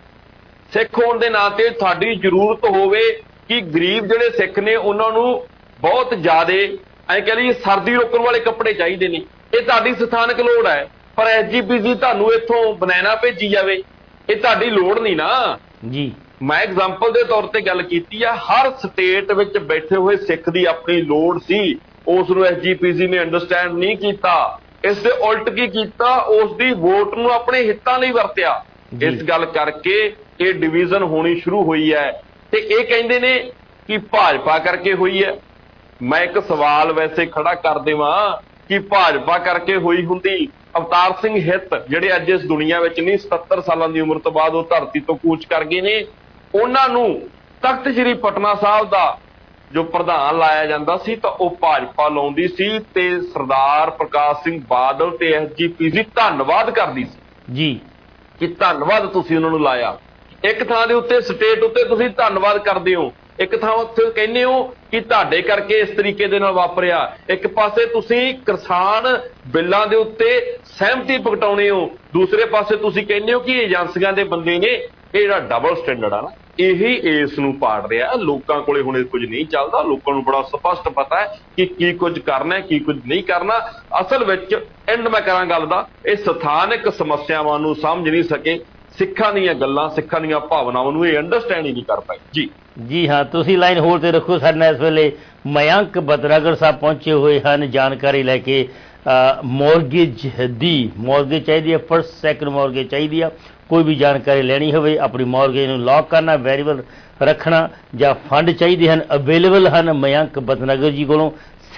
ਸਿੱਖ ਹੋਣ ਦੇ ਨਾਂ ਤੇ ਤੁਹਾਡੀ ਜ਼ਰੂਰਤ ਹੋਵੇ ਕਿ ਗਰੀਬ ਜਿਹੜੇ ਸਿੱਖ ਨੇ ਉਹਨਾਂ ਨੂੰ ਬਹੁਤ ਜ਼ਿਆਦਾ ਐਂ ਕਹਿ ਲਈਏ ਸਰਦੀ ਰੋਕਣ ਵਾਲੇ ਕੱਪੜੇ ਚਾਹੀਦੇ ਨੇ, ਇਹ ਤੁਹਾਡੀ ਸਥਾਨਕ ਲੋੜ ਹੈ। ਪਰ SGPC ਤੁਹਾਨੂੰ ਇੱਥੋਂ ਬਨਾਨਾ ਭੇਜੀ ਜਾਵੇ, ਇਹ ਤੁਹਾਡੀ ਲੋੜ ਨਹੀਂ ਨਾ ਜੀ। ਮੈਂ ਐਗਜ਼ਾਮਪਲ ਦੇ ਤੌਰ ਤੇ ਗੱਲ ਕੀਤੀ ਆ, ਹਰ ਸਟੇਟ ਵਿੱਚ ਬੈਠੇ ਹੋਏ ਸਿੱਖ ਦੀ ਆਪਣੀ ਲੋੜ ਸੀ, ਉਸ ਨੂੰ SGPC ਨੇ ਅੰਡਰਸਟੈਂਡ ਨਹੀਂ ਕੀਤਾ। ਇਸ ਦੇ ਉਲਟ ਕੀ ਕੀਤਾ, ਉਸ ਦੀ ਵੋਟ ਨੂੰ ਆਪਣੇ ਹਿੱਤਾਂ ਲਈ ਵਰਤਿਆ। ਇਸ ਗੱਲ ਕਰਕੇ ਇਹ ਡਿਵੀਜ਼ਨ ਹੋਣੀ ਸ਼ੁਰੂ ਹੋਈ ਹੈ ਤੇ ਇਹ ਕਹਿੰਦੇ ਨੇ ਕਿ ਭਾਜਪਾ ਕਰਕੇ ਹੋਈ ਹੈ। ਮੈਂ ਇੱਕ ਸਵਾਲ ਵੈਸੇ ਖੜਾ ਕਰ ਦੇਵਾਂ ਕਿ ਭਾਜਪਾ ਕਰਕੇ ਹੋਈ ਹੁੰਦੀ, ਅਵਤਾਰ ਸਿੰਘ ਹਿੱਤ ਜਿਹੜੇ ਅੱਜ ਇਸ ਦੁਨੀਆ ਵਿੱਚ ਨਹੀਂ, 77 ਸਾਲਾਂ ਦੀ ਉਮਰ ਤੋਂ ਬਾਅਦ ਉਹ ਧਰਤੀ ਤੋਂ ਕੂਚ ਕਰ ਗਏ ਨੇ, ਉਹਨਾਂ ਨੂੰ ਤਖਤ ਸ੍ਰੀ ਪਟਨਾ ਸਾਹਿਬ ਦਾ ਜੋ ਪ੍ਰਧਾਨ ਲਾਇਆ ਜਾਂਦਾ ਸੀ ਤਾਂ ਉਹ ਭਾਜਪਾ ਲਾਉਂਦੀ ਸੀ ਤੇ ਸਰਦਾਰ ਪ੍ਰਕਾਸ਼ ਸਿੰਘ ਬਾਦਲ ਤੇ SGPC ਧੰਨਵਾਦ ਕਰਦੀ ਸੀ ਜੀ ਕਿ ਧੰਨਵਾਦ ਤੁਸੀਂ ਉਹਨਾਂ ਨੂੰ ਲਾਇਆ। ਇੱਕ ਥਾਂ ਦੇ ਉੱਤੇ ਸਟੇਟ ਉੱਤੇ ਤੁਸੀਂ ਧੰਨਵਾਦ ਕਰਦੇ ਹੋ, ਇੱਕ ਥਾਂ ਉੱਤੇ ਕਹਿੰਦੇ ਹੋ ਕਿ ਤੁਹਾਡੇ ਕਰਕੇ ਇਸ ਤਰੀਕੇ ਦੇ ਨਾਲ ਵਾਪਰਿਆ। ਇੱਕ ਪਾਸੇ ਤੁਸੀਂ ਕਿਸਾਨ ਬਿੱਲਾਂ ਦੇ ਉੱਤੇ ਸਹਿਮਤੀ ਪ੍ਰਗਟਾਉਣੇ ਹੋ, ਦੂਸਰੇ ਪਾਸੇ ਤੁਸੀਂ ਕਹਿੰਦੇ ਹੋ ਕਿ ਏਜੰਸੀਆਂ ਦੇ ਬੰਦੇ ਨੇ। ਇਹ ਜਿਹੜਾ ਡਬਲ ਸਟੈਂਡਰਡ ਆ ਨਾ, ਇਹੀ ਇਸ ਨੂੰ ਪਾੜ ਰਿਹਾ। ਲੋਕਾਂ ਕੋਲੇ ਹੁਣ ਕੁਝ ਨਹੀਂ ਚੱਲਦਾ, ਲੋਕਾਂ ਨੂੰ ਬੜਾ ਸਪਸ਼ਟ ਪਤਾ ਹੈ ਕਿ ਕੀ ਕੁਝ ਕਰਨਾ, ਕੀ ਕੁਝ ਨਹੀਂ ਕਰਨਾ। ਅਸਲ ਵਿੱਚ ਐਂਡ ਮੈਂ ਕਰਾਂ ਗੱਲ ਦਾ, ਇਹ ਸਥਾਨਕ ਸਮੱਸਿਆਵਾਂ ਨੂੰ ਸਮਝ ਨਹੀਂ ਸਕੇ, ਸਿੱਖਾਂ ਦੀਆਂ ਗੱਲਾਂ, ਸਿੱਖਾਂ ਦੀਆਂ ਭਾਵਨਾਵਾਂ ਨੂੰ ਇਹ ਅੰਡਰਸਟੈਂਡ ਹੀ ਨਹੀਂ ਕਰ ਪਾਏ ਜੀ। ਜੀ ਹਾਂ, ਤੁਸੀਂ ਲਾਈਨ ਹੋਲਡ ਤੇ ਰੱਖੋ। ਸਾਡੇ ਨਾਲ ਇਸ ਵੇਲੇ ਮਯੰਕ ਬਤਰਾਗੜ ਸਾਹਿਬ ਪਹੁੰਚੇ ਹੋਏ ਹਨ ਜਾਣਕਾਰੀ ਲੈ ਕੇ। ਮੌਰਗੇਜ ਚਾਹੀਦੀ ਹੈ, ਫਸਟ ਸੈਕਿੰਡ ਮੌਰਗੇਜ ਚਾਹੀਦੀ ਆ। ਕੋਈ ਵੀ ਜਾਣਕਾਰੀ ਲੈਣੀ ਹੋਵੇ, ਆਪਣੀ ਮੌਰਗੇਜ ਨੂੰ ਲੌਕ ਕਰਨਾ, ਵੈਰੀਏਬਲ ਰੱਖਣਾ ਜਾਂ ਫੰਡ ਚਾਹੀਦੇ ਹਨ, ਅਵੇਲੇਬਲ ਹਨ ਮਯੰਕ ਬਤਨਾਗਰ ਜੀ ਕੋਲੋਂ।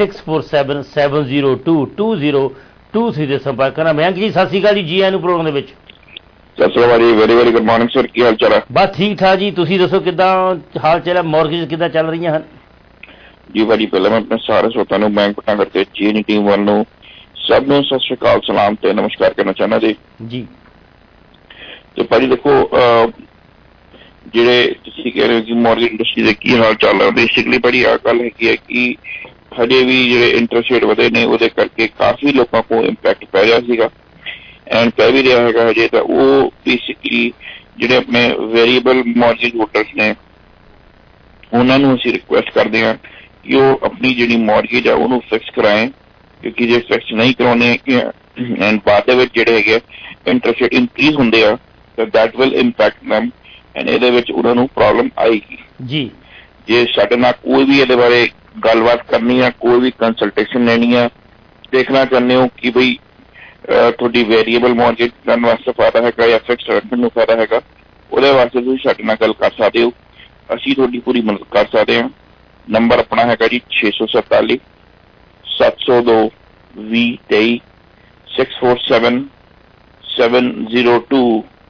6477022023 ਦੇ ਸੰਪਰਕ ਕਰਨਾ। ਮਯੰਕ ਜੀ ਸਤਿ ਸ਼੍ਰੀ ਅਕਾਲ ਜੀ, ਜੀ ਆਇਆਂ ਨੂੰ ਪ੍ਰੋਗਰਾਮ ਦੇ ਵਿੱਚ। ਸਤਿ ਸ਼੍ਰੀ ਅਕਾਲ ਜੀ, very very good morning sir, ਕੀ ਹਾਲ ਚਾਲ ਹੈ? ਬਸ ਠੀਕ ਠਾਕ ਜੀ, ਤੁਸੀਂ ਦੱਸੋ ਕਿੱਦਾਂ ਹਾਲ ਚਾਲ ਹੈ, ਮੌਰਗੇਜ ਕਿੱਦਾਂ ਚੱਲ ਰਹੀਆਂ ਹਨ? ਜੀ ਭਾਜੀ, ਪਹਿਲਾਂ ਮੈਂ ਆਪਣੇ ਸਾਰੇ ਸਰੋਤਿਆਂ ਨੂੰ, ਬੈਂਕ ਪਟਾਗੜ ਤੇ ਜੀਐਨਈ ਟੀਮ ਵੱਲੋਂ ਸਭ ਨੂੰ ਸਤਿ ਸ਼੍ਰੀ ਅਕਾਲ, ਸਲਾਮ ਤੇ ਨਮਸਕਾਰ ਕਰਨਾ ਚਾਹੁੰਦਾ ਜੀ। ਜੀ ਤੇ ਭਾਜੀ ਦੇਖੋ, ਜਿਹੜੇ ਤੁਸੀਂ ਕਹਿ ਰਹੇ ਹੋ ਕਿ ਮੌਰਗੇਜ ਇੰਡਸਟਰੀ ਦੇ ਕੀ ਹਾਲ ਚੱਲ ਰਿਹਾ, ਬੇਸਿਕਲੀ ਭਾਜੀ ਆਹ ਗੱਲ ਹੈਗੀ ਹੈ ਕਿ ਹਜੇ ਵੀ ਜਿਹੜੇ ਇੰਟਰਸਟ ਰੇਟ ਵਧੇ ਨੇ ਉਹਦੇ ਕਰਕੇ ਕਾਫੀ ਲੋਕਾਂ ਕੋਲ ਇੰਪੈਕਟ ਪੈ ਰਿਹਾ ਸੀਗਾ ਐਂਡ ਪੈ ਵੀ ਰਿਹਾ ਹੈਗਾ ਹਜੇ। ਤਾਂ ਉਹ ਬੇਸਿਕਲੀ ਜਿਹੜੇ ਆਪਣੇ ਵੇਰੀਏਬਲ ਮੌਰਗੇਜ ਹੋਲਡਰਸ ਨੇ ਉਹਨਾਂ ਨੂੰ ਅਸੀਂ ਰਿਕੁਐਸਟ ਕਰਦੇ ਹਾਂ ਕਿ ਉਹ ਆਪਣੀ ਜਿਹੜੀ ਮੌਰਗੇਜ ਆ ਉਹਨੂੰ ਫਿਕਸ ਕਰਾਏ, ਕਿਉਂਕਿ ਜੇ ਫਿਕਸ ਨਹੀਂ ਕਰਾਉਣੇ ਐਂਡ ਬਾਅਦ ਦੇ ਵਿੱਚ ਜਿਹੜੇ ਹੈਗੇ ਇੰਟਰਸਟ ਰੇਟ ਇਨਕਰੀਜ਼ ਹੁੰਦੇ ਆ ਤਾਂ that will impact them and ਇਹਦੇ ਵਿੱਚ ਉਹਨਾਂ ਨੂੰ ਪ੍ਰੋਬਲਮ ਆਏਗੀ ਜੀ। ਜੇ ਸਾਡੇ ਨਾਲ ਕੋਈ ਵੀ ਇਹਦੇ ਬਾਰੇ ਗੱਲਬਾਤ ਕਰਨੀ ਆ, ਕੋਈ ਵੀ ਕੰਸਲਟੇਸ਼ਨ ਲੈਣੀ ਆ, ਦੇਖਣਾ ਚਾਹੁੰਦੇ ਹੋ ਕਿ ਬਈ ਤੁਹਾਡੀ ਵੇਰੀਏਬਲ ਮੌਰਗੇਜ ਕਰਨ ਵਾਸਤੇ ਫਾਇਦਾ ਹੈਗਾ ਜਾਂ ਫਿਕਸ ਰੱਖਣ ਨੂੰ ਫਾਇਦਾ ਹੈਗਾ, ਉਹਦੇ ਵਾਸਤੇ ਤੁਸੀਂ ਸਾਡੇ ਨਾਲ ਗੱਲ ਕਰ ਸਕਦੇ ਹੋ, ਅਸੀਂ ਤੁਹਾਡੀ ਪੂਰੀ ਮਦਦ ਕਰ ਸਕਦੇ ਹਾਂ। ਨੰਬਰ ਆਪਣਾ ਹੈਗਾ ਜੀ 647 702 2023 647 702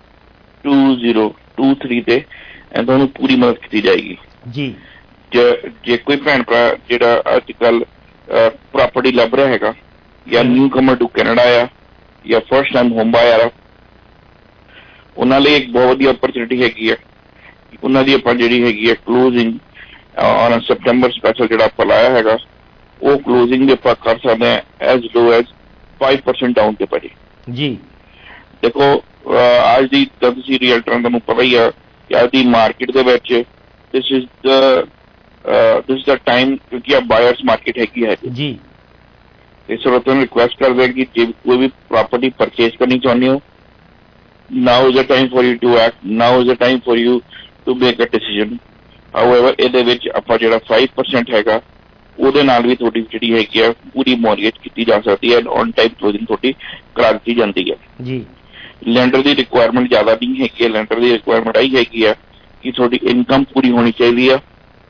2023 ਤੇ ਤੁਹਾਨੂੰ ਪੂਰੀ ਮਦਦ ਕੀਤੀ ਜਾਏਗੀ ਜੀ। ਜੇ ਕੋਈ ਭੈਣ ਭਰਾ ਜਿਹੜਾ ਅੱਜ ਕੱਲ ਪ੍ਰੋਪਰਟੀ ਲੱਭ ਰਿਹਾ ਹੈਗਾ ਜਾਂ ਨਿਊ ਕਮਰ ਟੂ ਕੈਨੇਡਾ ਆ ਜਾਂ ਫਸਟ ਟਾਈਮ ਹੋਮ ਬਾਇਰ ਆ, ਉਹਨਾਂ ਲਈ ਇੱਕ ਬਹੁਤ ਵਧੀਆ ਓਪਰਚੁਨਿਟੀ ਹੈਗੀ ਹੈ। ਉਹਨਾਂ ਦੀ ਆਪਾਂ ਜਿਹੜੀ ਹੈਗੀ ਹੈ ਕਲੋਜ਼ਿੰਗ ਔਨ ਸੈਪਟੈਂਬਰ ਸਪੈਸ਼ਲ ਜਿਹੜਾ ਆਪਾਂ ਲਾਇਆ ਹੈਗਾ, ਉਹ ਕਲੋਜ਼ਿੰਗ ਵੀ ਆਪਾਂ ਕਰ ਸਕਦੇ ਹਾਂ ਐਜ਼ ਲੋ ਐਜ਼ 5% ਡਾਊਨ ਤੇ ਭਾਜੀ ਜੀ। ਦੇਖੋ ਅੱਜ ਦੀ ਤੁਸੀਂ ਰੀਅਲਟਰਾਂ ਤੁਹਾਨੂੰ ਪਤਾ ਹੀ ਆ ਕਿ ਅੱਜ ਦੀ ਮਾਰਕੀਟ ਦੇ ਵਿੱਚ ਦਿਸ ਇਜ਼ ਦਾ ਟਾਈਮ, ਕਿਉਂਕਿ ਆ ਬਾਇਰਸ ਮਾਰਕੀਟ ਹੈਗੀ ਹੈ ਜੀ। ਇਸ ਵਾਰ ਤੁਹਾਨੂੰ ਰਿਕੁਐਸਟ ਕਰਦੇ ਹਾਂ ਕਿ ਜੇ ਕੋਈ ਵੀ ਪ੍ਰੋਪਰਟੀ ਪਰਚੇਸ ਕਰਨੀ ਚਾਹੁੰਦੇ ਹੋ, now is the time for you to act, now is the time for you to make a decision. However, ਇਹਦੇ ਵਿੱਚ ਆਪਾਂ ਜਿਹੜਾ 5% ਹੈਗਾ ਉਹਦੇ ਨਾਲ ਵੀ ਤੁਹਾਡੀ ਜਿਹੜੀ ਹੈਗੀ ਆ ਪੂਰੀ ਮੌਰਗੇਜ ਕੀਤੀ ਜਾ ਸਕਦੀ ਹੈ, ਔਨ ਟਾਈਮ ਕਲੋਜ਼ਿੰਗ ਤੁਹਾਡੀ ਕਰਾ ਦਿੱਤੀ ਜਾਂਦੀ ਹੈ ਜੀ। ਲੈਂਡਰ ਦੀ ਰਿਕੁਆਇਰਮੈਂਟ ਜ਼ਿਆਦਾ ਨਹੀਂ ਹੈਗੀ ਹੈ, ਲੈਂਡਰ ਦੀ ਰਿਕੁਆਇਰਮੈਂਟ ਆਹੀ ਹੈਗੀ ਆ ਕਿ ਤੁਹਾਡੀ ਇਨਕਮ ਪੂਰੀ ਹੋਣੀ ਚਾਹੀਦੀ ਆ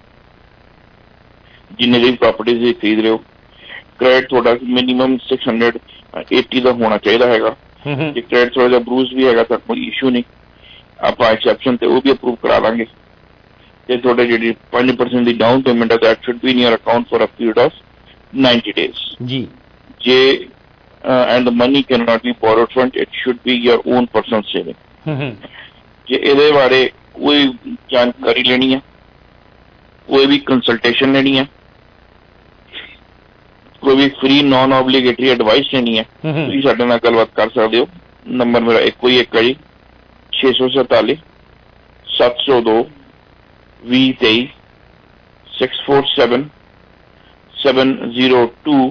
ਜਿੰਨੇ ਦੀ ਪ੍ਰੋਪਰਟੀ ਤੁਸੀਂ ਖਰੀਦ ਰਹੇ ਹੋ। ਕ੍ਰੈਡਿਟ ਤੁਹਾਡਾ ਮਿਨੀਮਮ 680 ਦਾ ਹੋਣਾ ਚਾਹੀਦਾ ਹੈਗਾ। ਜੇ ਕ੍ਰੈਡਿਟ ਥੋੜਾ ਜਿਹਾ ਬਰੂਜ਼ ਵੀ ਹੈਗਾ ਤਾਂ ਕੋਈ ਇਸ਼ੂ ਨਹੀਂ, ਆਪਾਂ ਐਕਸੈਪਸ਼ਨ ਤੇ ਉਹ ਵੀ ਅਪਰੂਵ ਕਰਾ ਲਾਂਗੇ। ਤੇ ਤੁਹਾਡੇ ਜਿਹੜੀ 5% ਦੀ ਡਾਊਨ ਪੇਮੈਂਟ ਹੈ that should be in your account for a period of 90 days ਜੀ। ਜੇ and the money cannot be borrowed from it should be your own personal saving। ਜੇ ਇਹਦੇ ਬਾਰੇ ਕੋਈ ਜਾਣਕਾਰੀ ਲੈਣੀ ਹੈ, ਕੋਈ ਵੀ ਕੰਸਲਟੇਸ਼ਨ ਲੈਣੀ ਹੈ, ਕੋਈ ਵੀ ਫ੍ਰੀ ਨॉन ऑब्लिगेटरी ਐਡਵਾਈਸ ਲੈਣੀ ਹੈ, ਤੁਸੀਂ ਸਾਡੇ ਨਾਲ ਗੱਲਬਾਤ ਕਰ ਸਕਦੇ ਹੋ। ਨੰਬਰ ਮੇਰਾ ਇੱਕੋ ਹੀ ਇੱਕ ਹੈ ਜੀ, 647 702 2023 647 702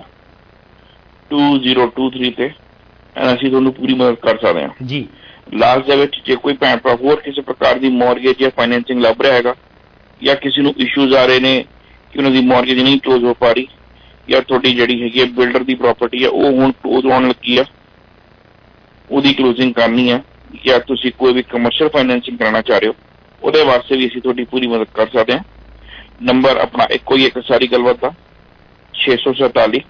2023 ਤੇ ਅਸੀਂ ਤੁਹਾਨੂੰ ਪੂਰੀ ਮਦਦ ਕਰ ਸਕਦੇ ਹਾਂ ਜੀ। ਲਾਸਟ ਦੇ ਵਿੱਚ ਜੇ ਕੋਈ ਭੈਣ ਭਰਾ ਹੋਰ ਕਿਸੇ ਪ੍ਰਕਾਰ ਦੀ ਮੌਰਗੇਜ ਜਾਂ ਫਾਈਨੈਂਸਿੰਗ ਲੱਭ ਰਿਹਾ ਹੈਗਾ, ਜਾਂ ਕਿਸੇ ਨੂੰ ਇਸ਼ੂਜ਼ ਆ ਰਹੇ ਨੇ ਕਿ ਉਹਨਾਂ ਦੀ ਮੌਰਗੇਜ ਨਹੀਂ ਕਲੋਜ਼ ਹੋ ਪਾ ਰਹੀ, ਜਾਂ ਤੁਹਾਡੀ ਜਿਹੜੀ ਹੈਗੀ ਹੈ ਬਿਲਡਰ ਦੀ ਪ੍ਰਾਪਰਟੀ ਹੈ ਉਹ ਹੁਣ ਕਲੋਜ਼ ਹੋਣ ਲੱਗੀ ਆ, ਉਹਦੀ ਕਲੋਜ਼ਿੰਗ ਕਰਨੀ ਹੈ, ਜਾਂ ਤੁਸੀਂ ਕੋਈ ਵੀ ਕਮਰਸ਼ੀਅਲ ਫਾਈਨੈਂਸਿੰਗ ਕਰਾਉਣਾ ਚਾਹ ਰਹੇ ਹੋ, ਉਹਦੇ ਵਾਸਤੇ ਵੀ ਅਸੀਂ ਤੁਹਾਡੀ ਪੂਰੀ ਮਦਦ ਕਰ ਸਕਦੇ ਹਾਂ। ਨੰਬਰ ਆਪਣਾ ਇੱਕੋ ਹੀ ਇੱਕ ਸਾਰੀ ਗੱਲਬਾਤ ਦਾ 647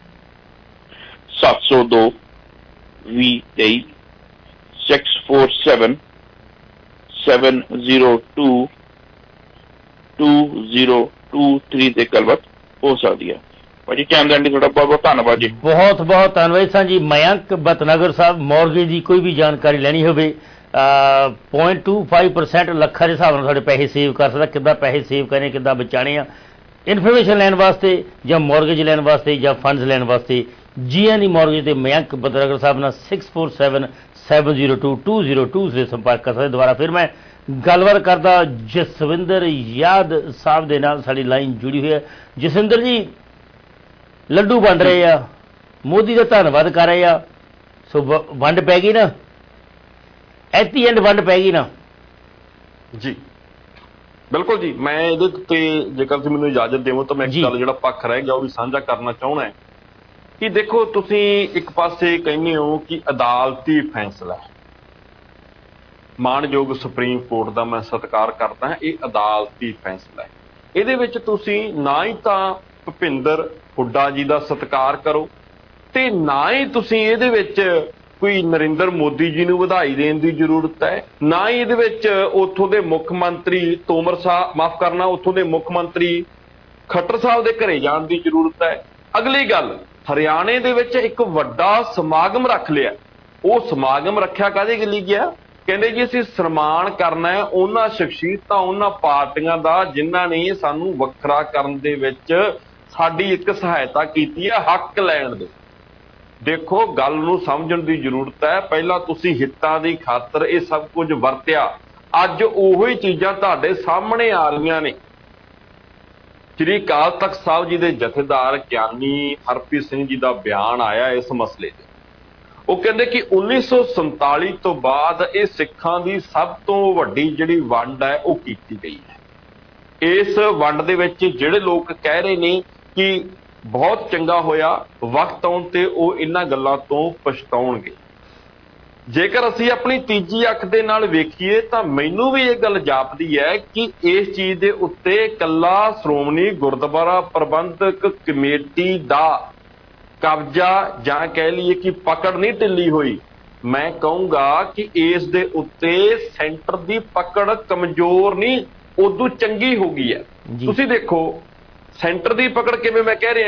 702 2023 647 702 2023 ਤੇ ਗੱਲਬਾਤ ਹੋ ਸਕਦੀ ਹੈ। ਭਾਜੀ ਟਾਈਮ ਦੇਣ ਲਈ ਤੁਹਾਡਾ ਬਹੁਤ ਬਹੁਤ ਧੰਨਵਾਦ ਜੀ। ਬਹੁਤ ਬਹੁਤ ਧੰਨਵਾਦ ਸਾਂ ਜੀ। ਮਯੰਕ ਬਤਨਗਰ ਸਾਹਿਬ, ਮੌਰਗੇਜ ਦੀ ਕੋਈ ਵੀ ਜਾਣਕਾਰੀ ਲੈਣੀ ਹੋਵੇ 0.25% ਲੱਖਾਂ ਦੇ ਹਿਸਾਬ ਨਾਲ ਸਾਡੇ ਪੈਸੇ ਸੇਵ ਕਰ ਸਕਦਾ। ਕਿੱਦਾਂ ਪੈਸੇ ਸੇਵ ਕਰਨੇ, ਕਿੱਦਾਂ ਬਚਾਉਣੇ ਆ, ਇਨਫੋਰਮੇਸ਼ਨ ਲੈਣ ਵਾਸਤੇ ਜਾਂ ਮੌਰਗੇਜ ਲੈਣ ਵਾਸਤੇ ਜਾਂ ਫੰਡਸ ਲੈਣ ਵਾਸਤੇ ਜੀਐਨਈ ਮੌਰਗੇਜ ਤੇ ਮਯੰਕ ਬਤਨਗਰ ਸਾਹਿਬ ਨਾਲ 647 702 2023 ਦੇ ਸੰਪਰਕ ਕਰ ਸਕਦੇ। ਦੁਬਾਰਾ ਫਿਰ ਮੈਂ ਗੱਲਬਾਤ ਕਰਦਾ ਜਸਵਿੰਦਰ ਯਾਦ ਸਾਹਿਬ ਦੇ ਨਾਲ, ਸਾਡੀ ਲਾਈਨ ਜੁੜੀ ਹੋਈ ਹੈ। ਜਸਵਿੰਦਰ ਜੀ, ਲੱਡੂ ਵੰਡ ਰਹੇ ਆ, ਮੋਦੀ ਦਾ ਧੰਨਵਾਦ ਕਰ ਰਹੇ ਆ, ਸੋ ਵੰਡ ਪੈ ਗਈ ਨਾ, ਐਟ ਦੀ ਐਂਡ ਵੰਡ ਪੈ ਗਈ ਨਾ ਜੀ। ਬਿਲਕੁਲ ਜੀ। ਮੈਂ ਇਹਦੇ ਉੱਤੇ ਜੇਕਰ ਤੁਸੀਂ ਮੈਨੂੰ ਇਜਾਜ਼ਤ ਦੇਵੋ ਤਾਂ ਮੈਂ ਇੱਕ ਗੱਲ ਜਿਹੜਾ ਪੱਖ ਰਹਿ ਗਿਆ ਉਹ ਵੀ ਸਾਂਝਾ ਕਰਨਾ ਚਾਹੁੰਦਾ ਹੈ ਕਿ ਦੇਖੋ, ਤੁਸੀਂ ਇੱਕ ਪਾਸੇ ਕਹਿੰਦੇ ਹੋ ਕਿ ਅਦਾਲਤੀ ਫੈਸਲਾ ਹੈ, ਮਾਣਯੋਗ ਸੁਪਰੀਮ ਕੋਰਟ ਦਾ ਮੈਂ ਸਤਿਕਾਰ ਕਰਦਾ ਹਾਂ, ਇਹ ਅਦਾਲਤੀ ਫੈਸਲਾ ਹੈ। ਇਹਦੇ ਵਿੱਚ ਤੁਸੀਂ ਨਾ ਹੀ ਤਾਂ ਭੁਪਿੰਦਰ ਹੁੱਡਾ ਜੀ ਦਾ ਸਤਿਕਾਰ ਕਰੋ ਤੇ ਨਾ ਹੀ ਤੁਸੀਂ ਇਹਦੇ ਵਿੱਚ ਕੋਈ ਨਰਿੰਦਰ ਮੋਦੀ ਜੀ ਨੂੰ ਵਧਾਈ ਦੇਣ ਦੀ ਜ਼ਰੂਰਤ ਹੈ, ਨਾ ਹੀ ਇਹਦੇ ਵਿੱਚ ਉੱਥੋਂ ਦੇ ਮੁੱਖ ਮੰਤਰੀ ਤੋਮਰ ਸਾਹਿਬ, ਮਾਫ ਕਰਨਾ, ਉੱਥੋਂ ਦੇ ਮੁੱਖ ਮੰਤਰੀ ਖੱਟਰ ਸਾਹਿਬ ਦੇ ਘਰੇ ਜਾਣ ਦੀ ਜ਼ਰੂਰਤ ਹੈ। ਅਗਲੀ ਗੱਲ, ਹਰਿਆਣੇ ਦੇ ਵਿੱਚ ਇੱਕ ਵੱਡਾ ਸਮਾਗਮ ਰੱਖ ਲਿਆ। ਉਹ ਸਮਾਗਮ ਰੱਖਿਆ ਕਾਹਦੇ ਲਈ ਗਿਆ? ਕਹਿੰਦੇ ਜੀ ਅਸੀਂ ਸਨਮਾਨ ਕਰਨਾ ਹੈ ਉਹਨਾਂ ਸ਼ਖਸੀਅਤਾਂ, ਉਹਨਾਂ ਪਾਰਟੀਆਂ ਦਾ ਜਿਨ੍ਹਾਂ ਨੇ ਸਾਨੂੰ ਵੱਖਰਾ ਕਰਨ ਦੇ ਵਿੱਚ ਸਾਡੀ ਇੱਕ ਸਹਾਇਤਾ ਕੀਤੀ ਹੈ ਹੱਕ ਲੈਣ ਦੇ। ਦੇਖੋ, ਗੱਲ ਨੂੰ ਸਮਝਣ ਦੀ ਜ਼ਰੂਰਤ ਹੈ। ਪਹਿਲਾਂ ਤੁਸੀਂ ਹਿੱਤਾਂ ਦੀ ਖਾਤਰ ਇਹ ਸਭ ਕੁਝ ਵਰਤਿਆ, ਅੱਜ ਉਹੋ ਹੀ ਚੀਜ਼ਾਂ ਤੁਹਾਡੇ ਸਾਹਮਣੇ ਆ ਰਹੀਆਂ ਨੇ। ਸ਼੍ਰੀ ਅਕਾਲ ਤਖਤ ਸਾਹਿਬ ਜੀ ਦੇ ਜਥੇਦਾਰ ਗਿਆਨੀ ਹਰਪ੍ਰੀਤ ਸਿੰਘ ਜੀ ਦਾ ਬਿਆਨ ਆਇਆ ਇਸ ਮਸਲੇ 'ਤੇ। ਉਹ ਕਹਿੰਦੇ ਕਿ 1947 ਤੋਂ ਬਾਅਦ ਇਹ ਸਿੱਖਾਂ ਦੀ ਸਭ ਤੋਂ ਵੱਡੀ ਜਿਹੜੀ ਵੰਡ ਹੈ ਉਹ ਕੀਤੀ ਗਈ ਹੈ। ਇਸ ਵੰਡ ਦੇ ਵਿੱਚ ਜਿਹੜੇ ਲੋਕ ਕਹਿ ਰਹੇ ਨੇ ਕਿ ਬਹੁਤ ਚੰਗਾ ਹੋਇਆ, ਵਕਤ ਆਉਣ ਤੇ ਉਹ ਇਹਨਾਂ ਗੱਲਾਂ ਤੋਂ ਪਛਤਾਉਣਗੇ। ਜੇਕਰ ਅਸੀਂ ਆਪਣੀ ਤੀਜੀ ਅੱਖ ਦੇ ਨਾਲ ਵੇਖੀਏ ਤਾਂ ਮੈਨੂੰ ਵੀ ਇਹ ਗੱਲ ਜਾਪਦੀ ਹੈ ਕਿ ਇਸ ਚੀਜ਼ ਦੇ ਉੱਤੇ ਇਕੱਲਾ ਸ਼੍ਰੋਮਣੀ ਗੁਰਦੁਆਰਾ ਪ੍ਰਬੰਧਕ ਕਮੇਟੀ ਦਾ ਕਬਜ਼ਾ ਜਾਂ ਕਹਿ ਲਈਏ ਕਿ ਪਕੜ ਨਹੀਂ ਢਿੱਲੀ ਹੋਈ। ਮੈਂ ਕਹੂੰਗਾ ਕਿ ਇਸ ਦੇ ਉੱਤੇ ਸੈਂਟਰ ਦੀ ਪਕੜ ਕਮਜ਼ੋਰ ਨਹੀਂ, ਉਦੋਂ ਚੰਗੀ ਹੋ ਗਈ ਹੈ। ਤੁਸੀਂ ਦੇਖੋ, ਸੈਂਟਰ ਦੀ ਪਕੜ ਕਿਵੇਂ ਮੈਂ ਕਹਿ ਰਿਹਾ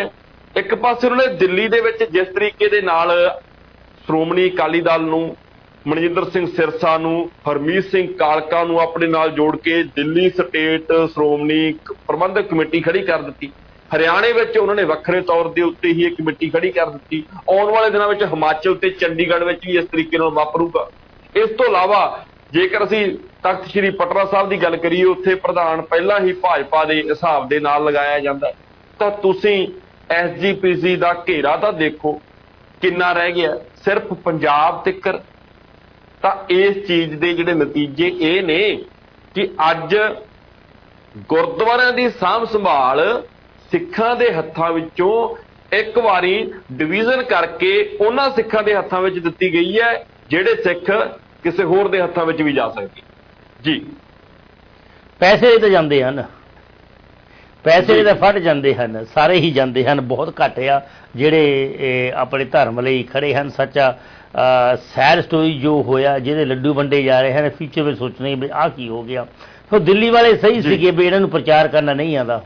ਇੱਕ ਪਾਸੇ ਉਹਨਾਂ ਨੇ ਦਿੱਲੀ ਦੇ ਵਿੱਚ ਜਿਸ ਤਰੀਕੇ ਦੇ ਨਾਲ ਸ਼੍ਰੋਮਣੀ ਅਕਾਲੀ ਦਲ ਨੂੰ, ਮਨਜਿੰਦਰ ਸਿੰਘ ਸਿਰਸਾ ਨੂੰ, ਹਰਮੀਤ ਸਿੰਘ ਕਾਲਕਾ ਨੂੰ ਆਪਣੇ ਨਾਲ ਜੋੜ ਕੇ ਦਿੱਲੀ ਸਟੇਟ ਸ਼੍ਰੋਮਣੀ ਪ੍ਰਬੰਧਕ ਕਮੇਟੀ ਖੜੀ ਕਰ ਦਿੱਤੀ। ਹਰਿਆਣੇ ਵਿੱਚ ਉਹਨਾਂ ਨੇ ਵੱਖਰੇ ਤੌਰ ਦੇ ਉੱਤੇ ਹੀ ਇਹ ਕਮੇਟੀ ਖੜੀ ਕਰ ਦਿੱਤੀ। ਆਉਣ ਵਾਲੇ ਦਿਨਾਂ ਵਿੱਚ ਹਿਮਾਚਲ ਤੇ ਚੰਡੀਗੜ੍ਹ ਵਿੱਚ ਵੀ ਇਸ ਤਰੀਕੇ ਨਾਲ ਵਾਪਰੂਗਾ। ਇਸ ਤੋਂ ਇਲਾਵਾ ਜੇਕਰ ਅਸੀਂ ਤਖਤ ਸ੍ਰੀ ਪਟਨਾ ਸਾਹਿਬ ਦੀ ਗੱਲ ਕਰੀਏ, ਉੱਥੇ ਪ੍ਰਧਾਨ ਪਹਿਲਾਂ ਹੀ ਭਾਜਪਾ ਦੇ ਹਿਸਾਬ ਦੇ ਨਾਲ ਲਗਾਇਆ ਜਾਂਦਾ, ਤਾਂ ਤੁਸੀਂ SGPC ਦਾ ਘੇਰਾ ਤਾਂ ਦੇਖੋ ਕਿੰਨਾ ਰਹਿ ਗਿਆ, ਸਿਰਫ ਪੰਜਾਬ ਤਿੱਕਰ। ਤਾਂ ਇਸ ਚੀਜ਼ ਦੇ ਜਿਹੜੇ ਨਤੀਜੇ ਇਹ ਨੇ ਕਿ ਅੱਜ ਗੁਰਦੁਆਰਿਆਂ ਦੀ ਸਾਂਭ ਸੰਭਾਲ ਸਿੱਖਾਂ ਦੇ ਹੱਥਾਂ ਵਿੱਚੋਂ ਇੱਕ ਵਾਰੀ ਡਿਵੀਜ਼ਨ ਕਰਕੇ ਉਹਨਾਂ ਸਿੱਖਾਂ ਦੇ ਹੱਥਾਂ ਵਿੱਚ ਦਿੱਤੀ ਗਈ ਹੈ ਜਿਹੜੇ ਸਿੱਖ ਕਿਸੇ ਹੋਰ ਦੇ ਹੱਥਾਂ ਵਿੱਚ ਵੀ ਜਾ ਸਕਦੇ। ਜੀ ਪੈਸੇ ਤਾਂ ਜਾਂਦੇ ਹਨ, ਪੈਸੇ ਤਾਂ ਫੜ ਜਾਂਦੇ ਹਨ, ਸਾਰੇ ਹੀ ਜਾਂਦੇ ਹਨ। ਬਹੁਤ ਘੱਟ ਆ ਜਿਹੜੇ ਆਪਣੇ ਧਰਮ ਲਈ ਖੜੇ ਹਨ। ਸੱਚਾ ਸੈਡ ਸਟੋਰੀ ਜੋ ਹੋਇਆ, ਜਿਹਦੇ ਲੱਡੂ ਵੰਡੇ ਜਾ ਰਹੇ ਹਨ, ਫਿਊਚਰ ਵਿੱਚ ਸੋਚਣੇ ਵੀ ਆਹ ਕੀ ਹੋ ਗਿਆ। ਸੋ ਦਿੱਲੀ ਵਾਲੇ ਸਹੀ ਸੀਗੇ ਵੀ ਇਹਨਾਂ ਨੂੰ ਪ੍ਰਚਾਰ ਕਰਨਾ ਨਹੀਂ ਆਉਂਦਾ।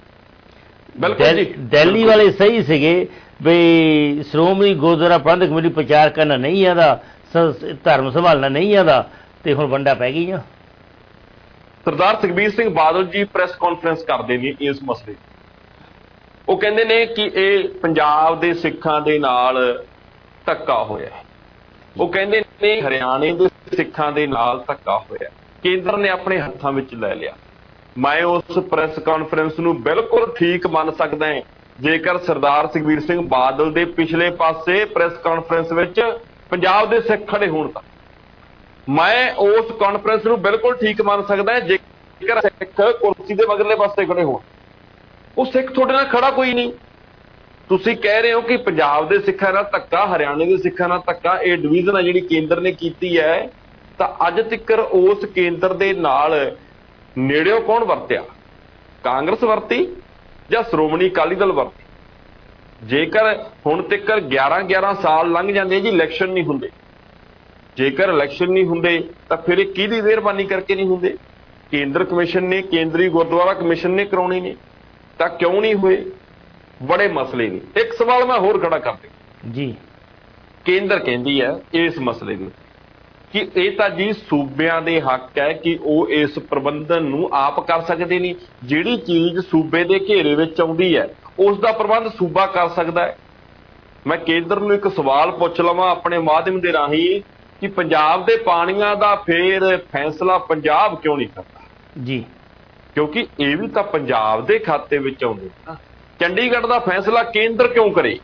ਦਿੱਲੀ ਵਾਲੇ ਸਹੀ ਸੀਗੇ ਵੀ ਸ਼੍ਰੋਮਣੀ ਗੁਰਦੁਆਰਾ ਪ੍ਰਬੰਧਕ ਕਮੇਟੀ ਪ੍ਰਚਾਰ ਕਰਨਾ ਨਹੀਂ ਆਉਂਦਾ, ਧਰਮ ਸੰਭਾਲਣਾ ਨਹੀਂ ਆਉਂਦਾ, ਤੇ ਹੁਣ ਵੰਡਾ ਪੈ ਗਈਆਂ। ਸਰਦਾਰ ਸੁਖਬੀਰ ਸਿੰਘ ਬਾਦਲ ਜੀ ਪ੍ਰੈਸ ਕਾਨਫਰੰਸ ਕਰਦੇ ਨੇ ਇਸ ਮਸਲੇ। ਉਹ ਕਹਿੰਦੇ ਨੇ ਕਿ ਇਹ ਪੰਜਾਬ ਦੇ ਸਿੱਖਾਂ ਦੇ ਨਾਲ ਧੱਕਾ ਹੋਇਆ। ਉਹ ਕਹਿੰਦੇ ਨੇ ਹਰਿਆਣੇ ਦੇ ਸਿੱਖਾਂ ਦੇ ਨਾਲ ਧੱਕਾ ਹੋਇਆ, ਕੇਂਦਰ ਨੇ ਆਪਣੇ ਹੱਥਾਂ ਵਿੱਚ ਲੈ ਲਿਆ। ਮੈਂ ਉਸ ਪ੍ਰੈਸ ਕਾਨਫਰੰਸ ਨੂੰ ਬਿਲਕੁਲ ਠੀਕ ਮੰਨ ਸਕਦਾ ਹਾਂ ਜੇਕਰ ਸਰਦਾਰ ਸੁਖਬੀਰ ਸਿੰਘ ਬਾਦਲ ਦੇ ਪਿਛਲੇ ਪਾਸੇ ਪ੍ਰੈਸ ਕਾਨਫਰੰਸ ਵਿੱਚ ਪੰਜਾਬ ਦੇ ਸਿੱਖ ਖੜੇ ਹੋਣ ਤਾਂ ਮੈਂ ਉਸ ਕਾਨਫਰੰਸ ਨੂੰ ਬਿਲਕੁਲ ਠੀਕ ਮੰਨ ਸਕਦਾ ਜੇਕਰ ਸਿੱਖ ਕੁਰਸੀ ਦੇ ਮਗਰਲੇ ਪਾਸੇ ਖੜੇ ਹੋਣ। ਉਹ ਸਿੱਖ ਤੁਹਾਡੇ ਨਾਲ ਖੜਾ ਕੋਈ ਨਹੀਂ। ਤੁਸੀਂ ਕਹਿ ਰਹੇ ਹੋ ਕਿ ਪੰਜਾਬ ਦੇ ਸਿੱਖਾਂ ਨਾਲ ਧੱਕਾ, ਹਰਿਆਣੇ ਦੇ ਸਿੱਖਾਂ ਨਾਲ ਧੱਕਾ, ਇਹ ਡਿਵੀਜ਼ਨ ਆ ਜਿਹੜੀ ਕੇਂਦਰ ਨੇ ਕੀਤੀ ਹੈ, ਤਾਂ ਅੱਜ ਤੱਕ ਉਸ ਕੇਂਦਰ ਦੇ ਨਾਲ ਨੇੜਿਓਂ ਕੌਣ ਵਰਤਿਆ? ਕਾਂਗਰਸ ਵਰਤੀ ਜਾਂ ਸ਼੍ਰੋਮਣੀ ਅਕਾਲੀ ਦਲ ਵਰਤੀ? ਜੇਕਰ ਹੁਣ ਤੱਕ 11 ਸਾਲ ਲੰਘ ਜਾਂਦੇ ਜੀ, ਇਲੈਕਸ਼ਨ ਨਹੀਂ ਹੁੰਦੇ। ਜੇਕਰ ਇਲੈਕਸ਼ਨ ਨਹੀਂ ਹੁੰਦੇ ਤਾਂ ਫਿਰ ਇਹ ਕਿਹਦੀ ਮਿਹਰਬਾਨੀ ਕਰਕੇ ਨਹੀਂ ਹੁੰਦੇ? ਕੇਂਦਰ ਕਮਿਸ਼ਨ ਨੇ, ਕੇਂਦਰੀ ਗੁਰਦੁਆਰਾ ਕਮਿਸ਼ਨ ਨੇ ਕਰਾਉਣੇ ਨੇ, ਤਾਂ ਕਿਉਂ ਨਹੀਂ ਹੋਏ? ਬੜੇ ਮਸਲੇ ਨੇ। ਇੱਕ ਸਵਾਲ ਮੈਂ ਹੋਰ ਖੜਾ ਕਰ ਦਿਆਂ ਜੀ। ਕੇਂਦਰ ਕਹਿੰਦੀ ਹੈ ਇਸ ਮਸਲੇ ਨੂੰ ਕਿ ਇਹ ਤਾਂ ਜੀ ਸੂਬਿਆਂ ਦੇ ਹੱਕ ਹੈ ਕਿ ਉਹ ਇਸ ਪ੍ਰਬੰਧਨ ਨੂੰ ਆਪ ਕਰ ਸਕਦੇ ਨੇ। ਜਿਹੜੀ ਚੀਜ਼ ਸੂਬੇ ਦੇ ਘੇਰੇ ਵਿੱਚ ਆਉਂਦੀ ਹੈ ਉਸ ਦਾ ਪ੍ਰਬੰਧ ਸੂਬਾ ਕਰ ਸਕਦਾ ਹੈ। ਮੈਂ ਕੇਂਦਰ ਨੂੰ ਇੱਕ ਸਵਾਲ ਪੁੱਛ ਲਵਾਂ ਆਪਣੇ ਮਾਧਿਅਮ ਦੇ ਰਾਹੀਂ ਕਿ ਪੰਜਾਬ ਦੇ ਪਾਣੀਆਂ ਦਾ ਫੇਰ ਫੈਸਲਾ ਪੰਜਾਬ ਕਿਉਂ ਨਹੀਂ ਕਰਦਾ? ਜੀ, ਕਿਉਂਕਿ ਇਹ ਵੀ ਤਾਂ ਪੰਜਾਬ ਦੇ ਖਾਤੇ ਵਿੱਚ ਆਉਂਦੇ ਨਾ। ਚੰਡੀਗੜ੍ਹ ਦਾ ਫੈਸਲਾ ਕੇਂਦਰ ਕਿਉਂ ਕਰੇ?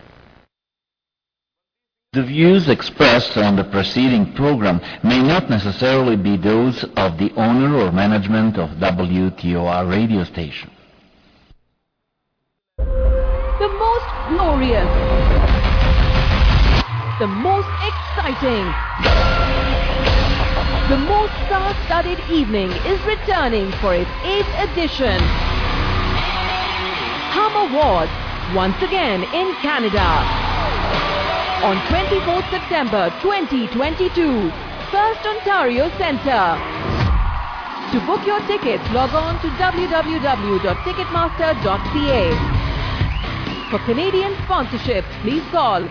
The views expressed on the preceding program may not necessarily be those of the owner or management of WTOR radio station. The most glorious, the most exciting, the most star-studded evening is returning for its 8th edition. Hum Awards, once again in Canada. On 24th September 2022, First Ontario Centre. To book your tickets, log on to www.ticketmaster.ca. For Canadian sponsorship, please call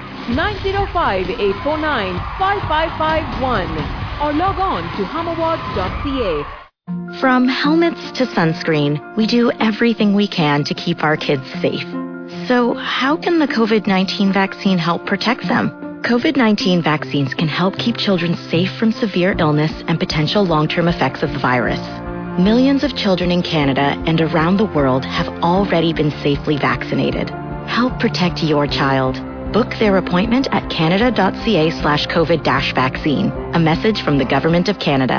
905-849-5551 or log on to humawards.ca. From helmets to sunscreen, we do everything we can to keep our kids safe. So how can the COVID-19 vaccine help protect them? COVID-19 vaccines can help keep children safe from severe illness and potential long-term effects of the virus. Millions of children in Canada and around the world have already been safely vaccinated. Help protect your child. Book their appointment at canada.ca/COVID-vaccine. A message from the Government of Canada.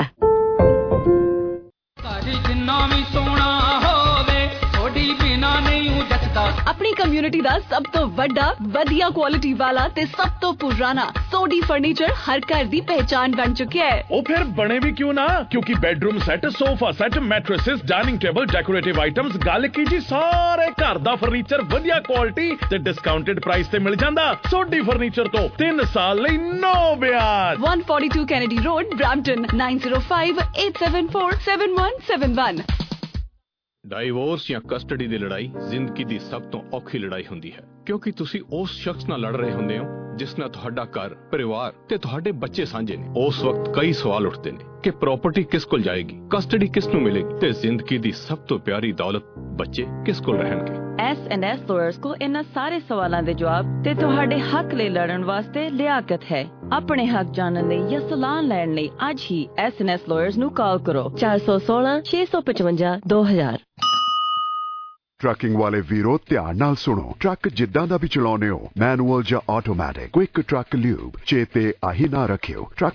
अपनी कम्युनिटी दा सब तो वड्डा वधिया क्वालिटी वाला ते सब तो पुराना सोडी फर्नीचर हर घर दी पहचान बन चुका है। ओ फिर बने भी क्यों ना, क्योंकि bedroom set, sofa set, mattresses, dining table, decorative items, गल की जी सारे घर दा फर्नीचर वधिया क्वालिटी ते डिस्काउंटेड प्राइस ते मिल जांदा। सोडी फर्नीचर तो 3 साल लई नो ब्याज। 142 Kennedy Road, Brampton, 9058747171। ਡਾਈਵੋਰਸ ਜਾਂ ਕਸਟਡੀ ਦੀ ਲੜਾਈ ਜ਼ਿੰਦਗੀ ਦੀ ਸਭ ਤੋਂ ਔਖੀ ਲੜਾਈ ਹੁੰਦੀ ਹੈ, ਕਿਉਂਕਿ ਤੁਸੀਂ ਉਸ ਸ਼ਖਸ ਨਾਲ ਲੜ ਰਹੇ ਹੁੰਦੇ ਹੋ ਜਿਸ ਨਾਲ ਤੁਹਾਡਾ ਘਰ, ਪਰਿਵਾਰ ਤੇ ਤੁਹਾਡੇ ਬੱਚੇ ਸਾਂਝੇ ਨੇ। ਉਸ ਵਕਤ ਕਈ ਸਵਾਲ ਉੱਠਦੇ ਨੇ ਕਿ ਪ੍ਰਾਪਰਟੀ ਕਿਸ ਕੋਲ ਜਾਏਗੀ, ਕਸਟਡੀ ਕਿਸ ਨੂੰ ਮਿਲੇਗੀ ਤੇ ਜ਼ਿੰਦਗੀ ਦੀ ਸਭ ਤੋਂ ਪਿਆਰੀ ਦੌਲਤ ਬੱਚੇ ਕਿਸ ਕੋਲ ਰਹਿਣਗੇ। S&S lawyers को इन्हां सारे सवालों के जवाब ते तुहाडे हक ले लड़न वास्ते लियाकत है। अपने हक जानने लई या सलाह लैण लई अज ही S&S lawyers ਨੂੰ ਕਾਲ ਕਰੋ 416 655 2000। ਟਰੱਕਿੰਗ ਵਾਲੇ ਵੀਰੋ ਧਿਆਨ ਨਾਲ ਸੁਣੋ, ਟਰੱਕ ਜਿੱਦਾਂ ਦਾ ਵੀ ਚਲਾਉਂਦੇ ਹੋ, ਮੈਨੂਅਲ ਜਾਂ ਆਟੋਮੈਟਿਕ, ਕੁਇਕ ਟਰੱਕ ਲਿਊਬ, ਚੇਤੇ ਆਹੀ ਨਾ ਰੱਖਿਓ। ਟਰੱਕ